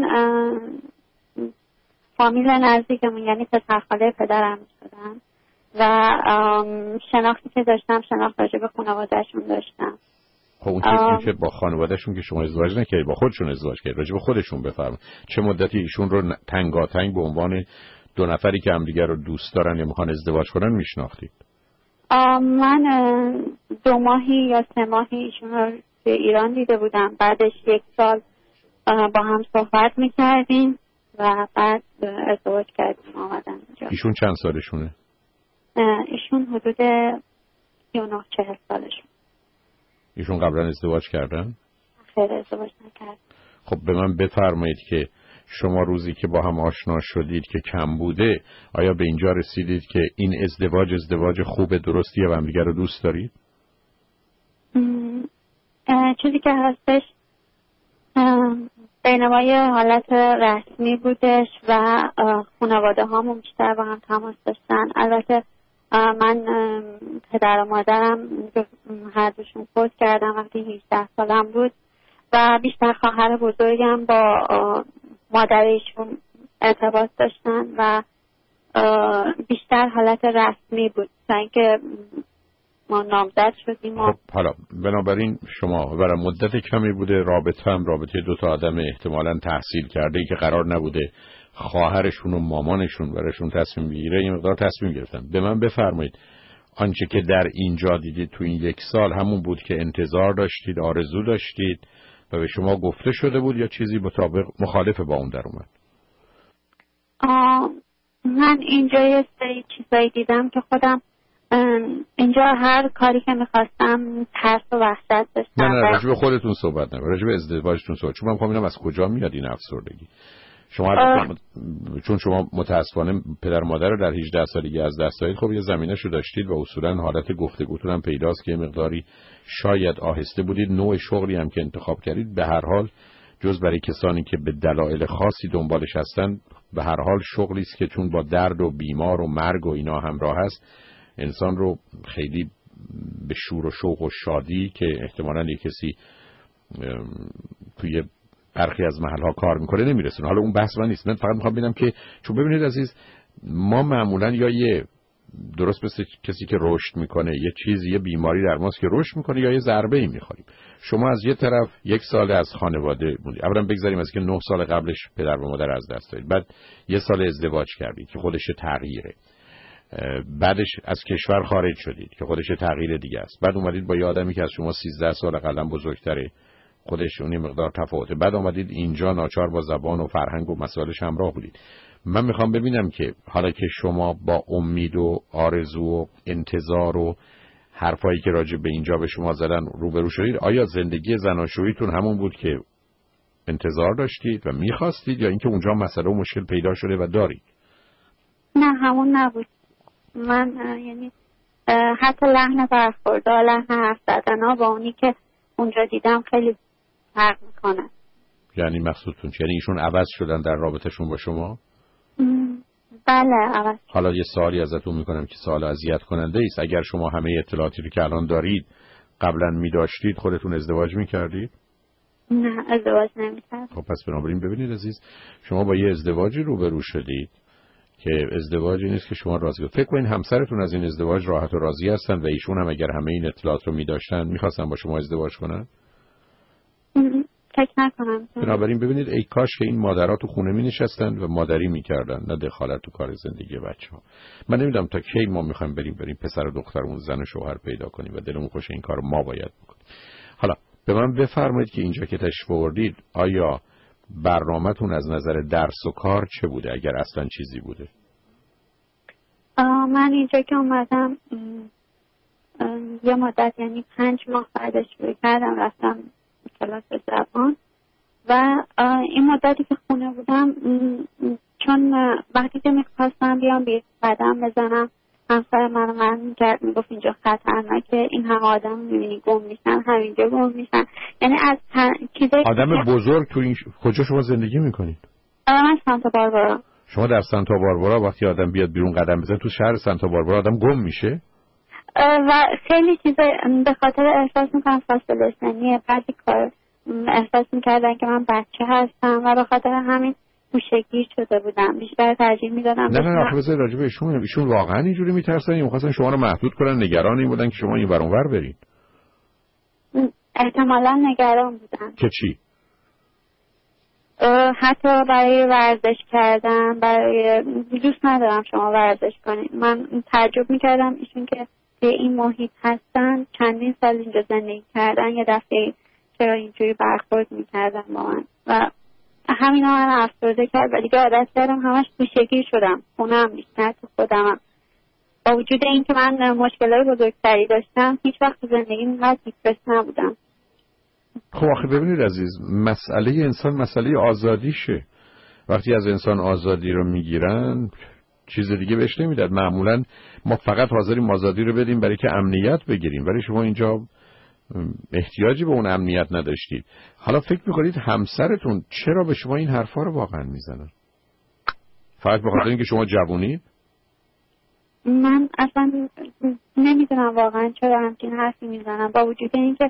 [SPEAKER 18] فامیل نزدیکمون یعنی پسرخاله پدرم شدن و شناختی که داشتم شناخت راجع به خانواده‌شون داشتم.
[SPEAKER 3] خب اون که با خانواده‌شون که شما ازدواج نکردید، با خودشون ازدواج کردید، راجع به خودشون بفرمایید. چه مدتی ایشون رو تنگاتنگ به عنوان 2 نفری که همدیگر رو دوست دارن یا میخوان ازدواج کنن میشناختید؟
[SPEAKER 18] من 2 ماهی یا 3 ماهی ایشون رو به ایران دیده بودم. بعدش 1 سال با هم صحبت میکردیم و بعد ازدواج کردیم آمدن اینجا.
[SPEAKER 3] ایشون چند سالشونه؟
[SPEAKER 18] ایشون حدود 39-40 سالشون.
[SPEAKER 3] ایشون قبلا ازدواج کردن؟
[SPEAKER 18] خیر ازدواج نکرد.
[SPEAKER 3] خب به من بفرمایید که شما روزی که با هم آشنا شدید که کم بوده آیا به اینجا رسیدید که این ازدواج خوب درستیه و هم دیگر رو دوست دارید؟
[SPEAKER 18] چیزی که هستش بین ما یه حالت رسمی بودش و خانواده هامون بیشتر با هم تماس داشتن. البته من پدر و مادرم هر دوشون فوت کردم وقتی 18 سالم بود و بیشتر خواهر بزرگم با مادر ایشون ارتباط داشتن و بیشتر حالت رسمی بود تا اینکه ما نامزد شدیم.
[SPEAKER 3] خب حالا بنابراین شما برای مدت کمی بوده رابطه 2 تا آدم احتمالاً تحصیل کرده که قرار نبوده خواهرشون و مامانشون براشون تصمیم بگیره، یه مقدار تصمیم گرفتن. به من بفرمایید آنچه که در اینجا دیدید تو این 1 سال همون بود که انتظار داشتید، آرزو داشتید و به شما گفته شده بود یا چیزی مخالف با اون در اومد؟
[SPEAKER 18] من اینجا یه سری چیزایی دیدم که خودم اینجا هر کاری که میخواستم ترس و وحشت داشتم.
[SPEAKER 3] نه راجع به خودتون صحبت نکنید، راجع به ازدواجتون صحبت. چون من میخوام ببینم از کجا میاد این افسردگی. چون شما متاسفانه پدر مادر رو در 18 سالگی از دست دادید، خب یه زمینه‌شو داشتید و اصولا حالت گفتگوتون هم پیداست که مقداری شاید آهسته بودید. نوع شغلی هم که انتخاب کردید به هر حال جز برای کسانی که به دلایل خاصی دنبالش هستن، به هر حال شغلی است که چون با درد و بیمار و مرگ و اینا همراه است، انسان رو خیلی به شور و شوق و شادی که احتمالاً یک کسی توی برخی از محلها کار میکنه نمیرسونه. حالا اون بحث من نیست، من فقط میخوام ببینم که چون ببینید عزیز، ما معمولا یا یه درست مثل کسی که رشد میکنه یه چیزی، یه بیماری در ماست که رشد میکنه، یا یه ضربه ای میخوریم. شما از یه طرف 1 سال از خانواده بودید، اولا بگذاریم از که 9 سال قبلش پدر و مادر از دست دادید، بعد 1 سال ازدواج کردید که خودش تغییره، بعدش از کشور خارج شدید که خودش تغییر دیگه است، بعد اومدید با یه آدمی که از شما 13 سال اقلا بزرگتره، خودش اون مقدار تفاوته، بعد اومدید اینجا ناچار با زبان و فرهنگ و مسائلش همراه بودید. من میخوام ببینم که حالا که شما با امید و آرزو و انتظار و حرفایی که راجع به اینجا به شما زدن روبرو شدید، آیا زندگی زناشوییتون همون بود که انتظار داشتید و میخواستید، یا اینکه اونجا مسئله و مشکل پیدا شده و دارید؟
[SPEAKER 12] نه، همون نبود. من یعنی حتی لحن برخورد، لحن حرف زدن با اونی که اونجا دیدم خیلی فرق میکنه.
[SPEAKER 3] یعنی مقصودتون چیه؟ یعنی ایشون عوض شدن در رابطهشون با شما؟
[SPEAKER 12] بله عوض.
[SPEAKER 3] حالا یه سوالی ازتون میکنم که سوال اذیت کننده است. اگر شما همه اطلاعاتی رو که الان دارید قبلا میداشتید، خودتون ازدواج میکردید؟
[SPEAKER 12] نه، ازدواج نمیکردم.
[SPEAKER 3] خب پس بنابراین ببینید عزیز، شما با یه ازدواجی روبرو شدید که ازدواجی نیست که شما راضی. فکر کنین همسرتون از این ازدواج راحت و راضی هستن و ایشون هم اگر همه این اطلاعات رو میداشتن میخواستن با شما ازدواج کنن؟
[SPEAKER 12] فکر نکنم.
[SPEAKER 3] بنابراین ببینید ای کاش که این مادرها تو خونه می نشستن و مادری میکردن، نه دخالت تو کار زندگی بچه‌ها. من نمیدونم تا کی ما میخوایم بریم پسر و دخترمون، زن و شوهر پیدا کنیم و دلمون خوشه این کارو ما باید بکنیم. حالا به من بفرمایید که اینجا که تشریف آوردید آیا برنامه‌تون از نظر درس و کار چه بوده، اگر اصلا چیزی بوده؟
[SPEAKER 12] من اینجا که اومدم یه مدت، یعنی 5 ماه بعدش شروع کردم رفتم کلاس زبان و این مدتی که خونه بودم، چون وقتی که میخواستم بیام قدم بزنم، همسر من میگفت اینجا خطرناکه، این همه آدم میبینی گم میشن، همینجا گم میشن. یعنی از چیزایی
[SPEAKER 3] آدم بزرگ تو این کجا شما زندگی میکنید؟
[SPEAKER 12] من سانتا باربارا.
[SPEAKER 3] شما در سانتا باربارا وقتی آدم بیاد بیرون قدم بزنه تو شهر سانتا باربارا آدم گم میشه؟
[SPEAKER 12] و خیلی چیزا به خاطر احساس میکنم فاصله سنیه، بعضی کار احساس میکردن که من بچه هستم و به خاطر همین گوشه‌گیر شده بودم، بیشتر ترجیح میدادم.
[SPEAKER 3] نه آخه بذار راجع به ایشون واقعا اینجوری میترسن یا میخواستن شما رو محدود کنن، نگران این بودن که شما این ور اون ور برید؟
[SPEAKER 12] احتمالاً نگران بودن که
[SPEAKER 3] چی؟
[SPEAKER 12] حتی برای ورزش کردن، برای دوست ندارم شما ورزش کنید. من تعجب میکردم ایشون که به این محیط هستن، چندین سال اینجا زندگی کردن، یه دفعه چرا اینجوری برخورد میکردن با من و همینا من افسرده کرد و دیگه عادت کردم همش گوشه‌گیر شدم، خونم بیشتر تو خودمم. با وجود این که من مشکلات بزرگتری داشتم، هیچ وقت تو زندگیم اینقدر دیپرس نبودم.
[SPEAKER 3] خب آخه ببینید عزیز، مسئله انسان مسئله آزادیشه. وقتی از انسان آزادی رو میگیرن چیز دیگه بهش نمیدن. معمولا ما فقط حاضریم آزادی رو بدیم برای که امنیت بگیریم، ولی شما اینجا احتیاجی به اون امنیت نداشتید. حالا فکر میکنید همسرتون چرا به شما این حرفا رو واقعا میزنن؟ فقط به خاطر اینکه شما جوونید؟
[SPEAKER 12] من اصلا نمیدونم واقعا چرا همچین حرفی میزنن، با وجود اینکه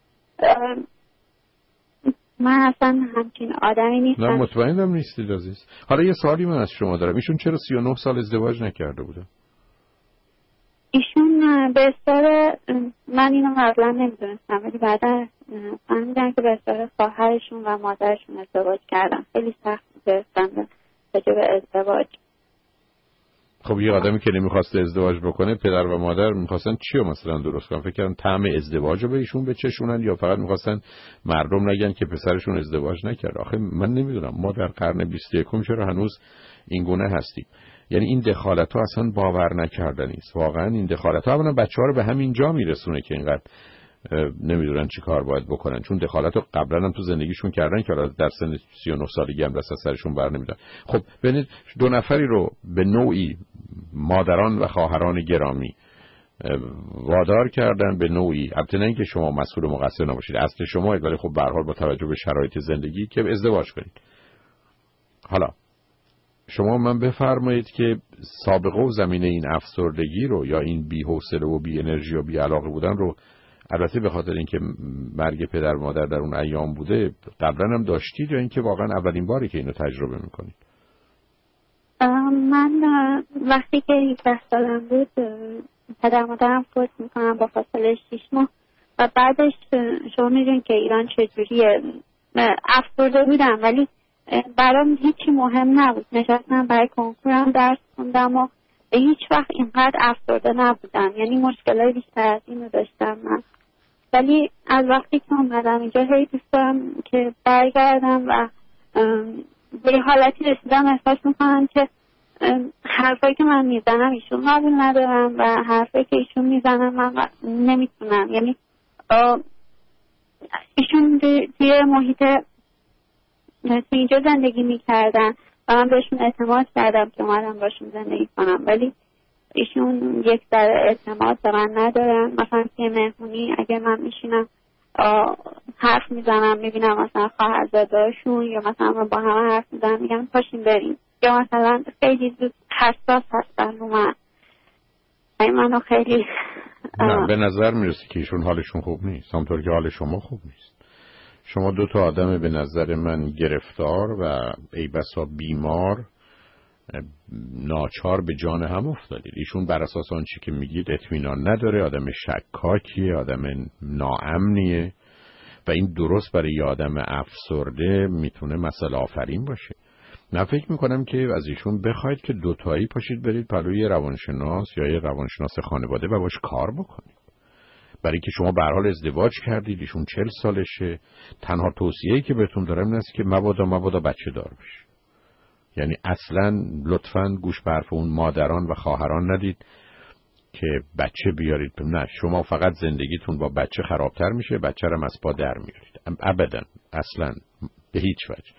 [SPEAKER 12] من اصلا همچین آدمی نیستم.
[SPEAKER 3] نه مطمئنم نیستید عزیز. حالا یه سوالی من از شما دارم، ایشون چرا 39 سال ازدواج نکرده بودن؟
[SPEAKER 12] ایشون به اصطلاح، من اینو قبلا نمیدونستم ولی بعدا فهمیدم که به اصطلاح خواهرشون و مادرشون ازدواج کردن. خیلی سخت گرفتن به ازدواج.
[SPEAKER 3] خب یه آدمی که نمیخواسته ازدواج بکنه، پدر و مادر میخواستن چی رو مثلا درست کنن؟ فکر کردن طعم ازدواج رو به ایشون بچشونن یا فقط میخواستن مردم نگن که پسرشون ازدواج نکرد؟ آخه من نمیدونم ما در قرن 21 چرا هنوز این گونه هستیم. یعنی این دخالت ها اصلا باور نکردنی است. واقعا این دخالت ها اولا بچه‌ها رو به همین جا میرسونه که اینقدر نمیدونن چی کار باید بکنن، چون دخالت رو قبلا هم تو زندگیشون کردن که در سن 39 سالگی هم دست از سرشون بر نمیدن. خب ببینید 2 نفری رو به نوعی مادران و خواهران گرامی وادار کردن، به نوعی البته نه اینکه شما مسئول و مقصر نباشید، اصل شماید، ولی خب به هر حال با توجه به شرایط زندگی که ازدواج کنید. حالا شما من بفرمایید که سابقه و زمینه این افسردگی رو یا این بی‌حوصله و بی انرژی و بی علاقه بودن رو، البته به خاطر اینکه مرگ پدر و مادر در اون ایام بوده، قبلا هم داشتید یا اینکه واقعا اولین باری که اینو تجربه میکنید؟
[SPEAKER 18] من وقتی که 17 سالم بود پدر مادرم فوت میکنم با فاصله 6 ماه و بعدش شما میدونید که ایران چجوریه. افسرده بودم ولی برام هیچی مهم نبود، نشستم برای کنکورم درس خوندم و به هیچ وقت اینقدر افسرده نبودم، یعنی مشکلای بیشتر از اینو داشتم من. ولی از وقتی که اومدم اینجا هی دوست دارم که برگردم و به حالتی رسیدم احساس میکنم که حرفایی که من میزنم ایشون قبول ندارم و حرفایی که ایشون میزنم من نمیتونم، یعنی ایشون توی محیط اینجا زندگی میکردن و من بهشون اعتماد کردم که اومدم باشون زندگی کنم، ولی ایشون یک ذره اعتماد به من ندارن. مثلا توی مهمونی اگه من میشینم حرف میزنم میبینم مثلا خواهرزاده‌هاشون یا مثلا با همه حرف میزنم میگم پاشین بریم، یا مثلا خیلی زود حساس هستن رو منو خیلی
[SPEAKER 3] نه به نظر میرسه که ایشون حالشون خوب نیست، همونطور که حال شما خوب نیست. شما 2 تا آدم به نظر من گرفتار و ای بسا بیمار ناچار به جان هم افتادید. ایشون بر اساس آن چی که میگید اطمینان نداره، آدم شکاکیه، آدم ناامنیه و این درست برای یه آدم افسرده میتونه مسئله آفرین باشه. من فکر میکنم که از ایشون بخواید که 2 تایی پاشید برید پلوی روانشناس یا یه روانشناس خانواده و باش کار بکنید، برای که شما به هر حال ازدواج کردید، ایشون 40 سالشه. تنها توصیه‌ای که بهتون دارم این است که مبادا بچه دار بشید. یعنی اصلا لطفاً گوش به حرف اون مادران و خواهران ندید که بچه بیارید. نه، شما فقط زندگیتون با بچه خرابتر میشه، بچه رو از پا در میارید. ابدا، اصلا به هیچ وجه.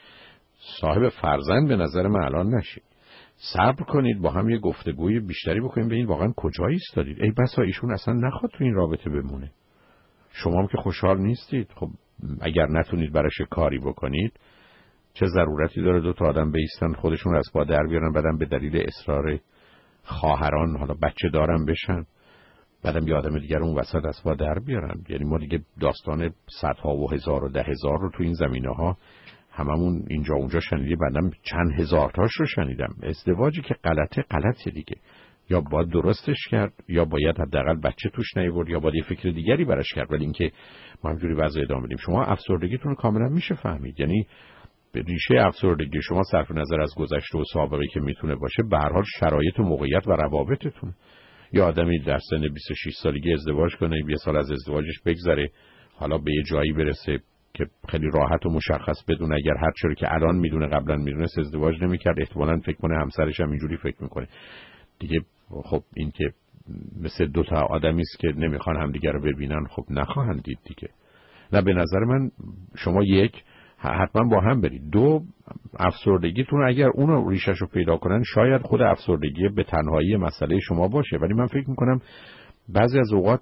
[SPEAKER 3] صاحب فرزند به نظر من الان نشید. صبر کنید، با هم یه گفتگوی بیشتری بکنید، ببینید واقعا کجا ایستادید. ای بسا ایشون اصلا نخواد تو این رابطه بمونه، شما هم که خوشحال نیستید. خب اگر نتونید براش کاری بکنید چه ضرورتی داره 2 تا آدم بیستن خودشون از پا در بیارن، بعدم به دلیل اصرار خواهران حالا بچه دارن بشن، بعدم یه آدم دیگر اون وسط از پا در بیارن. یعنی ما دیگه داستان صدها و هزار و 10,000 رو تو این زمینه‌ها هممون اینجا اونجا شنیدیم، بعدم چند هزار تاش رو شنیدم. ازدواجی که غلطه دیگه، یا باید درستش کرد یا باید حداقل بچه توش نیورد یا باید یه فکر دیگری براش کرد. ولی اینکه ما همجوری وضع ادامه بدیم. شما افسردگیتون رو کاملا میشه فهمید. یعنی به ریشه افسردگی شما صرف نظر از گذشته و سابقه که میتونه باشه، به هر حال شرایط و موقعیت و روابطتون. یا آدمی در سن 26 سالگی ازدواج کنه، 2 سال از ازدواجش بگذره، حالا به یه جایی برسه که خیلی راحت و مشخص بدونه اگر هر چیزی که الان میدونه قبلا میدونست ازدواج نمیکرد، احتمالاً فکر کنه همسرش هم اینجوری فکر میکنه دیگه. خب این که مثل 2 تا آدمی است که نمیخوان همدیگه رو ببینن، خب نخواهند دید دیگه. نه به نظر من شما 1 حتما با هم برید، 2 افسردگیتون اگر اون رو ریشش رو پیدا کنن شاید خود افسردگی به تنهایی مسئله شما باشه. ولی من فکر میکنم بعضی از اوقات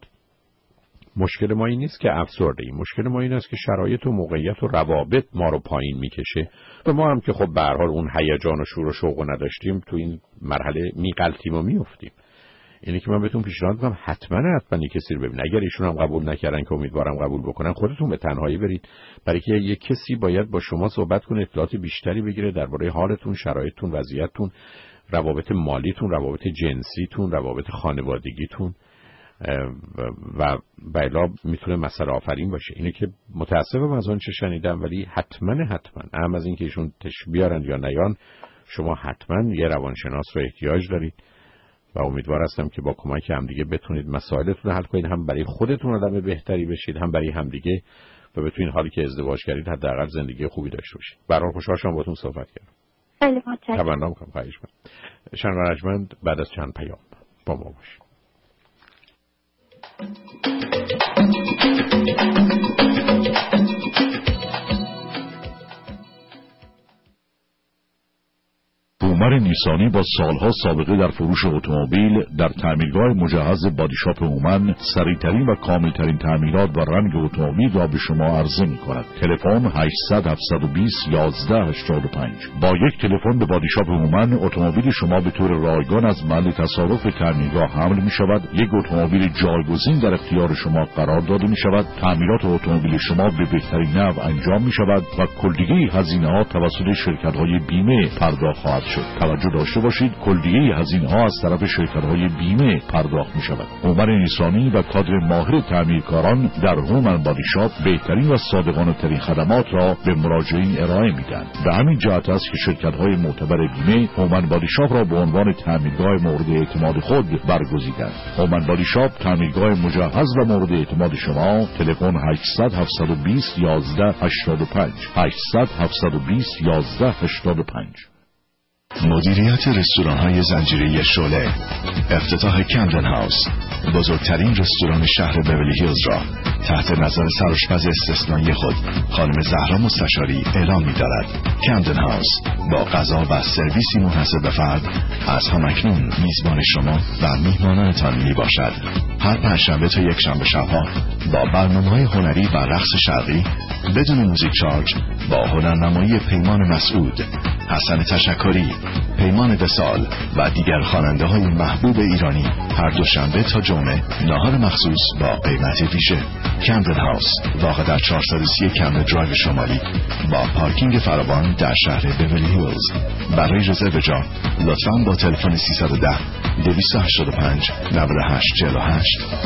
[SPEAKER 3] مشکل ما این نیست که افسردگی، مشکل ما این است که شرایط و موقعیت و روابط ما رو پایین میکشه و ما هم که خب به هر حال اون هیجان و شور و شوق نداشتیم تو این مرحله میغلطیم و میافتیم. اینه که من بهتون پیشنهاد میکنم حتما یه کسی رو ببینید. اگر ایشون هم قبول نکردن که امیدوارم قبول بکنن، خودتون به تنهایی برید، برای که یه کسی باید با شما صحبت کنه، اطلاعات بیشتری بگیره درباره حالتون، شرایطتون، وضعیتتون، روابط مالیتون، روابط جنسیتون، روابط خانوادگیتون و بالا میتونه مسئله آفرین باشه. اینه که متاسفم از اون چه شنیدم، ولی حتما اهم از این که ایشون بیارن یا نیان، شما حتما یه روانشناس رو احتیاج دارید و امیدوار هستم که با کمک همدیگه بتونید مسائلتون رو حل کنید، هم برای خودتون آدم بهتری بشید، هم برای همدیگه، و بتونید حالی که ازدواج کردید حداقل زندگی خوبی داشته باشید. برای خوشحال شدم باهاتون صحبت کردم.
[SPEAKER 18] خیلی متشکرم.
[SPEAKER 3] تمنا می‌کنم. خواهش می‌کنم. شنوندگان ارجمند، بعد از چند پیام با ما باشید.
[SPEAKER 16] هومن نیسانی با سالها سابقه در فروش اتومبیل در تعمیرگاه مجهز بادیشاپ هومن سریعترین و کاملترین تعمیرات و رنگ اتومبیل را به شما عرضه می‌کند. تلفن 800 720 1185. با یک تلفن به بادیشاپ هومن اتومبیل شما به طور رایگان از محل تصارف تعمیرگاه حمل می‌شود. یک اتومبیل جایگزین در اختیار شما قرار داده می‌شود. تعمیرات اتومبیل شما به بهترین نحو انجام می‌شود و کلگی هزینه‌ها توسط شرکت‌های بیمه پرداخت خواهد شد. توجه داشته باشید کلیه هزینه‌ها از طرف شرکت‌های بیمه پرداخت می‌شود. هومن نیسانی و کادر ماهر تعمیرکاران در هومن بادیشاپ بهترین و صادقانه‌ترین خدمات را به مراجعین ارائه می‌دهند. به همین جهت است که شرکت‌های معتبر بیمه هومن بادیشاپ را به عنوان تعمیرگاه مورد اعتماد خود برگزیدند. هومن بادیشاپ تعمیرگاه مجهز و مورد اعتماد شما. تلفن 800 720 1185 800 720 1185.
[SPEAKER 8] مدیریت رستوران‌های زنجیره شعله، افتتاح کمدن هاوس، بزرگترین رستوران شهر بیولی هیلز را تحت نظر سرآشپز استثنایی خود خانم زهرا مستشاری اعلام می‌دارد. کمدن هاوس با غذا و سرویسی منحصر به فرد از همکنون میزبان شما و میهمانانتان میباشد. هر پنجشنبه تا یکشنبه شب‌ها با برنامه‌های هنری و رقص شرقی بدون موزیک چارج با هنرنمایی پیمان مسعود، حسن تشکری، پیمان وصال و دیگر خواننده‌های محبوب ایرانی هر دوشنبه تا جمعه ناهار مخصوص با قیمت ویژه. کمدن هاوس واقع در 430 کمدن درایو شمالی با پارکینگ فراوان در شهر بیولی هیلز. برای رزرو جا لطفاً با تلفن 310 285 9848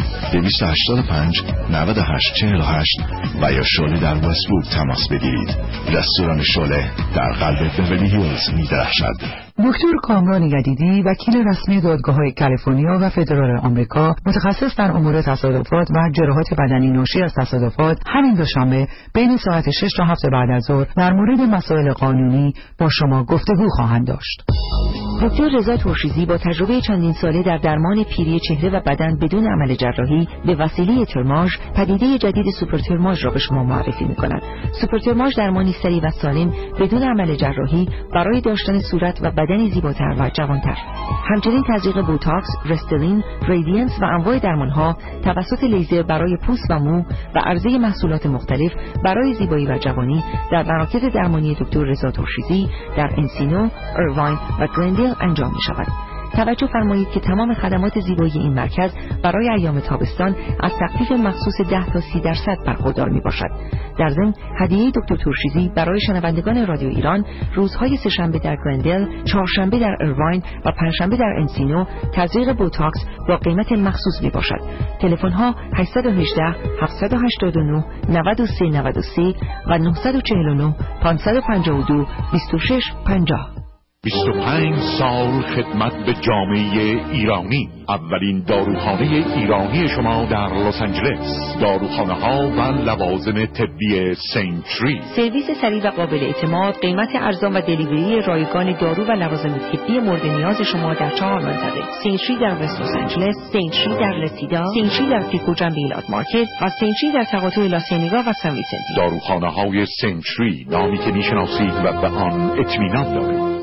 [SPEAKER 8] 285 9848 و یا شعله در وست‌وود تماس بگیرید. رستوران شعله در قلب بیولی هیلز می‌درخشد.
[SPEAKER 2] دکتر کامران یدیدی وکیل رسمی دادگاه‌های کالیفرنیا و فدرال آمریکا متخصص در امور تصادفات و جراحات بدنی ناشی از تصادفات همین دوشنبه بین ساعت 6 تا 7 بعد از ظهر در مورد مسائل قانونی با شما گفتگو خواهند داشت.
[SPEAKER 7] دکتر رضا ترشیزی با تجربه چندین ساله در درمان پیری چهره و بدن بدون عمل جراحی به وسیله ترماژ پدیده جدید سوپر ترماژ را به شما معرفی می‌کند. سوپر ترماژ درمانی سریع و سالم بدون عمل جراحی برای داشتن صورت و بدنی زیباتر و جوانتر. همچنین تزریق بوتاکس، رستلین، ریدینس و انواع درمانها توسط لیزر برای پوست و مو و عرضه محصولات مختلف برای زیبایی و جوانی در مراکز درمانی دکتر رضا ترشیزی در انسینو، ایرواین و گلندل انجام می شود. توجه فرمایید که تمام خدمات زیبایی این مرکز برای ایام تابستان از تخفیف مخصوص 10 تا 30% برخوردار می باشد. در ضمن هدیه دکتر ترشیزی برای شنوندگان رادیو ایران روزهای سه‌شنبه در گلندل، چهارشنبه در ایرواین و پنجشنبه در انسینو تزریق بوتاکس با قیمت مخصوص می باشد. تلفن ها 818 789 9393 و 949 552 2650.
[SPEAKER 16] 25 سال خدمت به جامعه ایرانی. اولین داروخانه ایرانی شما در لس آنجلس. داروخانه ها و لوازم طبی سنچری.
[SPEAKER 7] سرویس سریع و قابل اعتماد، قیمت ارزان و دلیوری رایگان دارو و لوازم طبی مورد نیاز شما در 4 منطقه: سنچری در وست لس آنجلس، سنچری در لسیدا، سنچری در پیکو جنب ایلات مارکت و سنچری در تقاطع لاسینیگا و سن ویسنتی.
[SPEAKER 16] داروخانه های سنچری، نامی که میشناسید و به آن اطمینان دارید.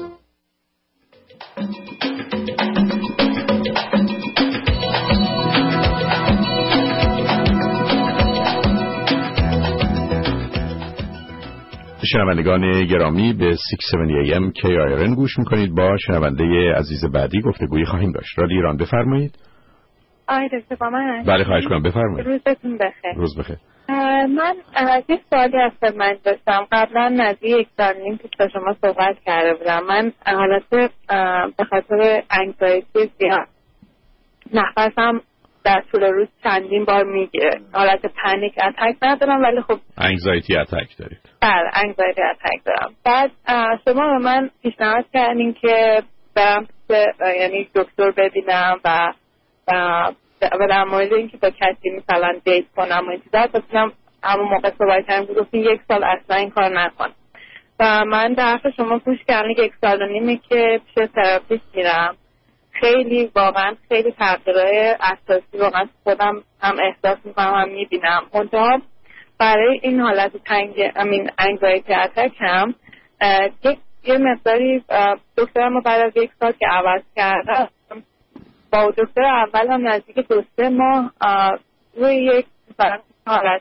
[SPEAKER 3] شنوندگان گرامی به 670 AM KIRN گوش میکنید. با شنونده عزیز بعدی گفتگویی خواهیم داشت. رادیو ایران بفرمایید.
[SPEAKER 18] آقای دکتر با من
[SPEAKER 3] بله خواهش کنم بفرمایید.
[SPEAKER 18] روزتون بخیر.
[SPEAKER 3] روز بخیر.
[SPEAKER 18] من یک سوالی از خدمت داشتم. قبلا نزدیک 1 سال نیم پیش با شما صحبت کرده بودم. من حالت به خاطر انگزایتی زیاد نفسم در طول روز چندین بار میگیره. حالت پنیک اتک ندارم ولی خب
[SPEAKER 3] انگزایتی اتک دارید.
[SPEAKER 18] بله انگزایتی اتک دارم. بعد شما به من پیشنهاد کردین که برم یعنی دکتر ببینم و در مورد اینکه با کسی مثلا دیت کنم و این چیزا گفتم همون موقع صحبت کردیم گفتین 1 سال اصلا این کار نکن. و من در حرف شما گوش کردم 1 سال و نیمه که پیش تراپیست میرم. خیلی واقعا خیلی تغییرهای اساسی واقعا خودم هم احساس میکنم هم میبینم. منتها
[SPEAKER 12] برای این حالت انگزایتی اتک هم یه مقداری دکترم بعد از 1 سال که عوض کردم با دکتر اول هم نزدیک 2-3 ماه روی یک حالت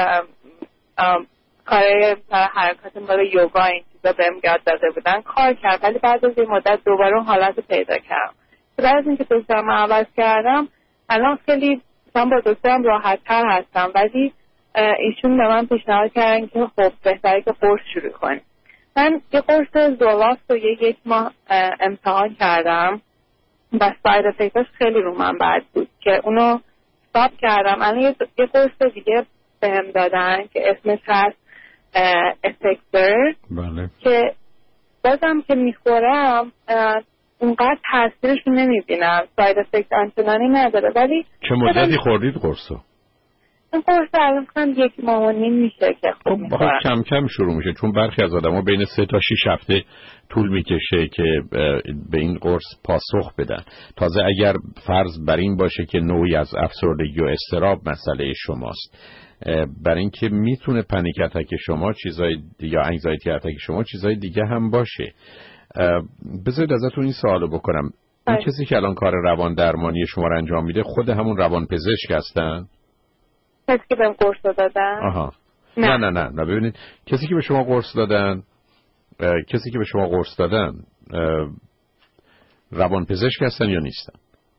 [SPEAKER 12] کار حرکات برای یوگا این چیزا بهم یاد داده بودن کار کرد، ولی بعد از این مدت دوباره حالت پیدا کردم. بعد از اینکه دکترم عوض کردم الان خیلی با دکترم راحت تر هستم، ولی ایشون به من پیشنهاد کردن که خب بهتره که قرص شروع کنیم. من یه قرص زولاست رو 1 ماه امتحان کردم و ساید افکتش خیلی رو من بد بود که اونو استاپ کردم. الان یه قرص دیگه بهم دادن که اسمش هست افکتر.
[SPEAKER 3] بله.
[SPEAKER 12] که بازم که میخورم اونقدر تاثیرش رو نمیبینم، ساید افکت آنچنانی نداره. ولی
[SPEAKER 3] چه مدتی خوردید قرصو؟
[SPEAKER 12] این قرص الان 1.5 ماه میشه که خوب میخورم.
[SPEAKER 3] کم کم شروع میشه، چون برخی از آدم ها بین 3 تا 6 هفته طول میکشه که به این قرص پاسخ بدن. تازه اگر فرض بر این باشه که نوعی از افسردگی و اضطراب مسئله شماست، برای اینکه میتونه پنیک اتک شما چیزای یا انگزایتی اتک شما چیزای دیگه هم باشه. بذارید ازتون این سوالو بکنم، این کسی که الان کار روان درمانی شما رو انجام میده خود همون روان پزشک هستن؟
[SPEAKER 12] کسی که بهم قرص دادن؟
[SPEAKER 3] آها. نه ببینید، کسی که به شما قرص دادن روان پزشک هستن یا نیستن؟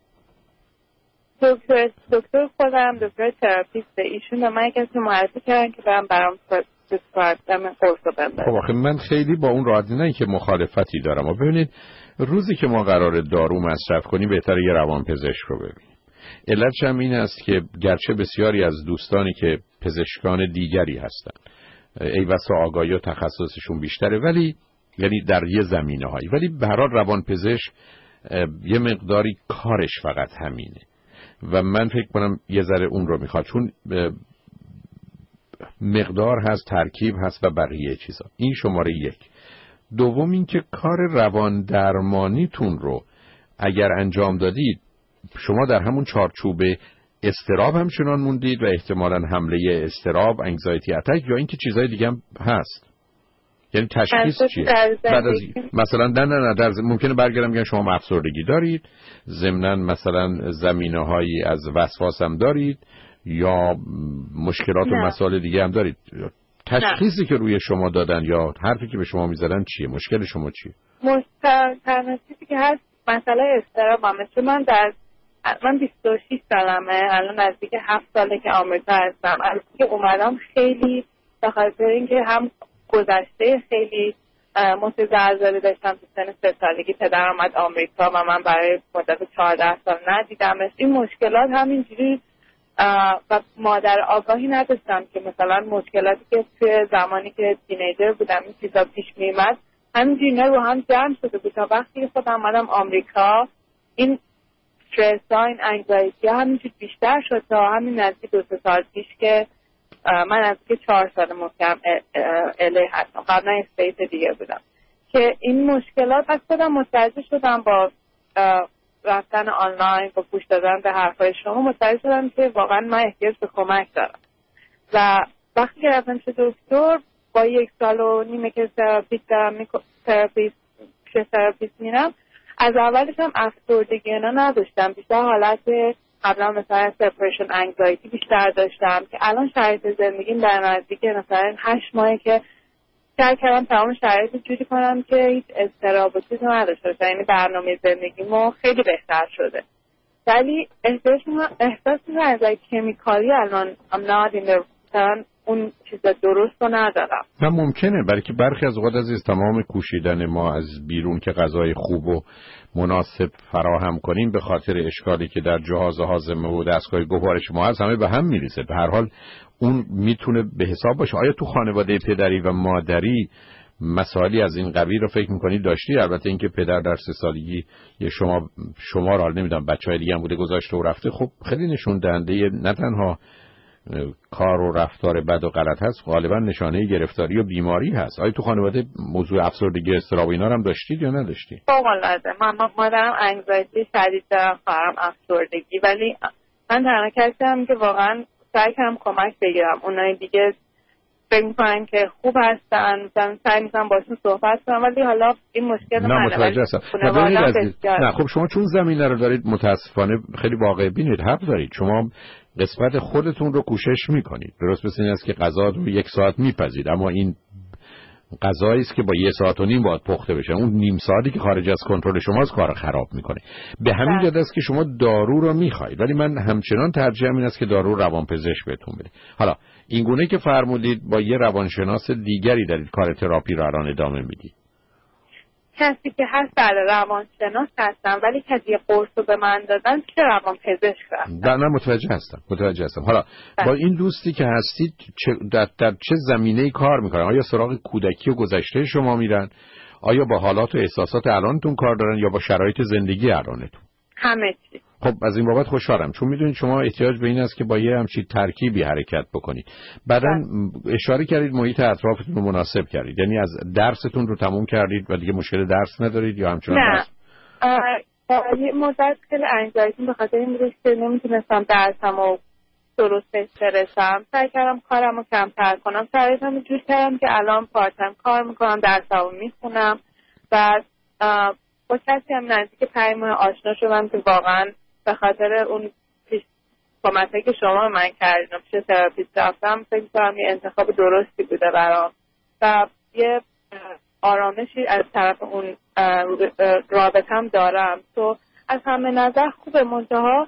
[SPEAKER 12] دکتر خودم دکتر تراپیسته، ایشون به من کسی معرفی کردن که برام قرص رو بهم.
[SPEAKER 3] خب آخه من خیلی با اون راضی نه که مخالفتی دارم. و ببینید روزی که ما قراره دارو مصرف کنیم بهتره یه روان پزشک رو ببینیم. علتش هم این است که گرچه بسیاری از دوستانی که پزشکان دیگری هستن ای بسا آگاهی و تخصصشون بیشتره، ولی یعنی در یه زمینه‌هایی، ولی به هر حال روان پزشک یه مقداری کارش فقط همینه و من فکر کنم یه ذره اون رو میخواد، چون مقدار هست، ترکیب هست و بقیه چیزا. این شماره 1. دوم این که کار روان درمانیتون رو اگر انجام دادید شما در همون چارچوب اضطراب همچنان موندید و احتمالاً حمله اضطراب، انگزایتی اتک، یا اینکه چیزای دیگه هم هست. یعنی تشخیص چیه؟ بعد از مثلا نه ممکنه برگردم بگم شما افسردگی دارید، ضمناً مثلا زمینه‌هایی از وسواس هم دارید یا مشکلات و مسائل دیگه هم دارید. تشخیصی که روی شما دادن یا حرفی که به شما میزدن چیه؟ مشکل شما چیه؟
[SPEAKER 12] تنها چیزی که هست مسئله اضطرابمه، چون من 26 سالمه، الان نزدیک 7 ساله که آمریکا هستم. از که اومدم خیلی به خاطر اینکه هم گذشته خیلی متزلزلی داشتم تو سن 3 سالگی، پدرم اومد آمریکا و من برای مدت 14 سال ندیدمش. این مشکلات همینجوری و مادر آگاهی نداشتم که مثلا مشکلاتی که توی زمانی که تینیجر بودم این چیزا پیش میمد همینجوری رو هم جمع شده بود تا وقتی خودم اومدم آمریکا این استرس ها، این انگزایتی ها همینجوری بیشتر شد تا همین نزدیک 2 سال پیش که من از که 4 سال محکم الی هستم. قبلا استیت دیگه بودم که این مشکلات از خودم متوجه شدم با رفتن آنلاین و گوش دادن به حرفای شما متوجه شدم که واقعا من احتیاج به کمک دارم و وقتی که رفتم چه دکتر با 1 سال و نیمه که تراپیست میرم، از اولش هم افسردگی اینا نداشتم، بیشتر حالت قبلا مثلا سپریشن انگزایتی بیشتر داشتم که الان شرایط زندگیم در نزدیک مثلا 8 ماهه که سعی کردم تمام شرایط جوری کنم که هیچ اضطراب و چیزی نداشته باشه، یعنی برنامه زندگیمو خیلی بهتر شده. ولی احساس از کمیکالی الان مثلا اون چیز درست رو ندارم.
[SPEAKER 3] نه ممکنه، برای که برخی از اوقات عزیز تمام کوشیدن ما از بیرون که غذای خوب و مناسب فراهم کنیم به خاطر اشکالی که در جهاز هاضمه و دستگاه گوارش ما هست همه به هم میریزه. به هر حال اون میتونه به حساب باشه. آیا تو خانواده پدری و مادری مسائلی از این قبیل رو فکر میکنید داشتی؟ البته اینکه پدر در 3 سالگی شما رو نمیدونم بچهای دیگه هم بوده گذاشته و رفته، خب خیلی نشون دهنده نه تنها کار و رفتار بد و غلط هست، غالبا نشانه گرفتاری و بیماری هست. آیا تو خانواده موضوع افسردگی اضطراب اینا رو هم داشتید یا نداشتید؟
[SPEAKER 12] فوق‌العاده. مادرم انگزایتی شدید دارم، خواهرم افسردگی، ولی من تنها کسی هم که واقعا سعی کنم کمک بگیرم. اونایی دیگه فکر میکنن که خوب هستن، مثلا سعی میکنم باشون صحبت کنم، ولی حالا این مشکل منه.
[SPEAKER 3] نه متوجه هستم. نه خب شما چون زمینه رو دارید متاسفانه خیلی واقع بینید، حق دارید. شما قسمت خودتون رو کوشش میکنید. درست مثل این است که غذا رو 1 ساعت میپزید، اما این غذایی است که با 1.5 ساعت باید پخته بشه. اون نیم ساعتی که خارج از کنترل شماست کار خراب میکنه. به همین جهت است که شما دارو رو میخواید، ولی من همچنان ترجیحم این است که دارو روانپزشک بهتون بده. حالا این گونه که فرمودید با یه روانشناس دیگری دارید کار تراپی رو الان ادامه میدید؟
[SPEAKER 12] کسی که هست در روانشناس هستم، ولی کسی قرص رو به من دادن چه روانپزشک رفتم.
[SPEAKER 3] نه متوجه هستم. حالا با این دوستی که هستید در چه زمینه‌ای کار میکنن؟ آیا سراغ کودکی و گذشته شما میرن؟ آیا با حالات و احساسات الانتون کار دارن یا با شرایط زندگی الانتون؟
[SPEAKER 12] همه چی.
[SPEAKER 3] خب از این بابت خوشحالم، چون میدونید شما احتیاج به این است که با یه همچین ترکیبی حرکت بکنید. بعداً اشاره کردید محیط اطرافتون رو مناسب کردید، یعنی از درستون رو تموم کردید و دیگه مشکل درس ندارید یا همچنان؟
[SPEAKER 12] نه یه مدت خیلی انگزایتی به خاطر این بود که نمیتونستم درسمو درست برسم، سعی کردم کارمو کمتر کنم، سعیتم جور کردم که الان پارت تایم کار میکنم، درسمو میخونم. بعد با کسی هم نزدیک 5 ماه آشنا شدم که واقعا به خاطر اون کمکی که شما من کردین پیش تراپیست رفتم، فکر کنم یه انتخاب درستی بوده برام و یه آرامشی از طرف اون رابطم دارم. تو از همه نظر خوبه، منتها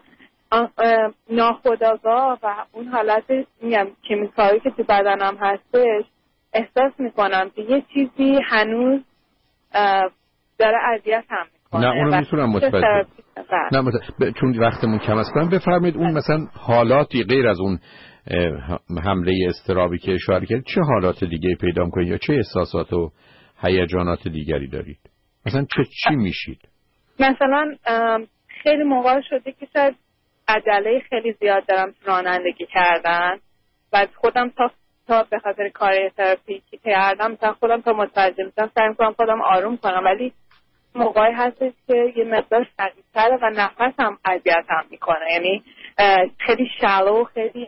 [SPEAKER 12] ناخودآگاه و اون حالت میگم کیمیکایی که تو بدنم هستش احساس میکنم که یه چیزی هنوز داره اذیت هم میکنه.
[SPEAKER 3] نه اونو میتونم متوجه. چون وقتمون کم است بفرمایید اون مثلا حالاتی غیر از اون حمله اضطرابی که اشاره کردید چه حالات دیگه پیدا میکنید یا چه احساسات و هیجانات دیگری دارید؟ مثلا چی میشید؟
[SPEAKER 12] مثلا خیلی موقع شده که شاید عجله خیلی زیاد دارم رانندگی کردن و خودم تا به خاطر کار تراپی که کردم تا خودم تا متوجه میشم سعی میکنم خودم آروم کنم، ولی موقعی هستش که یه مقدار شدیدتره و نفسم اذیتم میکنه، یعنی خیلی شلو، خیلی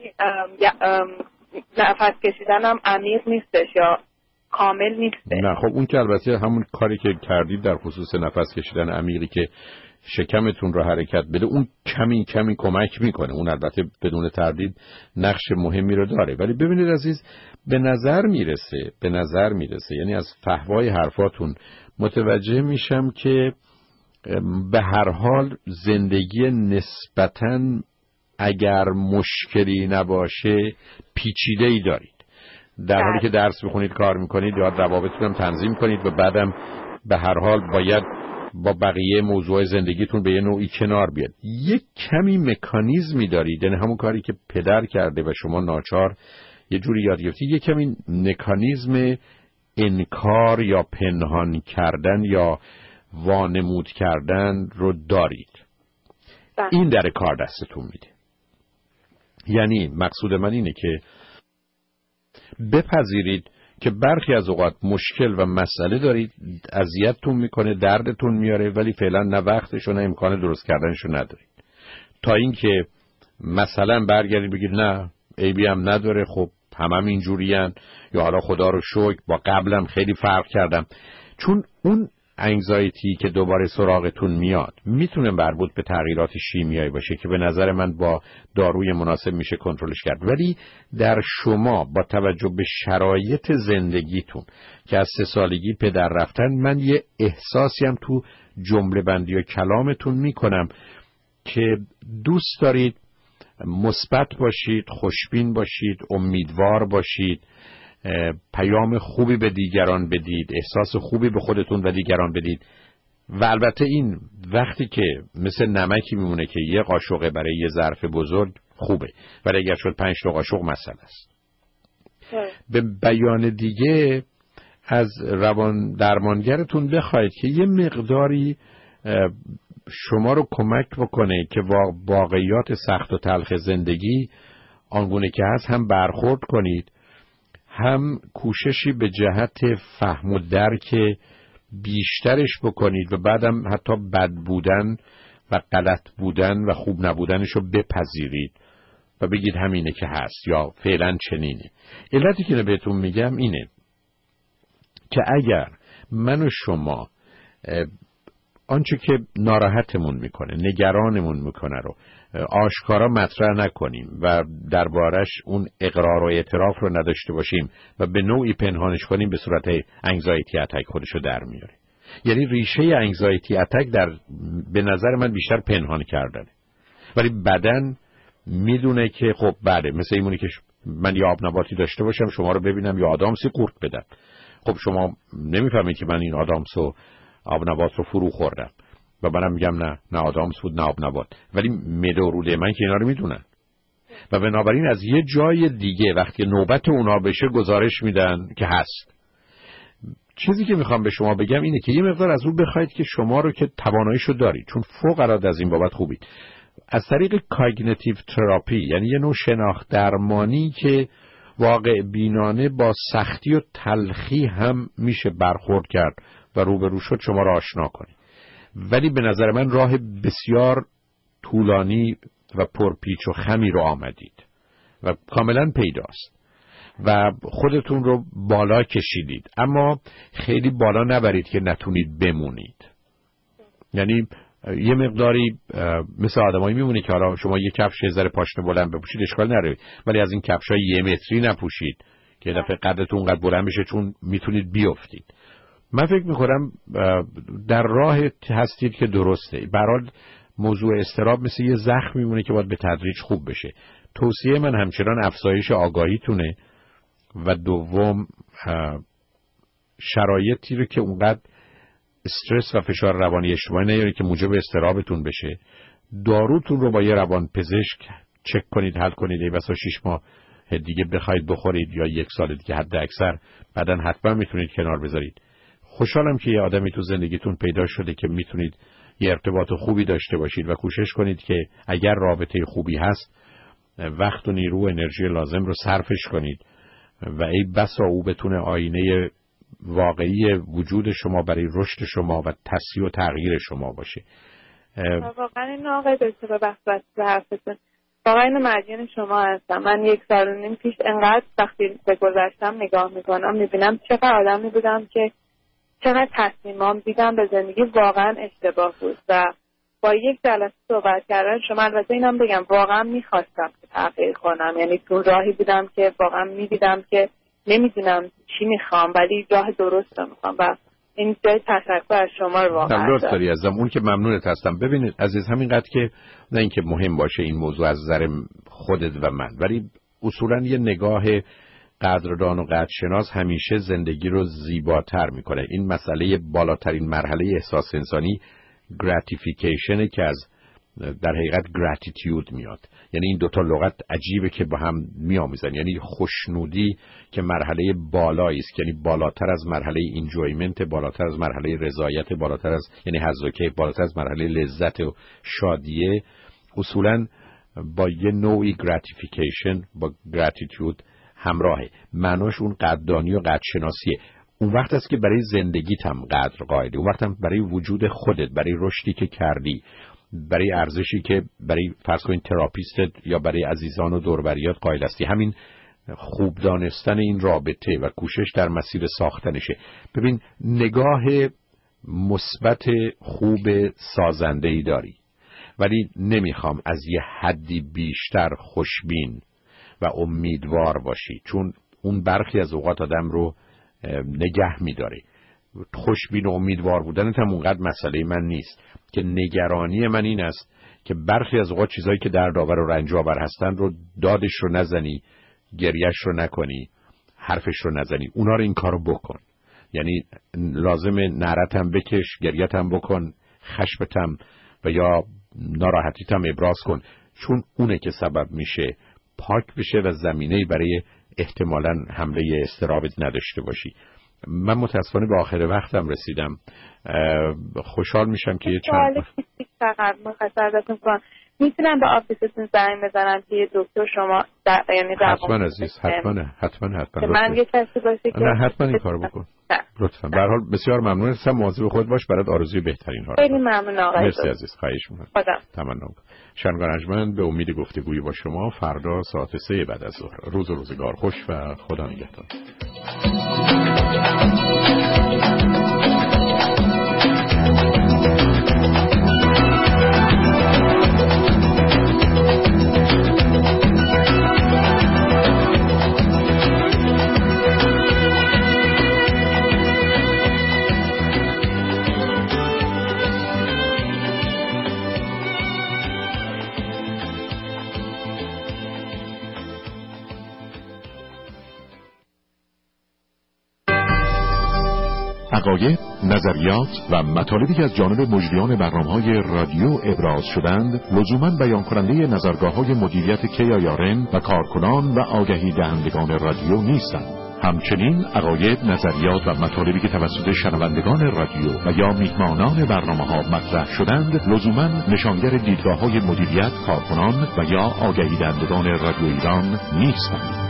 [SPEAKER 12] نفس کشیدنم عمیق نیستش یا کامل نیستش.
[SPEAKER 3] نه خب اون که البته همون کاری که کردید در خصوص نفس کشیدن عمیقی که شکمتون رو حرکت بده اون کمی کمک میکنه، اون البته بدون تردید نقش مهمی رو داره. ولی ببینید عزیز، به نظر میرسه یعنی از فحوای حرفاتون متوجه میشم که به هر حال زندگی نسبتاً اگر مشکلی نباشه پیچیده‌ای دارید، در حالی که درس بخونید کار میکنید یا روابطتون هم تنظیم کنید و بعدم به هر حال باید با بقیه موضوع زندگیتون به یه نوعی کنار بیاد. یک کمی مکانیزمی دارید، یعنی همون کاری که پدر کرده و شما ناچار یه جوری یاد گرفتید، یک کمی مکانیزم انکار یا پنهان کردن یا وانمود کردن رو دارید. این در کار دستتون میده. یعنی مقصود من اینه که بپذیرید که برخی از اوقات مشکل و مسئله دارید، اذیتتون میکنه، دردتون میاره، ولی فعلا نه وقتش و نه امکان درست کردنشو ندارید. تا اینکه مثلا برگردید بگید نه عیبی هم نداره، خب همم اینجورین، یا حالا خدا رو شکر با قبلم خیلی فرق کردم. چون اون انگزایتی که دوباره سراغتون میاد میتونه مربوط به تغییرات شیمیایی باشه که به نظر من با داروی مناسب میشه کنترلش کرد، ولی در شما با توجه به شرایط زندگیتون که از 3 سالگی پدر رفتن، من یه احساسی هم تو جمله بندی و کلامتون میکنم که دوست دارید مثبت باشید، خوشبین باشید، امیدوار باشید، پیام خوبی به دیگران بدید، احساس خوبی به خودتون و دیگران بدید. و البته این وقتی که مثل نمکی میمونه که یه قاشقه برای یه ظرف بزرگ خوبه، ولی اگر شد 5 تا قاشق مسئله است. به بیان دیگه از روان درمانگرتون بخواید که یه مقداری شما رو کمک بکنه که واقعیات سخت و تلخ زندگی آنگونه که هست هم برخورد کنید، هم کوششی به جهت فهم و درک بیشترش بکنید و بعدم حتی بد بودن و غلط بودن و خوب نبودنشو بپذیرید و بگید همینه که هست یا فعلا چنینه. علتی که بهتون میگم اینه که اگر من و شما آنچه که ناراحتمون میکنه، نگرانمون میکنه رو آشکارا مطرح نکنیم و دربارش اون اقرار و اعتراف رو نداشته باشیم و به نوعی پنهانش کنیم، به صورت انگزایتی اتک خودشو در میاره. یعنی ریشه انگزایتی اتک به نظر من بیشتر پنهان کردنه، ولی بدن میدونه که خب بله، مثل اینمونه که من یه آب نباتی داشته باشم، شما رو ببینم یا آدامسی قورت بدم. خب شما نمیفهمید که من این آدامس و آب نبات رو فرو خوردم و منم میگم نه آدامس بود نه آب نبات، ولی معده و روده من که اینا رو میدونن و بنابراین از یه جای دیگه وقتی نوبت اونا بشه گزارش میدن که هست. چیزی که میخوام به شما بگم اینه که یه مقدار از اون بخواید که شما رو که تواناییشو دارید، چون فوق العاده از این بابت خوبید، از طریق کاگنیتیو تراپی، یعنی یه نوع شناخت درمانی که واقع بینانه با سختی و تلخی هم میشه برخورد کرد و روبرو شد، شما را آشنا کنه. ولی به نظر من راه بسیار طولانی و پرپیچ و خمی رو آمدید و کاملا پیداست و خودتون رو بالا کشیدید، اما خیلی بالا نبرید که نتونید بمونید. یعنی یه مقداری مثل آدمایی میمونه که حالا شما یه کفش یه ذره پاشنه بلند بپوشید اشکال نداره، ولی از این کفشای 1 متری نپوشید که دفعه قدتون قد بلند بشه، چون میتونید بیافتید. من فکر میکنم در راه هستید که درسته. به هر حال موضوع اضطراب مثل یه زخم میمونه که باید به تدریج خوب بشه. توصیه من همچنان افزایش آگاهیتونه و دوم شرایطی رو که اونقدر استرس و فشار روانی اجتماعی نیاره که موجب اضطرابتون بشه. داروتون رو با یه روان پزشک چک کنید، حل کنید. ای بسا 6 ماه دیگه بخواید بخورید یا 1 سال دیگه حد اکثر، بعدن حتما میتونید کنار بذارید. خوشحالم که یه آدمی تو زندگیتون پیدا شده که میتونید یه ارتباط خوبی داشته باشید و کوشش کنید که اگر رابطه خوبی هست وقت و نیرو و انرژی لازم رو صرفش کنید و ای بسا او بتونه آینه واقعی وجود شما برای رشد شما و تصحیح و تغییر شما باشه.
[SPEAKER 18] واقعا این آقای دکتر بحث حرفتون، واقعا اینو مدیون شما هستم. من 1.5 سال پیش انقدر وقتی به گذشتم نگاه میکنم میبینم چقدر آدمی بودم که چقدر تصمیمام دیدم به زندگی واقعا اشتباه بود و با یک جلسه صحبت کردن شما، البته اینم بگم واقعا میخواستم که تغییر کنم، یعنی تو راهی بودم که واقعا میدیدم که نمیدونم چی میخوام ولی راه درست رو میخوام و این جای تشکر از شما رو واقعا
[SPEAKER 3] لطف داری ازم، اون که ممنونت هستم. ببینید عزیز، همینقدر که نه اینکه مهم باشه این موضوع از نظر خودت و من، ولی اصولا یه نگاه قدردان و قدرشناس همیشه زندگی رو زیباتر میکنه. این مسئله بالاترین مرحله احساس انسانی گراتیفیکیشنه که از در حقیقت گراتیتیود میاد. یعنی این دوتا لغت عجیبه که با هم میآمیزن. یعنی خوشنودی که مرحله بالایی است، یعنی بالاتر از مرحله اینجویمنت، بالاتر از مرحله رضایت، بالاتر از یعنی حظ و کیف، بالاتر از مرحله لذت و شادیه، اصولا با یه نوعی گراتیفیکیشن با گراتیتیود همراهه. معناش اون قدردانی و قدرشناسیه. اون وقت است که برای زندگیت هم قدر قائلی، اون وقت هم برای وجود خودت، برای رشدی که کردی، برای ارزشی که برای فرض کن تراپیستت یا برای عزیزان و دوربریات قائل هستی. همین خوب دانستن این رابطه و کوشش در مسیر ساختنشه. ببین، نگاه مثبت خوب سازنده‌ای داری، ولی نمیخوام از یه حدی بیشتر خوشبین و امیدوار باشی، چون اون برخی از اوقات آدم رو نگه میداره. خوشبین و امیدوار بودنت هم اونقدر مسئله من نیست، که نگرانی من این است که برخی از اوقات چیزایی که دردآور و رنج‌آور هستن رو دادش رو نزنی، گریهش رو نکنی، حرفش رو نزنی. اونا رو این کارو بکن. یعنی لازمه نعرت هم بکش، گریت هم بکن، خشمت هم و یا ناراحتیت هم ابراز کن، چون اونه که سبب میشه پاک بشه و زمینه‌ای برای احتمالاً حمله اضطرابت نداشته باشی. من متاسفانه به آخر وقتم رسیدم. خوشحال میشم که یه چند
[SPEAKER 18] فقط مختصر ازتون کنم.
[SPEAKER 9] میتونم به آفیستون زنگ بزنم که یه دکتر شما یعنی
[SPEAKER 3] حتما عزیز، حتما
[SPEAKER 9] من یه کسی باشه که
[SPEAKER 3] نه حتما این کارو بکن لطفا. به هر حال بسیار ممنون هستم، مواظب خودت باش، برات آرزوی بهترین ها.
[SPEAKER 9] خیلی ممنون آقای
[SPEAKER 3] مرسی عزیز، خواهش می‌کنم. تمنا می‌کنم. شنوندگان ارجمند، به امید گفتگوی با شما فردا ساعت 3 بعد از ظهر. روز و روزگار خوش و خدا نگهدار.
[SPEAKER 16] عقاید، نظریات و مطالبی که از جانب مجریان برنامه‌های رادیو ابراز شدند لزوماً بیان کننده نظرگاه‌های مدیریت KIRN و کارکنان و آگهی دهندگان رادیو نیستند. همچنین عقاید، نظریات و مطالبی که توسط شنوندگان رادیو و یا میهمانان برنامه‌ها مطرح شدند لزوماً نشانگر دیدگاه‌های مدیریت، کارکنان و یا آگهی دهندگان رادیو ایران نیستند.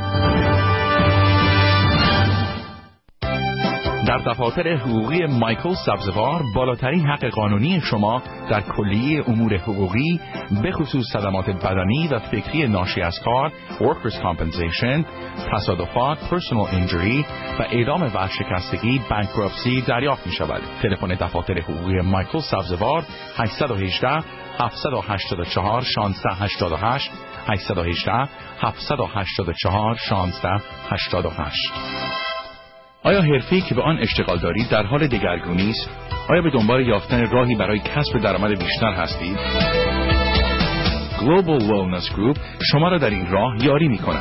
[SPEAKER 10] در دفاتر حقوقی مایکل سبزوار بالاترین حق قانونی شما در کلیه امور حقوقی به خصوص صدمات بدنی و فکری ناشی از کار، Workers' Compensation، تصادفات، Personal Injury و اعدام ورشکستگی، Bankruptcy دریافت می شود. تلفن دفاتر حقوقی مایکل سبزوار 818 784 1688 818 784 1688. آیا حرفه‌ای که به آن اشتغال دارید در حال دگرگونی است؟ آیا به دنبال یافتن راهی برای کسب درآمد بیشتر هستید؟ Global Wellness Group شما را در این راه یاری می‌کند.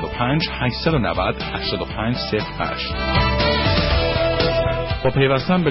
[SPEAKER 10] 1-805-890-8508 با پیوستن به